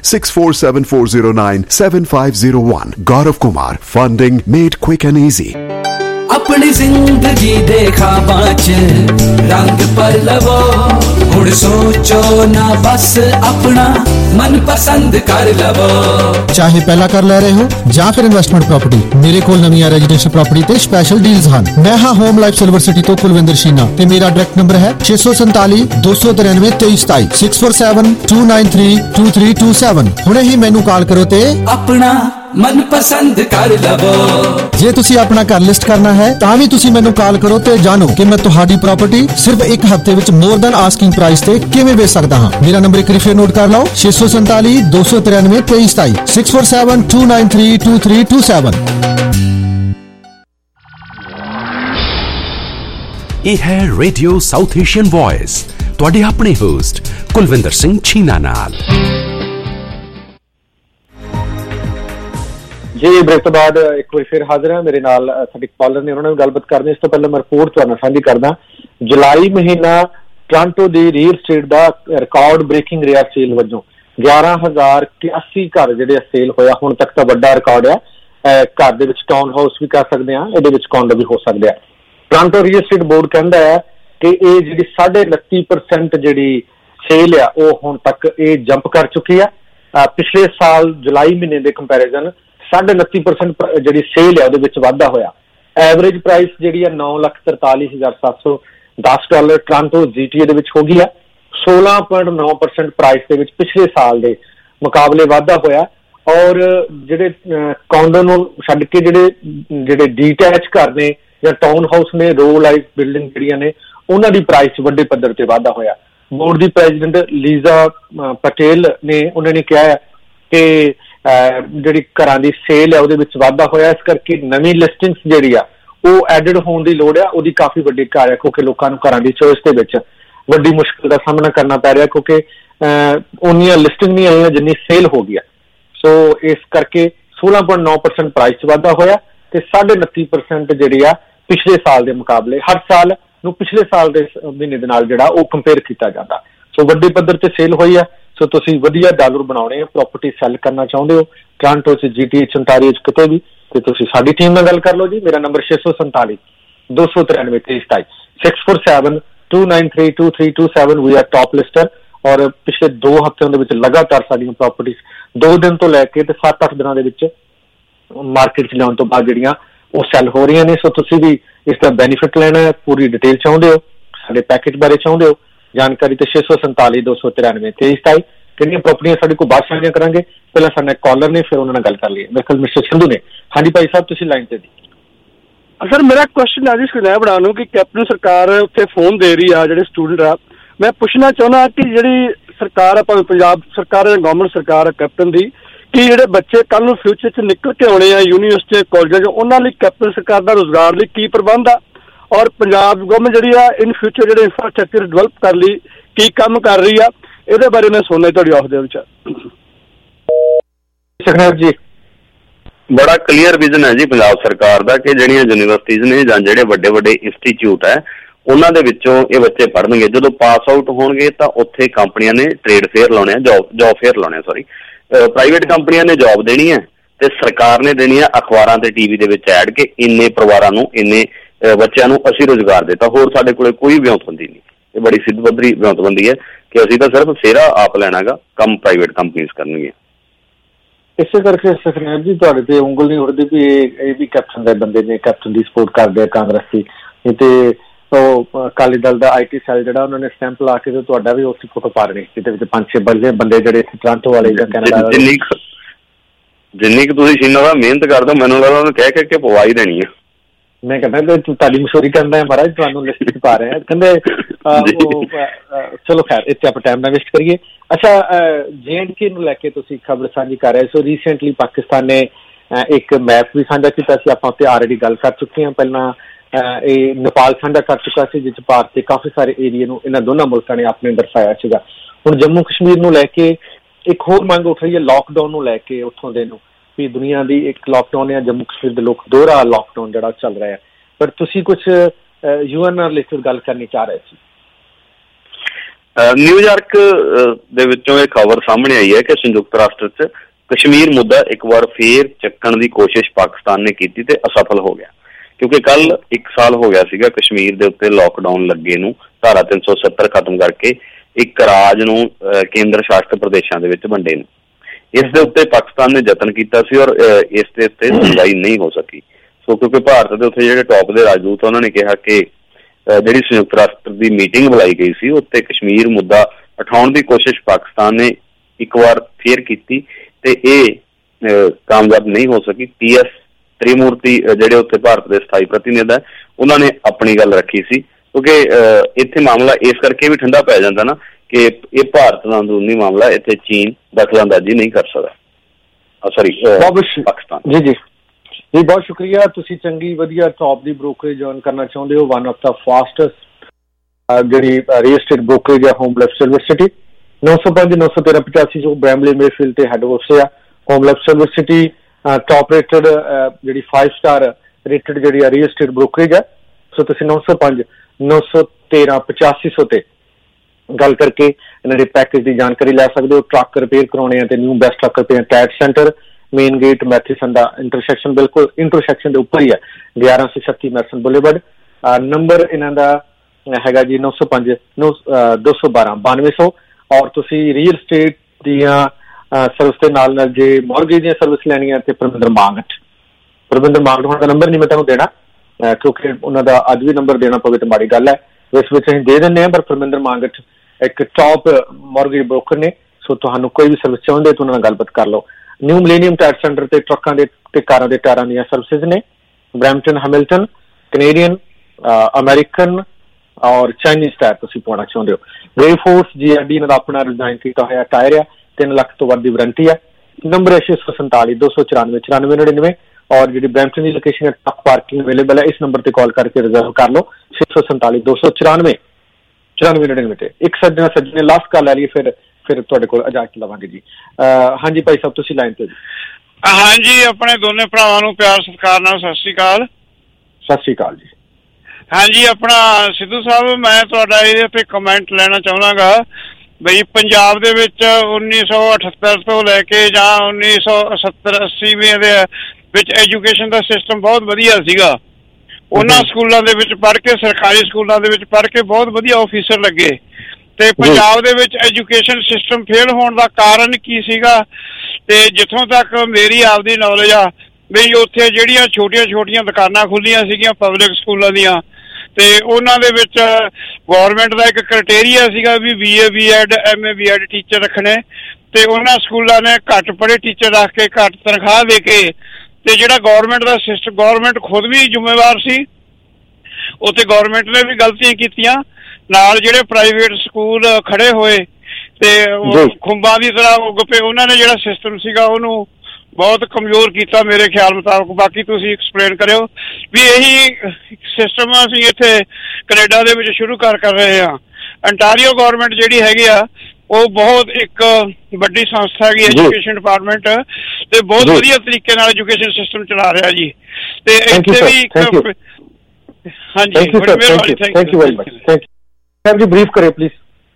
6474097501। Gaurav Kumar, funding made quick and easy। अपनी जिंदगी दे ख्वाबां च रंग पर लवो, हुण सोचो ना बस अपना मन पसंद कर लवो। ਚਾਹੇ ਪਹਿਲਾਂ ਕਰ ਲੈ ਰਹੇ ਹੋ ਜਾਂ ਫਿਰ ਇਨਵੈਸਟਮੈਂਟ ਪ੍ਰਾਪਰਟੀ, ਮੇਰੇ ਕੋਲ ਨਵੀਆਂ ਰੈਜ਼ੀਡੈਂਸ਼ੀਅਲ ਪ੍ਰਾਪਰਟੀ ਤੇ ਸਪੈਸ਼ਲ ਡੀਲਸ ਹਨ। ਮੈਂ ਹਾਂ ਹੋਮ ਲਾਈਫ ਸਿਲਵਰ ਸਿਟੀ ਤੋਂ ਕੁਲਵਿੰਦਰ ਸ਼ੀਨਾ ਤੇ ਮੇਰਾ ਡਾਇਰੈਕਟ ਨੰਬਰ ਹੈ 647-293-2327 6472932327। ਹੁਣੇ ਹੀ ਮੈਨੂੰ ਕਾਲ ਕਰੋ ਤੇ अपना मन पसंद कर लवो। ਜੇ ਤੁਸੀਂ ਆਪਣਾ ਘਰ ਲਿਸਟ ਕਰਨਾ ਹੈ ਤਾਂ ਵੀ ਤੁਸੀਂ ਮੈਨੂੰ ਕਾਲ ਕਰੋ ਤੇ ਜਾਣੋ ਕਿ ਮੈਂ ਤੁਹਾਡੀ ਪ੍ਰਾਪਰਟੀ ਸਿਰਫ 1 ਹਫ਼ਤੇ ਵਿੱਚ ਮੋਰ ਦੈਨ ਆਸਕਿੰਗ ਪ੍ਰਾਈਸ ਤੇ ਕਿਵੇਂ ਵੇਚ ਸਕਦਾ ਹਾਂ। ਮੇਰਾ ਨੰਬਰ ਇੱਕ ਵਾਰ ਫਿਰ ਨੋਟ ਕਰ ਲਓ, 647-293-2327 6472932327। ਇਹ ਹੈ ਰੇਡੀਓ ਸਾਊਥ ਏਸ਼ੀਅਨ ਵੌਇਸ, ਤੁਹਾਡੇ ਆਪਣੇ ਹੋਸਟ ਕੁਲਵਿੰਦਰ ਸਿੰਘ ਛੀਨਾ ਨਾਲ। ਜੀ ਬ੍ਰੇਕ ਤੋਂ ਬਾਅਦ ਇੱਕ ਵਾਰ ਫਿਰ ਹਾਜ਼ਰ ਹਾਂ। ਮੇਰੇ ਨਾਲ ਸਾਡੇ ਕਾਲਰ ਨੇ, ਉਹਨਾਂ ਨਾਲ ਗੱਲਬਾਤ ਕਰਨੀ। ਇਸ ਤੋਂ ਪਹਿਲਾਂ ਮੈਂ ਰਿਪੋਰਟ ਤੁਹਾਡੇ ਨਾਲ ਸਾਂਝੀ ਕਰਦਾ। ਜੁਲਾਈ ਮਹੀਨਾ ਟੋਰਾਂਟੋ ਦੀ ਰੀਅਲ ਸਟੇਟ ਦਾ ਰਿਕਾਰਡ ਬ੍ਰੇਕਿੰਗ ਰਿਹਾ ਸੇਲ ਵਜੋਂ 11,081 ਘਰ ਜਿਹੜੇ ਸੇਲ ਹੋਇਆ ਹੁਣ ਤੱਕ ਦਾ ਵੱਡਾ ਰਿਕਾਰਡ ਹੈ। ਘਰ ਦੇ ਵਿੱਚ ਟਾਊਨ ਹਾਊਸ ਵੀ ਕਰ ਸਕਦੇ ਹਾਂ, ਇਹਦੇ ਵਿੱਚ ਕੋਂਡੋ ਵੀ ਹੋ ਸਕਦੇ ਆ। ਟੋਰਾਂਟੋ ਰੀਅਲ ਸਟੇਟ ਬੋਰਡ ਕਹਿੰਦਾ ਹੈ ਕਿ ਇਹ ਜਿਹੜੀ 29.5% ਜਿਹੜੀ ਸੇਲ ਆ ਉਹ ਹੁਣ ਤੱਕ ਇਹ ਜੰਪ ਕਰ ਚੁੱਕੀ ਆ। ਪਿਛਲੇ ਸਾਲ ਜੁਲਾਈ ਮਹੀਨੇ ਦੇ ਕੰਪੈਰੀਜ਼ਨ 29.5% ਜਿਹੜੀ ਸੇਲ ਹੈ ਉਹਦੇ ਵਿੱਚ ਵਾਧਾ ਹੋਇਆ। ਐਵਰੇਜ ਪ੍ਰਾਈਸ ਜਿਹੜੀ ਹੈ $9,43,710 ਟੋਰਾਂਟੋ GTA ਦੇ ਵਿੱਚ ਹੋ ਗਈ ਹੈ। 16.9% ਪ੍ਰਾਈਸ ਦੇ ਵਿੱਚ ਪਿਛਲੇ ਸਾਲ ਦੇ ਮੁਕਾਬਲੇ ਵਾਧਾ ਹੋਇਆ। ਔਰ ਜਿਹੜੇ ਕੌਂਡੋ ਨੂੰ ਛੱਡ ਕੇ ਜਿਹੜੇ ਡੀਟੈਚ ਘਰ ਨੇ ਜਾਂ ਟਾਊਨ ਹਾਊਸ ਨੇ, ਰੋ ਲਾਈਫ ਬਿਲਡਿੰਗ ਜਿਹੜੀਆਂ ਨੇ, ਉਹਨਾਂ ਦੀ ਪ੍ਰਾਈਸ ਵੱਡੇ ਪੱਧਰ ਤੇ ਵਾਧਾ ਹੋਇਆ। ਬੋਰਡ ਦੀ ਪ੍ਰੈਜ਼ੀਡੈਂਟ ਲੀਜ਼ਾ ਪਟੇਲ ਨੇ ਉਹਨਾਂ ਨੇ ਕਿਹਾ ਹੈ ਕਿ ਜਿਹੜੀ ਘਰਾਂ ਦੀ ਸੇਲ ਹੈ ਉਹਦੇ ਵਿੱਚ ਵਾਧਾ ਹੋਇਆ, ਇਸ ਕਰਕੇ ਨਵੀਂ ਲਿਸਟਿੰਗਸ ਜਿਹੜੀ ਆ ਉਹ ਐਡਿਡ ਹੋਣ ਦੀ ਲੋੜ ਆ। ਉਹਦੀ ਕਾਫੀ ਵੱਡੀ ਘਰ ਹੈ ਕਿਉਂਕਿ ਲੋਕਾਂ ਨੂੰ ਘਰਾਂ ਦੀ ਚੋਇਸ ਦੇ ਵਿੱਚ ਵੱਡੀ ਮੁਸ਼ਕਿਲ ਦਾ ਸਾਹਮਣਾ ਕਰਨਾ ਪੈ ਰਿਹਾ ਕਿਉਂਕਿ ਉਨੀਆਂ ਲਿਸਟਿੰਗ ਨਹੀਂ ਆਈਆਂ ਜਿੰਨੀ ਸੇਲ ਹੋ ਗਈ। ਸੋ ਇਸ ਕਰਕੇ 16.9% ਪ੍ਰਾਈਸ 'ਚ ਵਾਧਾ ਹੋਇਆ ਤੇ 29.5% ਜਿਹੜੀ ਆ ਪਿਛਲੇ ਸਾਲ ਦੇ ਮੁਕਾਬਲੇ। ਹਰ ਸਾਲ ਨੂੰ ਪਿਛਲੇ ਸਾਲ ਦੇ ਮਹੀਨੇ ਦੇ ਨਾਲ ਜਿਹੜਾ ਉਹ ਕੰਪੇਅਰ ਕੀਤਾ ਜਾਂਦਾ। ਸੋ ਵੱਡੇ ਪੱਧਰ ਤੇ ਸੇਲ ਹੋਈ ਹੈ। ਸੋ ਤੁਸੀਂ ਵਧੀਆ ਡਾਲਰ ਬਣਾਉਣੇ ਆ, ਪ੍ਰਾਪਰਟੀ ਸੈੱਲ ਕਰਨਾ ਚਾਹੁੰਦੇ ਹੋ ਟੋਰਾਂਟੋ 'ਚ, GTA 'ਚ, ontario 'ਚ ਕਿਤੇ ਵੀ, ਤੇ ਤੁਸੀਂ ਸਾਡੀ ਟੀਮ ਨਾਲ ਗੱਲ ਕਰ ਲਓ ਜੀ। ਮੇਰਾ number 647 293 2327 647 293 2327। We are top lister ਔਰ ਪਿਛਲੇ 2 ਹਫ਼ਤਿਆਂ ਦੇ ਵਿੱਚ ਲਗਾਤਾਰ ਸਾਡੀਆਂ ਪ੍ਰਾਪਰਟੀਜ਼ 2 ਦਿਨ ਤੋਂ ਲੈ ਕੇ ਤੇ 7-8 ਦਿਨਾਂ ਦੇ ਵਿੱਚ ਮਾਰਕੀਟ 'ਚ ਲਿਆਉਣ ਤੋਂ ਬਾਅਦ ਜਿਹੜੀਆਂ ਉਹ ਸੈੱਲ ਹੋ ਰਹੀਆਂ ਨੇ। ਸੋ ਤੁਸੀਂ ਵੀ ਇਸ ਦਾ ਬੈਨੀਫਿਟ ਲੈਣਾ ਹੈ, ਪੂਰੀ ਡਿਟੇਲ ਚਾਹੁੰਦੇ ਹੋ, ਸਾਡੇ ਪੈਕੇਜ ਬਾਰੇ ਚਾਹੁੰਦੇ ਹੋ ਜਾਣਕਾਰੀ, ਤੇ 647 293 2327। ਕਿਹੜੀਆਂ ਪ੍ਰਾਪਰਟੀਆਂ ਸਾਡੇ ਕੋਲ ਬਾਅਦ ਸਾਂਝੀਆਂ ਕਰਾਂਗੇ। ਪਹਿਲਾਂ ਸਾਡੇ ਕਾਲਰ ਨੇ, ਫਿਰ ਉਹਨਾਂ ਨਾਲ ਗੱਲ ਕਰ ਲਈਏ। ਮੇਰੇ ਕੋਲ ਮਿਸਟਰ ਸਿੰਧੂ ਨੇ। ਹਾਂਜੀ ਭਾਈ ਸਾਹਿਬ, ਤੁਸੀਂ ਲਾਈਨ ਤੇ ਜੀ। ਸਰ ਮੇਰਾ ਕੁਐਸਚਨ ਆ ਜੀ ਸੁਣਿਆ ਬਣਾ ਨੂੰ ਕਿ ਕੈਪਟਨ ਸਰਕਾਰ ਉੱਥੇ ਫੋਨ ਦੇ ਰਹੀ ਆ ਜਿਹੜੇ ਸਟੂਡੈਂਟ ਆ। ਮੈਂ ਪੁੱਛਣਾ ਚਾਹੁੰਦਾ ਕਿ ਜਿਹੜੀ ਸਰਕਾਰ ਆ, ਭਾਵੇਂ ਪੰਜਾਬ ਸਰਕਾਰ ਜਾਂ ਗਵਰਨਮੈਂਟ ਸਰਕਾਰ ਆ ਕੈਪਟਨ ਦੀ, ਕਿ ਜਿਹੜੇ ਬੱਚੇ ਕੱਲ੍ਹ ਨੂੰ ਫਿਊਚਰ 'ਚ ਨਿਕਲ ਕੇ ਆਉਣੇ ਆ ਯੂਨੀਵਰਸਿਟੀ ਕਾਲਜਾਂ 'ਚ, ਉਹਨਾਂ ਲਈ ਕੈਪਟਨ ਸਰਕਾਰ ਦਾ ਰੁਜ਼ਗਾਰ ਲਈ ਕੀ ਪ੍ਰਬੰਧ ਆ, ਔਰ ਪੰਜਾਬ ਗਵਰਨਮੈਂਟ ਜਿਹੜੀ ਆ ਇਨ ਫਿਊਚਰ ਜਿਹੜੇ ਇੰਫਰਾਸਟਰਕਚਰ ਡਿਵੈਲਪ ਕਰ ਲਈ ਕੀ ਕੰਮ ਕਰ ਰਹੀ ਆ, ਇਹਦੇ ਬਾਰੇ ਮੈਂ ਸੁਣਨਾ ਤੁਹਾਡੀ ਆਫ ਦੇ ਵਿੱਚ। ਜੀ ਬੜਾ ਕਲੀਅਰ ਵਿਜ਼ਨ ਹੈ ਜੀ ਪੰਜਾਬ ਸਰਕਾਰ ਦਾ ਕਿ ਜਿਹੜੀਆਂ ਯੂਨੀਵਰਸਿਟੀਜ਼ ਨੇ ਜਾਂ ਜਿਹੜੇ ਵੱਡੇ ਵੱਡੇ ਇੰਸਟੀਚਿਊਟ ਹੈ ਉਹਨਾਂ ਦੇ ਵਿੱਚੋਂ ਇਹ ਬੱਚੇ ਪੜ੍ਹਨਗੇ। ਜਦੋਂ ਪਾਸ ਆਊਟ ਹੋਣਗੇ ਤਾਂ ਉੱਥੇ ਕੰਪਨੀਆਂ ਨੇ ਟ੍ਰੇਡ ਫੇਅਰ ਲਾਉਣੇ ਆ, ਜੌਬ ਫੇਅਰ ਲਾਉਣੇ ਆ, ਪ੍ਰਾਈਵੇਟ ਕੰਪਨੀਆਂ ਨੇ ਜੌਬ ਦੇਣੀ ਹੈ ਤੇ ਸਰਕਾਰ ਨੇ ਦੇਣੀ ਹੈ ਅਖਬਾਰਾਂ ਤੇ TV ਦੇ ਵਿੱਚ ਐਡ ਕਿ ਇੰਨੇ ਪਰਿਵਾਰਾਂ ਨੂੰ, ਇੰਨੇ ਬੱਚਿਆਂ ਨੂੰ ਅਸੀਂ ਰੁਜ਼ਗਾਰ ਦਿੱਤਾ। ਹੋਰ ਸਾਡੇ ਕੋਲ ਕੋਈ ਵਿਉਂਤਬੰਦੀ ਨਹੀਂ। ਇਹ ਬੜੀ ਸਿੱਧ ਪੱਧਰੀ ਵਿਉਂਤਬੰਦੀ ਹੈ ਕਿ ਅਸੀਂ ਤਾਂ ਸਿਰਫ ਸਿਹਰਾ ਆਪ ਲੈਣਾਗਾ, ਕੰਮ ਪ੍ਰਾਈਵੇਟ ਕੰਪਨੀਆਂ ਕਰਨਗੀਆਂ। ਇਸੇ ਕਰਕੇ ਸੁਖਨੇਰ ਜੀ ਤੁਹਾਡੇ ਤੇ ਉਂਗਲ ਨਹੀਂ ਉੱਠਦੀ ਵੀ ਇਹ ਵੀ ਕੈਪਟਨ ਦੇ ਬੰਦੇ ਨੇ, ਕੈਪਟਨ ਦੀ ਸਪੋਰਟ ਕਰਦੇ ਆ ਕਾਂਗਰਸੀ, ਤੇ ਉਹ ਅਕਾਲੀ ਦਲ ਦਾ IT ਸੈੱਲ ਜਿਹੜਾ ਉਹਨਾਂ ਨੇ ਸਟੈਂਪ ਲਾ ਕੇ ਤੇ ਤੁਹਾਡਾ ਵੀ ਉਸ ਫੋਟੋ ਪਾ ਰਹੇ ਜਿਹਦੇ ਵਿੱਚ 5-6 ਬੰਦੇ ਜਿਹੜੇ ਇੱਥੇ ਟੋਰਾਂਟੋ ਵਾਲੇ ਜਾਂ ਕੈਨੇਡਾ ਵਾਲੇ। ਜਿੰਨੀ ਕੁ ਤੁਸੀਂ ਸ਼ੀਨਾ ਦਾ ਮਿਹਨਤ ਕਰਦੇ ਹੋ ਮੈਨੂੰ ਲੱਗਦਾ ਉਹਨੂੰ ਕਹਿ ਕੇ ਪਵਾ ਹੀ ਦੇਣੀ ਆ। ਮੈਂ ਕਹਿੰਦਾ ਤੁਹਾਡੀ ਮਸ਼ਹੂਰੀ ਕਰਦਾ ਹੈ ਮਹਾਰਾਜ, ਤੁਹਾਨੂੰ ਲਿਸਟ 'ਚ ਪਾ ਰਹੇ ਆ ਕਹਿੰਦੇ। ਚਲੋ ਖੈਰ, ਇੱਥੇ ਆਪਾਂ ਟਾਈਮ ਨਾ ਵੇਸਟ ਕਰੀਏ। ਅੱਛਾ, JNK ਨੂੰ ਲੈ ਕੇ ਤੁਸੀਂ ਖਬਰ ਸਾਂਝੀ ਕਰ ਰਹੇ ਸੋ ਰੀਸੈਂਟਲੀ ਪਾਕਿਸਤਾਨ ਨੇ ਇੱਕ ਮੈਪ ਵੀ ਸਾਂਝਾ ਕੀਤਾ ਸੀ, ਆਪਾਂ ਉੱਤੇ ਆਲਰੇਡੀ ਗੱਲ ਕਰ ਚੁੱਕੇ ਹਾਂ। ਪਹਿਲਾਂ ਇਹ ਨੇਪਾਲ ਸਾਂਝਾ ਕਰ ਚੁੱਕਾ ਸੀ ਜਿਸ 'ਚ ਭਾਰਤ ਦੇ ਕਾਫੀ ਸਾਰੇ ਏਰੀਏ ਨੂੰ ਇਹਨਾਂ ਦੋਨਾਂ ਮੁਲਕਾਂ ਨੇ ਆਪਣੇ ਦਰਸਾਇਆ ਸੀਗਾ। ਹੁਣ ਜੰਮੂ ਕਸ਼ਮੀਰ ਨੂੰ ਲੈ ਕੇ ਇੱਕ ਹੋਰ ਮੰਗ ਉੱਠ ਰਹੀ ਹੈ ਲਾਕਡਾਊਨ ਨੂੰ ਲੈ ਕੇ, ਉੱਥੋਂ ਦੇ ਨੂੰ ਵੀ ਦੁਨੀਆ ਦੀ ਇੱਕ ਲਾਕਡਾਊਨ ਹੈ, ਜੰਮੂ ਕਸ਼ਮੀਰ ਦੇ ਲੋਕ ਦੋਹਰਾ ਲਾਕਡਾਊਨ ਜਿਹੜਾ ਚੱਲ ਰਿਹਾ ਹੈ। ਪਰ ਤੁਸੀਂ ਕੁਝ UN ਨਾਲ ਰਿਲੇਟਡ ਗੱਲ ਕਰਨੀ ਚਾਹ ਰਹੇ ਸੀ। ਨਿਊਯਾਰਕ ਦੇ ਵਿੱਚੋਂ ਇਹ ਖਬਰ ਸਾਹਮਣੇ ਆਈ ਹੈ ਕਿ ਸੰਯੁਕਤ ਰਾਸ਼ਟਰ 'ਚ ਕਸ਼ਮੀਰ ਮੁੱਦਾ ਇੱਕ ਵਾਰ ਫੇਰ ਚੱਕਣ ਦੀ ਕੋਸ਼ਿਸ਼ ਪਾਕਿਸਤਾਨ ਨੇ ਕੀਤੀ ਤੇ ਅਸਫਲ ਹੋ ਗਿਆ, ਕਿਉਂਕਿ ਕੱਲ 1 ਸਾਲ ਹੋ ਗਿਆ ਸੀਗਾ ਕਸ਼ਮੀਰ ਦੇ ਉੱਤੇ ਲਾਕਡਾਊਨ ਲੱਗੇ ਨੂੰ, ਧਾਰਾ 370 ਖਤਮ ਕਰਕੇ ਇੱਕ ਰਾਜ ਨੂੰ ਕੇਂਦਰ ਸ਼ਾਸਿਤ ਪ੍ਰਦੇਸ਼ਾਂ ਦੇ ਵਿੱਚ ਵੰਡੇ ਨੂੰ। ਇਸ ਦੇ ਉੱਤੇ ਪਾਕਿਸਤਾਨ ਨੇ ਯਤਨ ਕੀਤਾ ਸੀ ਔਰ ਇਸ ਦੇ ਉੱਤੇ ਸੁਣਵਾਈ ਨਹੀਂ ਹੋ ਸਕੀ। ਸੋ ਕਿਉਂਕਿ ਭਾਰਤ ਦੇ ਉੱਥੇ ਜਿਹੜੇ ਟੌਪ ਦੇ ਰਾਜਦੂਤ ਉਹਨਾਂ ਨੇ ਕਿਹਾ ਕਿ ਜਿਹੜੀ ਸੰਯੁਕਤ ਰਾਸ਼ਟਰ ਦੀ ਮੀਟਿੰਗ ਬੁਲਾਈ ਗਈ ਸੀ ਉੱਤੇ ਕਸ਼ਮੀਰ ਮੁੱਦਾ ਉਠਾਉਣ ਦੀ ਕੋਸ਼ਿਸ਼ ਪਾਕਿਸਤਾਨ ਨੇ ਇੱਕ ਵਾਰ ਫੇਰ ਕੀਤੀ ਤੇ ਇਹ ਕਾਮਯਾਬ ਨਹੀਂ ਹੋ ਸਕੀ। TS ਤ੍ਰਿਮੂਰਤੀ ਜਿਹੜੇ ਉੱਥੇ ਭਾਰਤ ਦੇ ਸਥਾਈ ਪ੍ਰਤੀਨਿਧ ਹੈ ਉਹਨਾਂ ਨੇ ਆਪਣੀ ਗੱਲ ਰੱਖੀ ਸੀ, ਕਿਉਂਕਿ ਇੱਥੇ ਮਾਮਲਾ ਇਸ ਕਰਕੇ ਵੀ ਠੰਡਾ ਪੈ ਜਾਂਦਾ ਨਾ ਕਿ ਇਹ ਭਾਰਤ ਦਾ ਅੰਦਰੂਨੀ ਮਾਮਲਾ, ਇੱਥੇ ਚੀਨ ਦਖਲਅੰਦਾਜ਼ੀ ਨਹੀਂ ਕਰ ਸਕਦਾ। ਪਾਕਿਸਤਾਨ ਜੀ ਬਹੁਤ ਸ਼ੁਕਰੀਆ। ਤੁਸੀਂ ਚੰਗੀ ਵਧੀਆ ਟੌਪ ਦੀ ਬ੍ਰੋਕਰੇਜ ਜੁਆਇਨ ਕਰਨਾ ਚਾਹੁੰਦੇ ਹੋ, ਵਨ ਆਫ ਦਾ ਫਾਸਟੈਸਟ ਜਿਹੜੀ ਰੀਅਲ ਏਸਟੇਟ ਬ੍ਰੋਕਰੇਜ ਹੈ ਹੋਮ ਲਾਈਫ ਸਿਲਵਰ ਸਿਟੀ, 905 913 85 ਜੋ ਬ੍ਰੈਮਲੇ ਮੇਫੀਲਡ ਤੇ ਹੈਡ ਆਫਿਸ ਆ। Home life silver city top rated ਜਿਹੜੀ 5 ਸਟਾਰ ਰੇਟਡ ਜਿਹੜੀ ਆ ਰੀਅਲ ਏਸਟੇਟ ਬ੍ਰੋਕਰੇਜ ਹੈ। ਸੋ ਤੁਸੀਂ 905 913 8500 ਤੇ ਗੱਲ ਕਰਕੇ ਇਹਨਾਂ ਦੇ ਪੈਕੇਜ ਦੀ ਜਾਣਕਾਰੀ ਲੈ ਸਕਦੇ ਹੋ। ਟਰੱਕ ਰਿਪੇਅਰ ਕਰਾਉਣੇ ਆ ਤੇ ਨਿਊ ਬੈਸਟ ਟਰੱਕ ਰਿਪੇਅਰ ਟੈਟ ਸੈਂਟਰ, ਮੇਨ ਗੇਟ ਮੈਥਿਸਨ ਦਾ ਇੰਟਰਸੈਕਸ਼ਨ, ਬਿਲਕੁਲ ਇੰਟਰਸੈਕਸ਼ਨ ਦੇ ਉੱਪਰ ਹੀ ਹੈ, 1136 ਮੈਥਿਸਨ ਬੁਲੇਵਰਡ। ਨੰਬਰ ਇਹਨਾਂ ਦਾ ਹੈਗਾ ਜੀ 905 212 9200। ਔਰ ਤੁਸੀਂ ਰੀਅਲ ਸਟੇਟ ਦੀਆਂ ਸਰਵਿਸ ਦੇ ਨਾਲ ਨਾਲ ਜੇ ਮੌਰਗੇਜ ਦੀਆਂ ਸਰਵਿਸ ਲੈਣੀਆਂ ਤੇ ਪਰਮਿੰਦਰ ਮਾਂਗਟ ਹੁਣ ਦਾ ਨੰਬਰ ਨਹੀਂ ਮੈਂ ਤੁਹਾਨੂੰ ਦੇਣਾ ਕਿਉਂਕਿ ਉਹਨਾਂ ਦਾ ਅੱਜ ਵੀ ਨੰਬਰ ਦੇਣਾ ਪਵੇ ਤਾਂ ਮਾੜੀ ਗੱਲ ਹੈ, ਇਸ ਵਿੱਚ ਅਸੀਂ ਦੇ ਦਿੰਦੇ ਹਾਂ। ਪਰ ਪਰਮਿੰਦਰ ਮਾਂਗਟ ਇੱਕ ਟੌਪ ਮੌਰਗੇਜ ਬ੍ਰੋਕਰ ਨੇ, ਸੋ ਤੁਹਾਨੂੰ ਕੋਈ ਵੀ ਸਰਵਿਸ ਚਾਹੁੰਦੇ ਤਾਂ ਉਹਨਾਂ ਨਾਲ ਗੱਲਬਾਤ ਕਰ ਲਓ। ਨਿਊ ਮਿਲੇਨੀਅਮ ਟਾਇਰ ਸੈਂਟਰ ਤੇ ਟਰੱਕਾਂ ਦੇ ਤੇ ਕਾਰਾਂ ਦੇ ਟਾਇਰਾਂ ਦੀਆਂ ਸਰਵਿਸਿਜ਼ ਨੇ। ਬਰੈਂਪਟਨ, ਹੈਮਿਲਟਨ, ਕੈਨੇਡੀਅਨ, ਅਮਰੀਕਨ ਔਰ ਚਾਈਨੀਜ਼ ਟਾਇਰ ਤੁਸੀਂ ਪਾਉਣਾ ਚਾਹੁੰਦੇ ਹੋ। ਵੇ ਫੋਰਸ GRD ਇਹਨਾਂ ਦਾ ਆਪਣਾ ਡਿਜ਼ਾਈਨ ਕੀਤਾ ਹੋਇਆ ਟਾਇਰ ਆ, 3 ਲੱਖ ਤੋਂ ਵੱਧ ਦੀ ਵਾਰੰਟੀ ਹੈ। ਨੰਬਰ ਹੈ 647 294 9499। ਔਰ ਜਿਹੜੀ ਬਰੈਂਪਟਨ ਦੀ ਲੋਕੇਸ਼ਨ ਹੈ ਟਰੱਕ ਪਾਰਕਿੰਗ ਅਵੇਲੇਬਲ ਹੈ, ਇਸ ਨੰਬਰ ਤੇ ਕਾਲ ਕਰਕੇ ਰਿਜ਼ਰਵ ਕਰ ਲਓ 647 294 9499 ਤੇ। ਇੱਕ ਸੱਜਣੇ ਲਾਸਟ ਕਾਲ ਲੈ ਲਈਏ, ਫਿਰ ਤੁਹਾਡੇ ਕੋਲ ਇਜਾਜ਼ਤ ਲਵਾਂਗੇ ਜੀ। ਹਾਂਜੀ ਭਾਈ ਸਾਹਿਬ ਤੁਸੀਂ ਲਾਈਨ ਤੇ ਜੀ। ਹਾਂਜੀ, ਆਪਣੇ ਦੋਨੇ ਭਰਾਵਾਂ ਨੂੰ ਪਿਆਰ ਸਤਿਕਾਰ ਨਾਲ ਸਤਿ ਸ਼੍ਰੀ ਅਕਾਲ। ਸਤਿ ਸ਼੍ਰੀ ਅਕਾਲ ਜੀ। ਹਾਂਜੀ, ਆਪਣਾ ਸਿੱਧੂ ਸਾਹਿਬ, ਮੈਂ ਤੁਹਾਡਾ ਇਹਦੇ ਤੇ ਕਮੈਂਟ ਲੈਣਾ ਚਾਹੁੰਦਾਗਾ ਬਈ ਪੰਜਾਬ ਦੇ ਵਿੱਚ 1978 ਤੋਂ ਲੈ ਕੇ ਜਾਂ 1970-80 ਦੇ ਵਿੱਚ ਐਜੂਕੇਸ਼ਨ ਦਾ ਸਿਸਟਮ ਬਹੁਤ ਵਧੀਆ ਸੀਗਾ। ਉਹਨਾਂ ਸਕੂਲਾਂ ਦੇ ਵਿੱਚ ਪੜ੍ਹ ਕੇ, ਸਰਕਾਰੀ ਸਕੂਲਾਂ ਦੇ ਵਿੱਚ ਪੜ੍ਹ ਕੇ ਬਹੁਤ ਵਧੀਆ ਆਫੀਸਰ ਲੱਗੇ। ਤੇ ਪੰਜਾਬ ਦੇ ਵਿੱਚ ਐਜੂਕੇਸ਼ਨ ਸਿਸਟਮ ਫੇਲ ਹੋਣ ਦਾ ਕਾਰਨ ਕੀ ਸੀਗਾ? ਤੇ ਜਿੱਥੋਂ ਤੱਕ ਮੇਰੀ ਆਪਦੀ ਨੌਲੇਜ ਆ ਬਈ ਉੱਥੇ ਜਿਹੜੀਆਂ ਛੋਟੀਆਂ ਦੁਕਾਨਾਂ ਖੁੱਲੀਆਂ ਸੀਗੀਆਂ ਪਬਲਿਕ ਸਕੂਲਾਂ ਦੀਆਂ, ਤੇ ਉਹਨਾਂ ਦੇ ਵਿੱਚ ਗੌਰਮੈਂਟ ਦਾ ਇੱਕ ਕ੍ਰਾਈਟੇਰੀਆ ਸੀਗਾ ਵੀ BA BEd MA BEd teacher ਰੱਖਣੇ, ਤੇ ਉਹਨਾਂ ਸਕੂਲਾਂ ਨੇ ਘੱਟ ਪੜ੍ਹੇ ਟੀਚਰ ਰੱਖ ਕੇ ਘੱਟ ਤਨਖਾਹ ਦੇ ਕੇ, ਤੇ ਜਿਹੜਾ ਗੌਰਮੈਂਟ ਦਾ ਸਿਸਟਮ, ਗੌਰਮੈਂਟ ਖੁਦ ਵੀ ਜ਼ਿੰਮੇਵਾਰ ਸੀ, ਉੱਥੇ ਗੌਰਮੈਂਟ ਨੇ ਵੀ ਗਲਤੀਆਂ ਕੀਤੀਆਂ, ਨਾਲ ਜਿਹੜੇ ਪ੍ਰਾਈਵੇਟ ਸਕੂਲ ਖੜੇ ਹੋਏ ਤੇ ਖੁੰਬਾਂ ਦੀ ਤਰ੍ਹਾਂ ਉੱਗ ਪਏ, ਉਹਨਾਂ ਨੇ ਜਿਹੜਾ ਸਿਸਟਮ ਸੀਗਾ ਉਹਨੂੰ ਬਹੁਤ ਕਮਜ਼ੋਰ ਕੀਤਾ ਮੇਰੇ ਖਿਆਲ ਮੁਤਾਬਕ। ਬਾਕੀ ਤੁਸੀਂ ਐਕਸਪਲੇਨ ਕਰਿਓ ਵੀ ਇਹੀ ਸਿਸਟਮ ਅਸੀਂ ਇੱਥੇ ਕੈਨੇਡਾ ਦੇ ਵਿੱਚ ਸ਼ੁਰੂ ਕਰ ਰਹੇ ਹਾਂ। ਅੰਟਾਰੀਓ ਗੌਰਮੈਂਟ ਜਿਹੜੀ ਹੈਗੀ ਆ ਉਹ ਬਹੁਤ ਇੱਕ ਵੱਡੀ ਸੰਸਥਾ ਹੈਗੀ ਐਜੂਕੇਸ਼ਨ ਡਿਪਾਰਟਮੈਂਟ, ਤੇ ਬਹੁਤ ਵਧੀਆ ਤਰੀਕੇ ਨਾਲ ਐਜੂਕੇਸ਼ਨ ਸਿਸਟਮ ਚਲਾ ਰਿਹਾ ਜੀ। ਤੇ ਇੱਥੇ ਵੀ ਹਾਂਜੀ, thank you very much. Thank you sir ji, brief ਕਰਿਓ ਪਲੀਜ਼।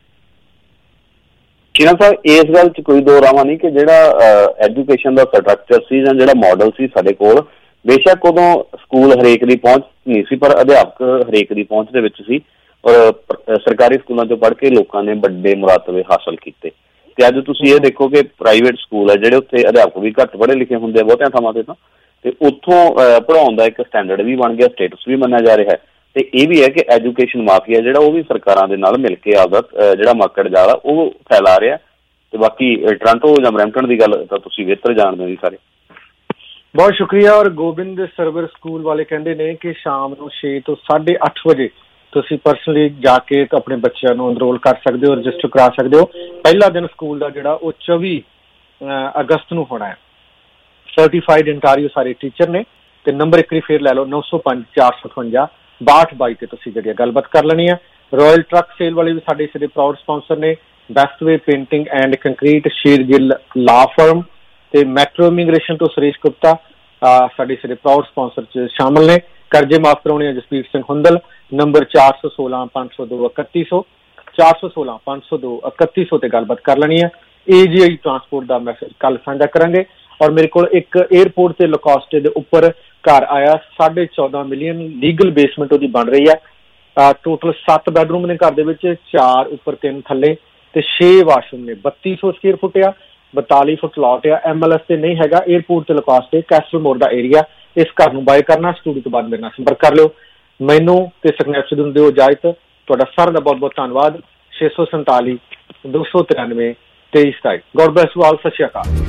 ਸ਼ੀਨਾ ਸਾਹਿਬ, ਇਸ ਗੱਲ 'ਚ ਕੋਈ ਦੋ ਰਾਵਾਂ ਨਹੀਂ ਕਿ ਜਿਹੜਾ ਐਜੂਕੇਸ਼ਨ ਦਾ ਸਟਰਕਚਰ ਸੀ ਜਾਂ ਜਿਹੜਾ ਮਾਡਲ ਸੀ ਸਾਡੇ ਕੋਲ, ਬੇਸ਼ੱਕ ਉਦੋਂ ਸਕੂਲ ਹਰੇਕ ਦੀ ਪਹੁੰਚ ਨਹੀਂ ਸੀ, ਪਰ ਅਧਿਆਪਕ ਹਰੇਕ ਦੀ ਪਹੁੰਚ ਦੇ ਵਿੱਚ ਸੀ, ਔਰ ਸਰਕਾਰੀ ਸਕੂਲਾਂ 'ਚੋਂ ਪੜ੍ਹ ਕੇ ਲੋਕਾਂ ਨੇ ਵੱਡੇ ਮੁਰਾਤਬੇ ਹਾਸਲ ਕੀਤੇ। ਤੇ ਅੱਜ ਤੁਸੀਂ ਇਹ ਦੇਖੋ ਕਿ ਪ੍ਰਾਈਵੇਟ ਸਕੂਲ ਹੈ ਜਿਹੜੇ ਉੱਥੇ ਅਧਿਆਪਕ ਵੀ ਘੱਟ ਪੜ੍ਹੇ ਲਿਖੇ ਹੁੰਦੇ ਆ ਬਹੁਤਿਆਂ ਥਾਵਾਂ 'ਤੇ ਤਾਂ, ਤੇ ਉੱਥੋਂ ਪੜ੍ਹਾਉਣ ਦਾ ਇੱਕ ਸਟੈਂਡਰਡ ਵੀ ਬਣ ਗਿਆ, ਸਟੇਟਸ ਵੀ ਮੰਨਿਆ ਜਾ ਰਿਹਾ ਹੈ। ਤੇ ਇਹ ਵੀ ਹੈ ਕਿ ਐਜੂਕੇਸ਼ਨ ਮਾਫੀਆ ਜਿਹੜਾ ਉਹ ਵੀ ਸਰਕਾਰਾਂ ਦੇ ਨਾਲ ਮਿਲ ਕੇ ਆਪਦਾ ਜਿਹੜਾ ਮਾਰਕੀਟ ਜਾਲ ਆ ਉਹ ਫੈਲਾ ਰਿਹਾ। ਤੇ ਬਾਕੀ ਟੋਰਾਂਟੋ ਜਾਂ ਬਰੈਂਪਟਨ ਦੀ ਗੱਲ ਤਾਂ ਤੁਸੀਂ ਬਿਹਤਰ ਜਾਣਦੇ ਹੋ ਜੀ ਸਾਰੇ। ਬਹੁਤ ਸ਼ੁਕਰੀਆ। ਔਰ ਗੋਬਿੰਦ ਸਰਵਰ ਸਕੂਲ ਵਾਲੇ ਕਹਿੰਦੇ ਨੇ ਕਿ ਸ਼ਾਮ ਨੂੰ 6 ਤੋਂ 8:30 ਵਜੇ ਤੁਸੀਂ ਪਰਸਨਲੀ ਜਾ ਕੇ ਆਪਣੇ ਬੱਚਿਆਂ ਨੂੰ ਐਨਰੋਲ ਕਰ ਸਕਦੇ ਹੋ, ਰਜਿਸਟਰ ਕਰਾ ਸਕਦੇ ਹੋ। ਪਹਿਲਾ ਦਿਨ ਸਕੂਲ ਦਾ ਜਿਹੜਾ ਉਹ 24 ਅਗਸਤ ਨੂੰ ਹੋਣਾ ਹੈ। ਸਰਟੀਫਾਈਡ ਇੰਟਾਰੀਓ ਸਾਰੇ ਟੀਚਰ ਨੇ, ਤੇ ਨੰਬਰ ਇੱਕ ਵਾਰੀ ਫੇਰ ਲੈ ਲਓ 905 458 6222 ਤੇ ਤੁਸੀਂ ਜਿਹੜੀ ਗੱਲਬਾਤ ਕਰ ਲੈਣੀ ਹੈ। ਰਾਇਲ ਟਰੱਕ ਸੇਲ ਵਾਲੇ ਵੀ ਸਾਡੇ ਇਸ ਦੇ ਪ੍ਰਾਊਡ ਸਪਾਂਸਰ ਨੇ। Bestway painting and concrete, Shergill law firm, ਤੇ ਮੈਟਰੋ ਇਮੀਗ੍ਰੇਸ਼ਨ ਤੋਂ ਸੁਰੇਸ਼ ਗੁਪਤਾ ਸਾਡੇ ਇਸ ਦੇ ਪ੍ਰਾਊਡ ਸਪਾਂਸਰ 'ਚ ਸ਼ਾਮਲ ਨੇ। ਕਰਜ਼ੇ ਮਾਫ ਕਰਾਉਣੇ ਆ ਜਸਪੀਰ ਸਿੰਘ ਹੁੰਦਲ, ਨੰਬਰ 416 502 3100 416 502 3100 ਤੇ ਗੱਲਬਾਤ ਕਰ ਲੈਣੀ ਹੈ। AGI ਟਰਾਂਸਪੋਰਟ ਦਾ ਮੈਸੇਜ ਕੱਲ ਸਾਂਝਾ ਕਰਾਂਗੇ। ਔਰ ਮੇਰੇ ਕੋਲ ਇੱਕ 에ਅਰਪੋਰਟ ਤੇ ਲੋਕਾਸਟੇ ਦੇ ਉੱਪਰ ਘਰ ਆਇਆ, 14.5 ਮਿਲੀਅਨ ਲੀਗਲ ਬੇਸਮੈਂਟ ਉਹਦੀ ਬਣ ਰਹੀ ਹੈ। ਟੋਟਲ 7 ਬੈਡਰੂਮ ਨੇ ਘਰ ਦੇ ਵਿੱਚ, 4 ਉੱਪਰ 3 ਥੱਲੇ, ਤੇ 6 ਵਾਸ਼ਰੂਮ ਨੇ। 3200 ਸਕੁਅਰ ਫੁੱਟ ਆ, 42 ਫੁੱਟ ਪਲਾਟ ਆ। MLS ਤੇ ਨਹੀਂ ਹੈਗਾ, 에ਅਰਪੋਰਟ ਤੇ ਲੋਕਾਸਟੇ ਕੈਸਲ ਮੋਰ ਦਾ ਏਰੀਆ। ਇਸ ਘਰ ਨੂੰ ਬਾਏ ਕਰਨਾ, ਸਟੂਡੀਓ ਤੋਂ ਬਾਅਦ ਮੇਰੇ ਨਾਲ ਸੰਪਰਕ ਕਰ ਲਿਓ। ਮੈਨੂੰ ਤੇ ਸਕਨੈਪ ਸਿੱਧੂ ਨੂੰ ਦਿਓ ਇਜਾਜ਼ਤ। ਤੁਹਾਡਾ ਸਾਰਿਆਂ ਦਾ ਬਹੁਤ ਬਹੁਤ ਧੰਨਵਾਦ। 647 293 2327। God bless you all. Sat Shri Akal.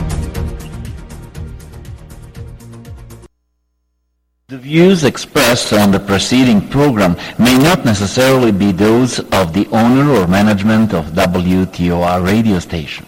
The views expressed on the preceding program may not necessarily be those of the owner or management of WTOR radio station.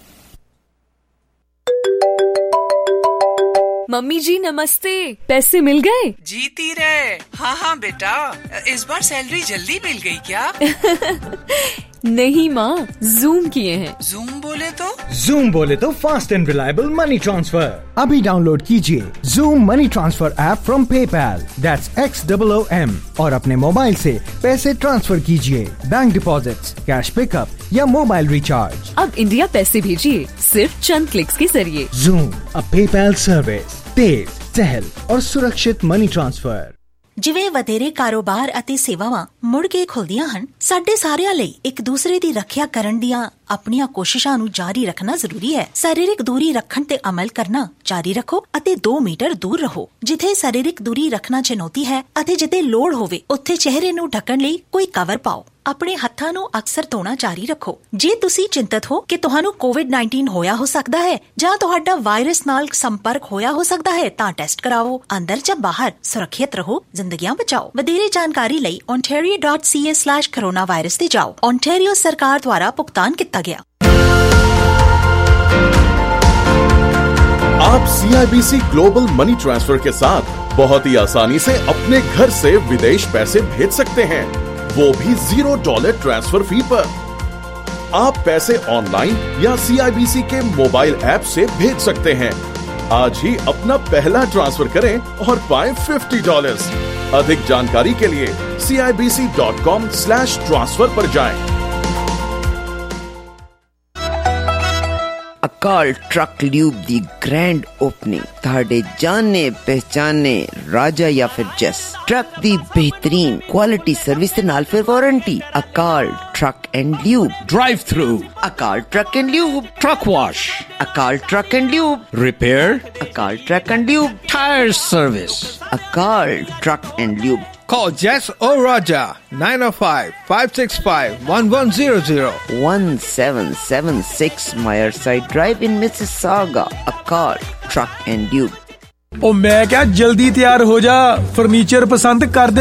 Mummy जी नमस्ते, पैसे मिल गए? जीती रहे। हाँ हाँ बेटा, इस बार सैलरी जल्दी मिल गई क्या? नहीं माँ, जूम किए हैं। जूम बोले तो? जूम बोले तो fast and reliable money transfer. अभी डाउनलोड कीजिए Xoom money transfer app from PayPal, that's XOOM, और अपने मोबाइल से पैसे ट्रांसफर कीजिए। बैंक डिपॉजिट्स, कैश पिकअप या मोबाइल रिचार्ज। अब इंडिया पैसे भेजिए सिर्फ चंद क्लिक्स के जरिए। जूम, अ पेपैल सर्विस, तेज, सहल और सुरक्षित मनी ट्रांसफर। ਜਿਵੇਂ ਵਧੇਰੇ ਕਾਰੋਬਾਰ ਅਤੇ ਸੇਵਾਵਾਂ ਮੁੜ ਕੇ ਖੁੱਲਦੀਆਂ ਹਨ, ਸਾਡੇ ਸਾਰਿਆਂ ਲਈ ਇੱਕ ਦੂਸਰੇ ਦੀ ਰੱਖਿਆ ਕਰਨ ਦੀਆਂ ਆਪਣੀਆਂ ਕੋਸ਼ਿਸ਼ਾਂ ਨੂੰ ਜਾਰੀ ਰੱਖਣਾ ਜ਼ਰੂਰੀ ਹੈ। ਸਰੀਰਕ ਦੂਰੀ ਰੱਖਣ ਤੇ ਅਮਲ ਕਰਨਾ ਜਾਰੀ ਰੱਖੋ ਅਤੇ 2 ਮੀਟਰ ਦੂਰ ਰਹੋ। ਜਿੱਥੇ ਸਰੀਰਕ ਦੂਰੀ ਰੱਖਣਾ ਚੁਣੌਤੀ ਹੈ ਅਤੇ ਜਿੱਥੇ ਲੋੜ ਹੋਵੇ ਉੱਥੇ ਚਿਹਰੇ ਨੂੰ ਢੱਕਣ ਲਈ ਕੋਈ ਕਵਰ ਪਾਓ। ਆਪਣੇ ਹੱਥਾਂ ਨੂੰ ਅਕਸਰ ਧੋਣਾ ਜਾਰੀ ਰੱਖੋ। ਜੇ ਤੁਸੀਂ ਚਿੰਤਤ ਹੋ ਕਿ ਤੁਹਾਨੂੰ COVID-19 ਹੋਇਆ ਹੋ ਸਕਦਾ ਹੈ ਜਾਂ ਤੁਹਾਡਾ ਵਾਇਰਸ ਨਾਲ ਸੰਪਰਕ ਹੋਇਆ ਹੋ ਸਕਦਾ ਹੈ ਤਾਂ ਟੈਸਟ ਕਰਾਓ। ਅੰਦਰ ਜਾਂ ਬਾਹਰ ਸੁਰੱਖਿਅਤ ਰਹੋ, ਜ਼ਿੰਦਗੀਆਂ ਬਚਾਓ। ਵਧੇਰੇ ਜਾਣਕਾਰੀ ਲਈ ontario.ca/coronavirus ਤੇ ਜਾਓ। ontario ਸਰਕਾਰ ਦੁਆਰਾ ਭੁਗਤਾਨ ਕੀਤਾ ਗਿਆ। आप CIBC ग्लोबल मनी ट्रांसफर के साथ बहुत ही आसानी से अपने घर से विदेश पैसे भेज सकते हैं, वो भी $0 ट्रांसफर फी पर। आप पैसे ऑनलाइन या CIBC के मोबाइल ऐप से भेज सकते हैं। आज ही अपना पहला ट्रांसफर करें और पाएं $50। अधिक जानकारी के लिए CIBC.com/transfer पर जाएं। Akal truck lube the grand opening ਤੁਹਾਡੇ जाने पहचाने राजा या फिर जस ट्रक दी बेहतरीन क्वालिटी सर्विस के नाल फिर warranty Akal truck and lube drive through Akal truck and lube truck wash Akal truck and lube repair Akal truck and lube tyre service Akal truck and lube Call Jess or Raja 905-565-1100 1776 Meyerside Drive in Mississauga. Akal Truck and Tube. ओ मैं क्या जल्दी तैयार हो जा furniture पसंद कर दे